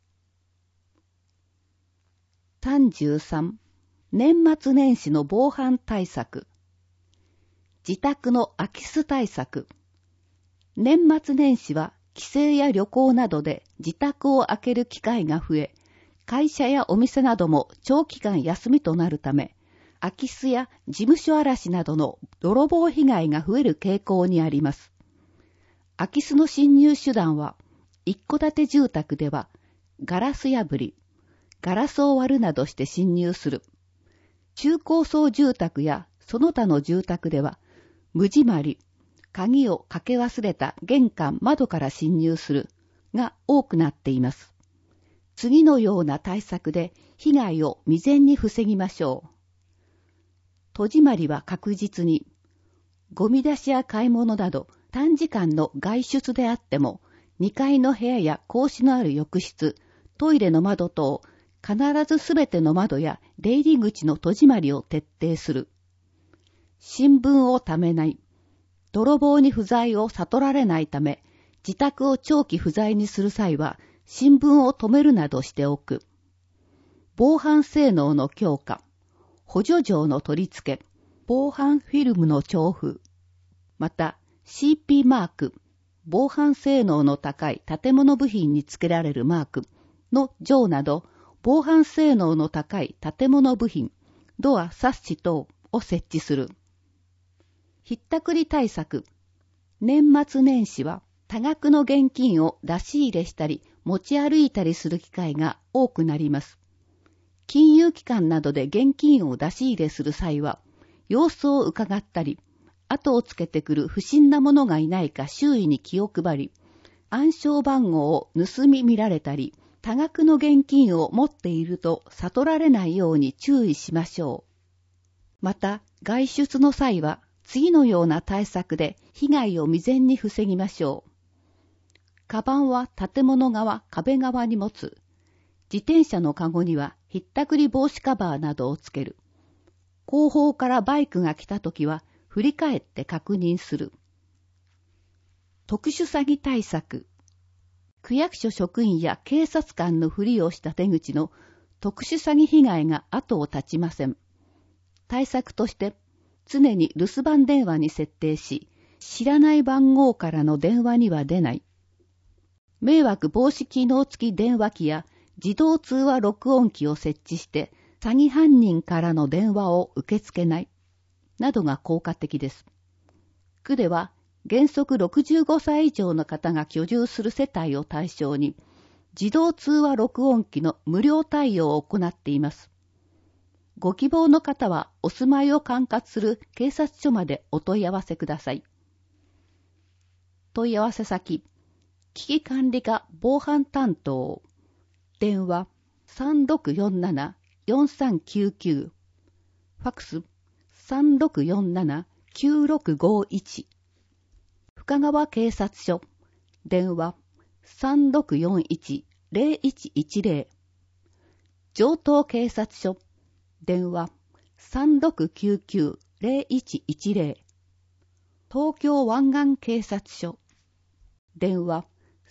[SPEAKER 4] 。33. 年末年始の防犯対策。自宅の空き巣対策。年末年始は帰省や旅行などで自宅を空ける機会が増え、会社やお店なども長期間休みとなるため、空き巣や事務所荒らしなどの泥棒被害が増える傾向にあります。空き巣の侵入手段は、一戸建て住宅ではガラス破り、ガラスを割るなどして侵入する。中高層住宅やその他の住宅では、無締まり、鍵をかけ忘れた玄関窓から侵入するが多くなっています。次のような対策で被害を未然に防ぎましょう。戸締まりは確実に、 ゴミ出しや買い物など短時間の外出であっても、2階の部屋や格子のある浴室、トイレの窓等、必ずすべての窓や出入り口の戸締まりを徹底する。新聞をためない。泥棒に不在を悟られないため、自宅を長期不在にする際は、新聞を止めるなどしておく。防犯性能の強化。補助錠の取り付け。防犯フィルムの調布。また、CP マーク。防犯性能の高い建物部品に付けられるマークの錠など、防犯性能の高い建物部品、ドア、サッシ等を設置する。ひったくり対策。年末年始は多額の現金を出し入れしたり持ち歩いたりする機会が多くなります。金融機関などで現金を出し入れする際は、様子を伺ったり、後をつけてくる不審な者がいないか周囲に気を配り、暗証番号を盗み見られたり、多額の現金を持っていると悟られないように注意しましょう。また、外出の際は、次のような対策で被害を未然に防ぎましょう。カバンは建物側、壁側に持つ。自転車のカゴにはひったくり防止カバーなどをつける。後方からバイクが来たときは振り返って確認する。特殊詐欺対策。区役所職員や警察官のふりをした手口の特殊詐欺被害が後を絶ちません。対策として、常に留守番電話に設定し、知らない番号からの電話には出ない。迷惑防止機能付き電話機や自動通話録音機を設置して、詐欺犯人からの電話を受け付けない。などが効果的です。区では、原則65歳以上の方が居住する世帯を対象に、自動通話録音機の無料対応を行っています。ご希望の方はお住まいを管轄する警察署までお問い合わせください。問い合わせ先、危機管理課防犯担当、電話 3647-4399、ファクス 3647-9651、深川警察署、電話 3641-0110、城東警察署、電話 3699-0110、東京湾岸警察署、電話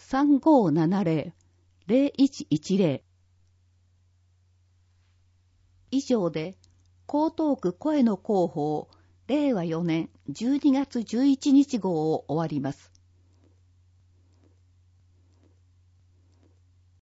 [SPEAKER 4] 3570-0110。以上で、江東区声の広報令和4年12月11日号を終わります。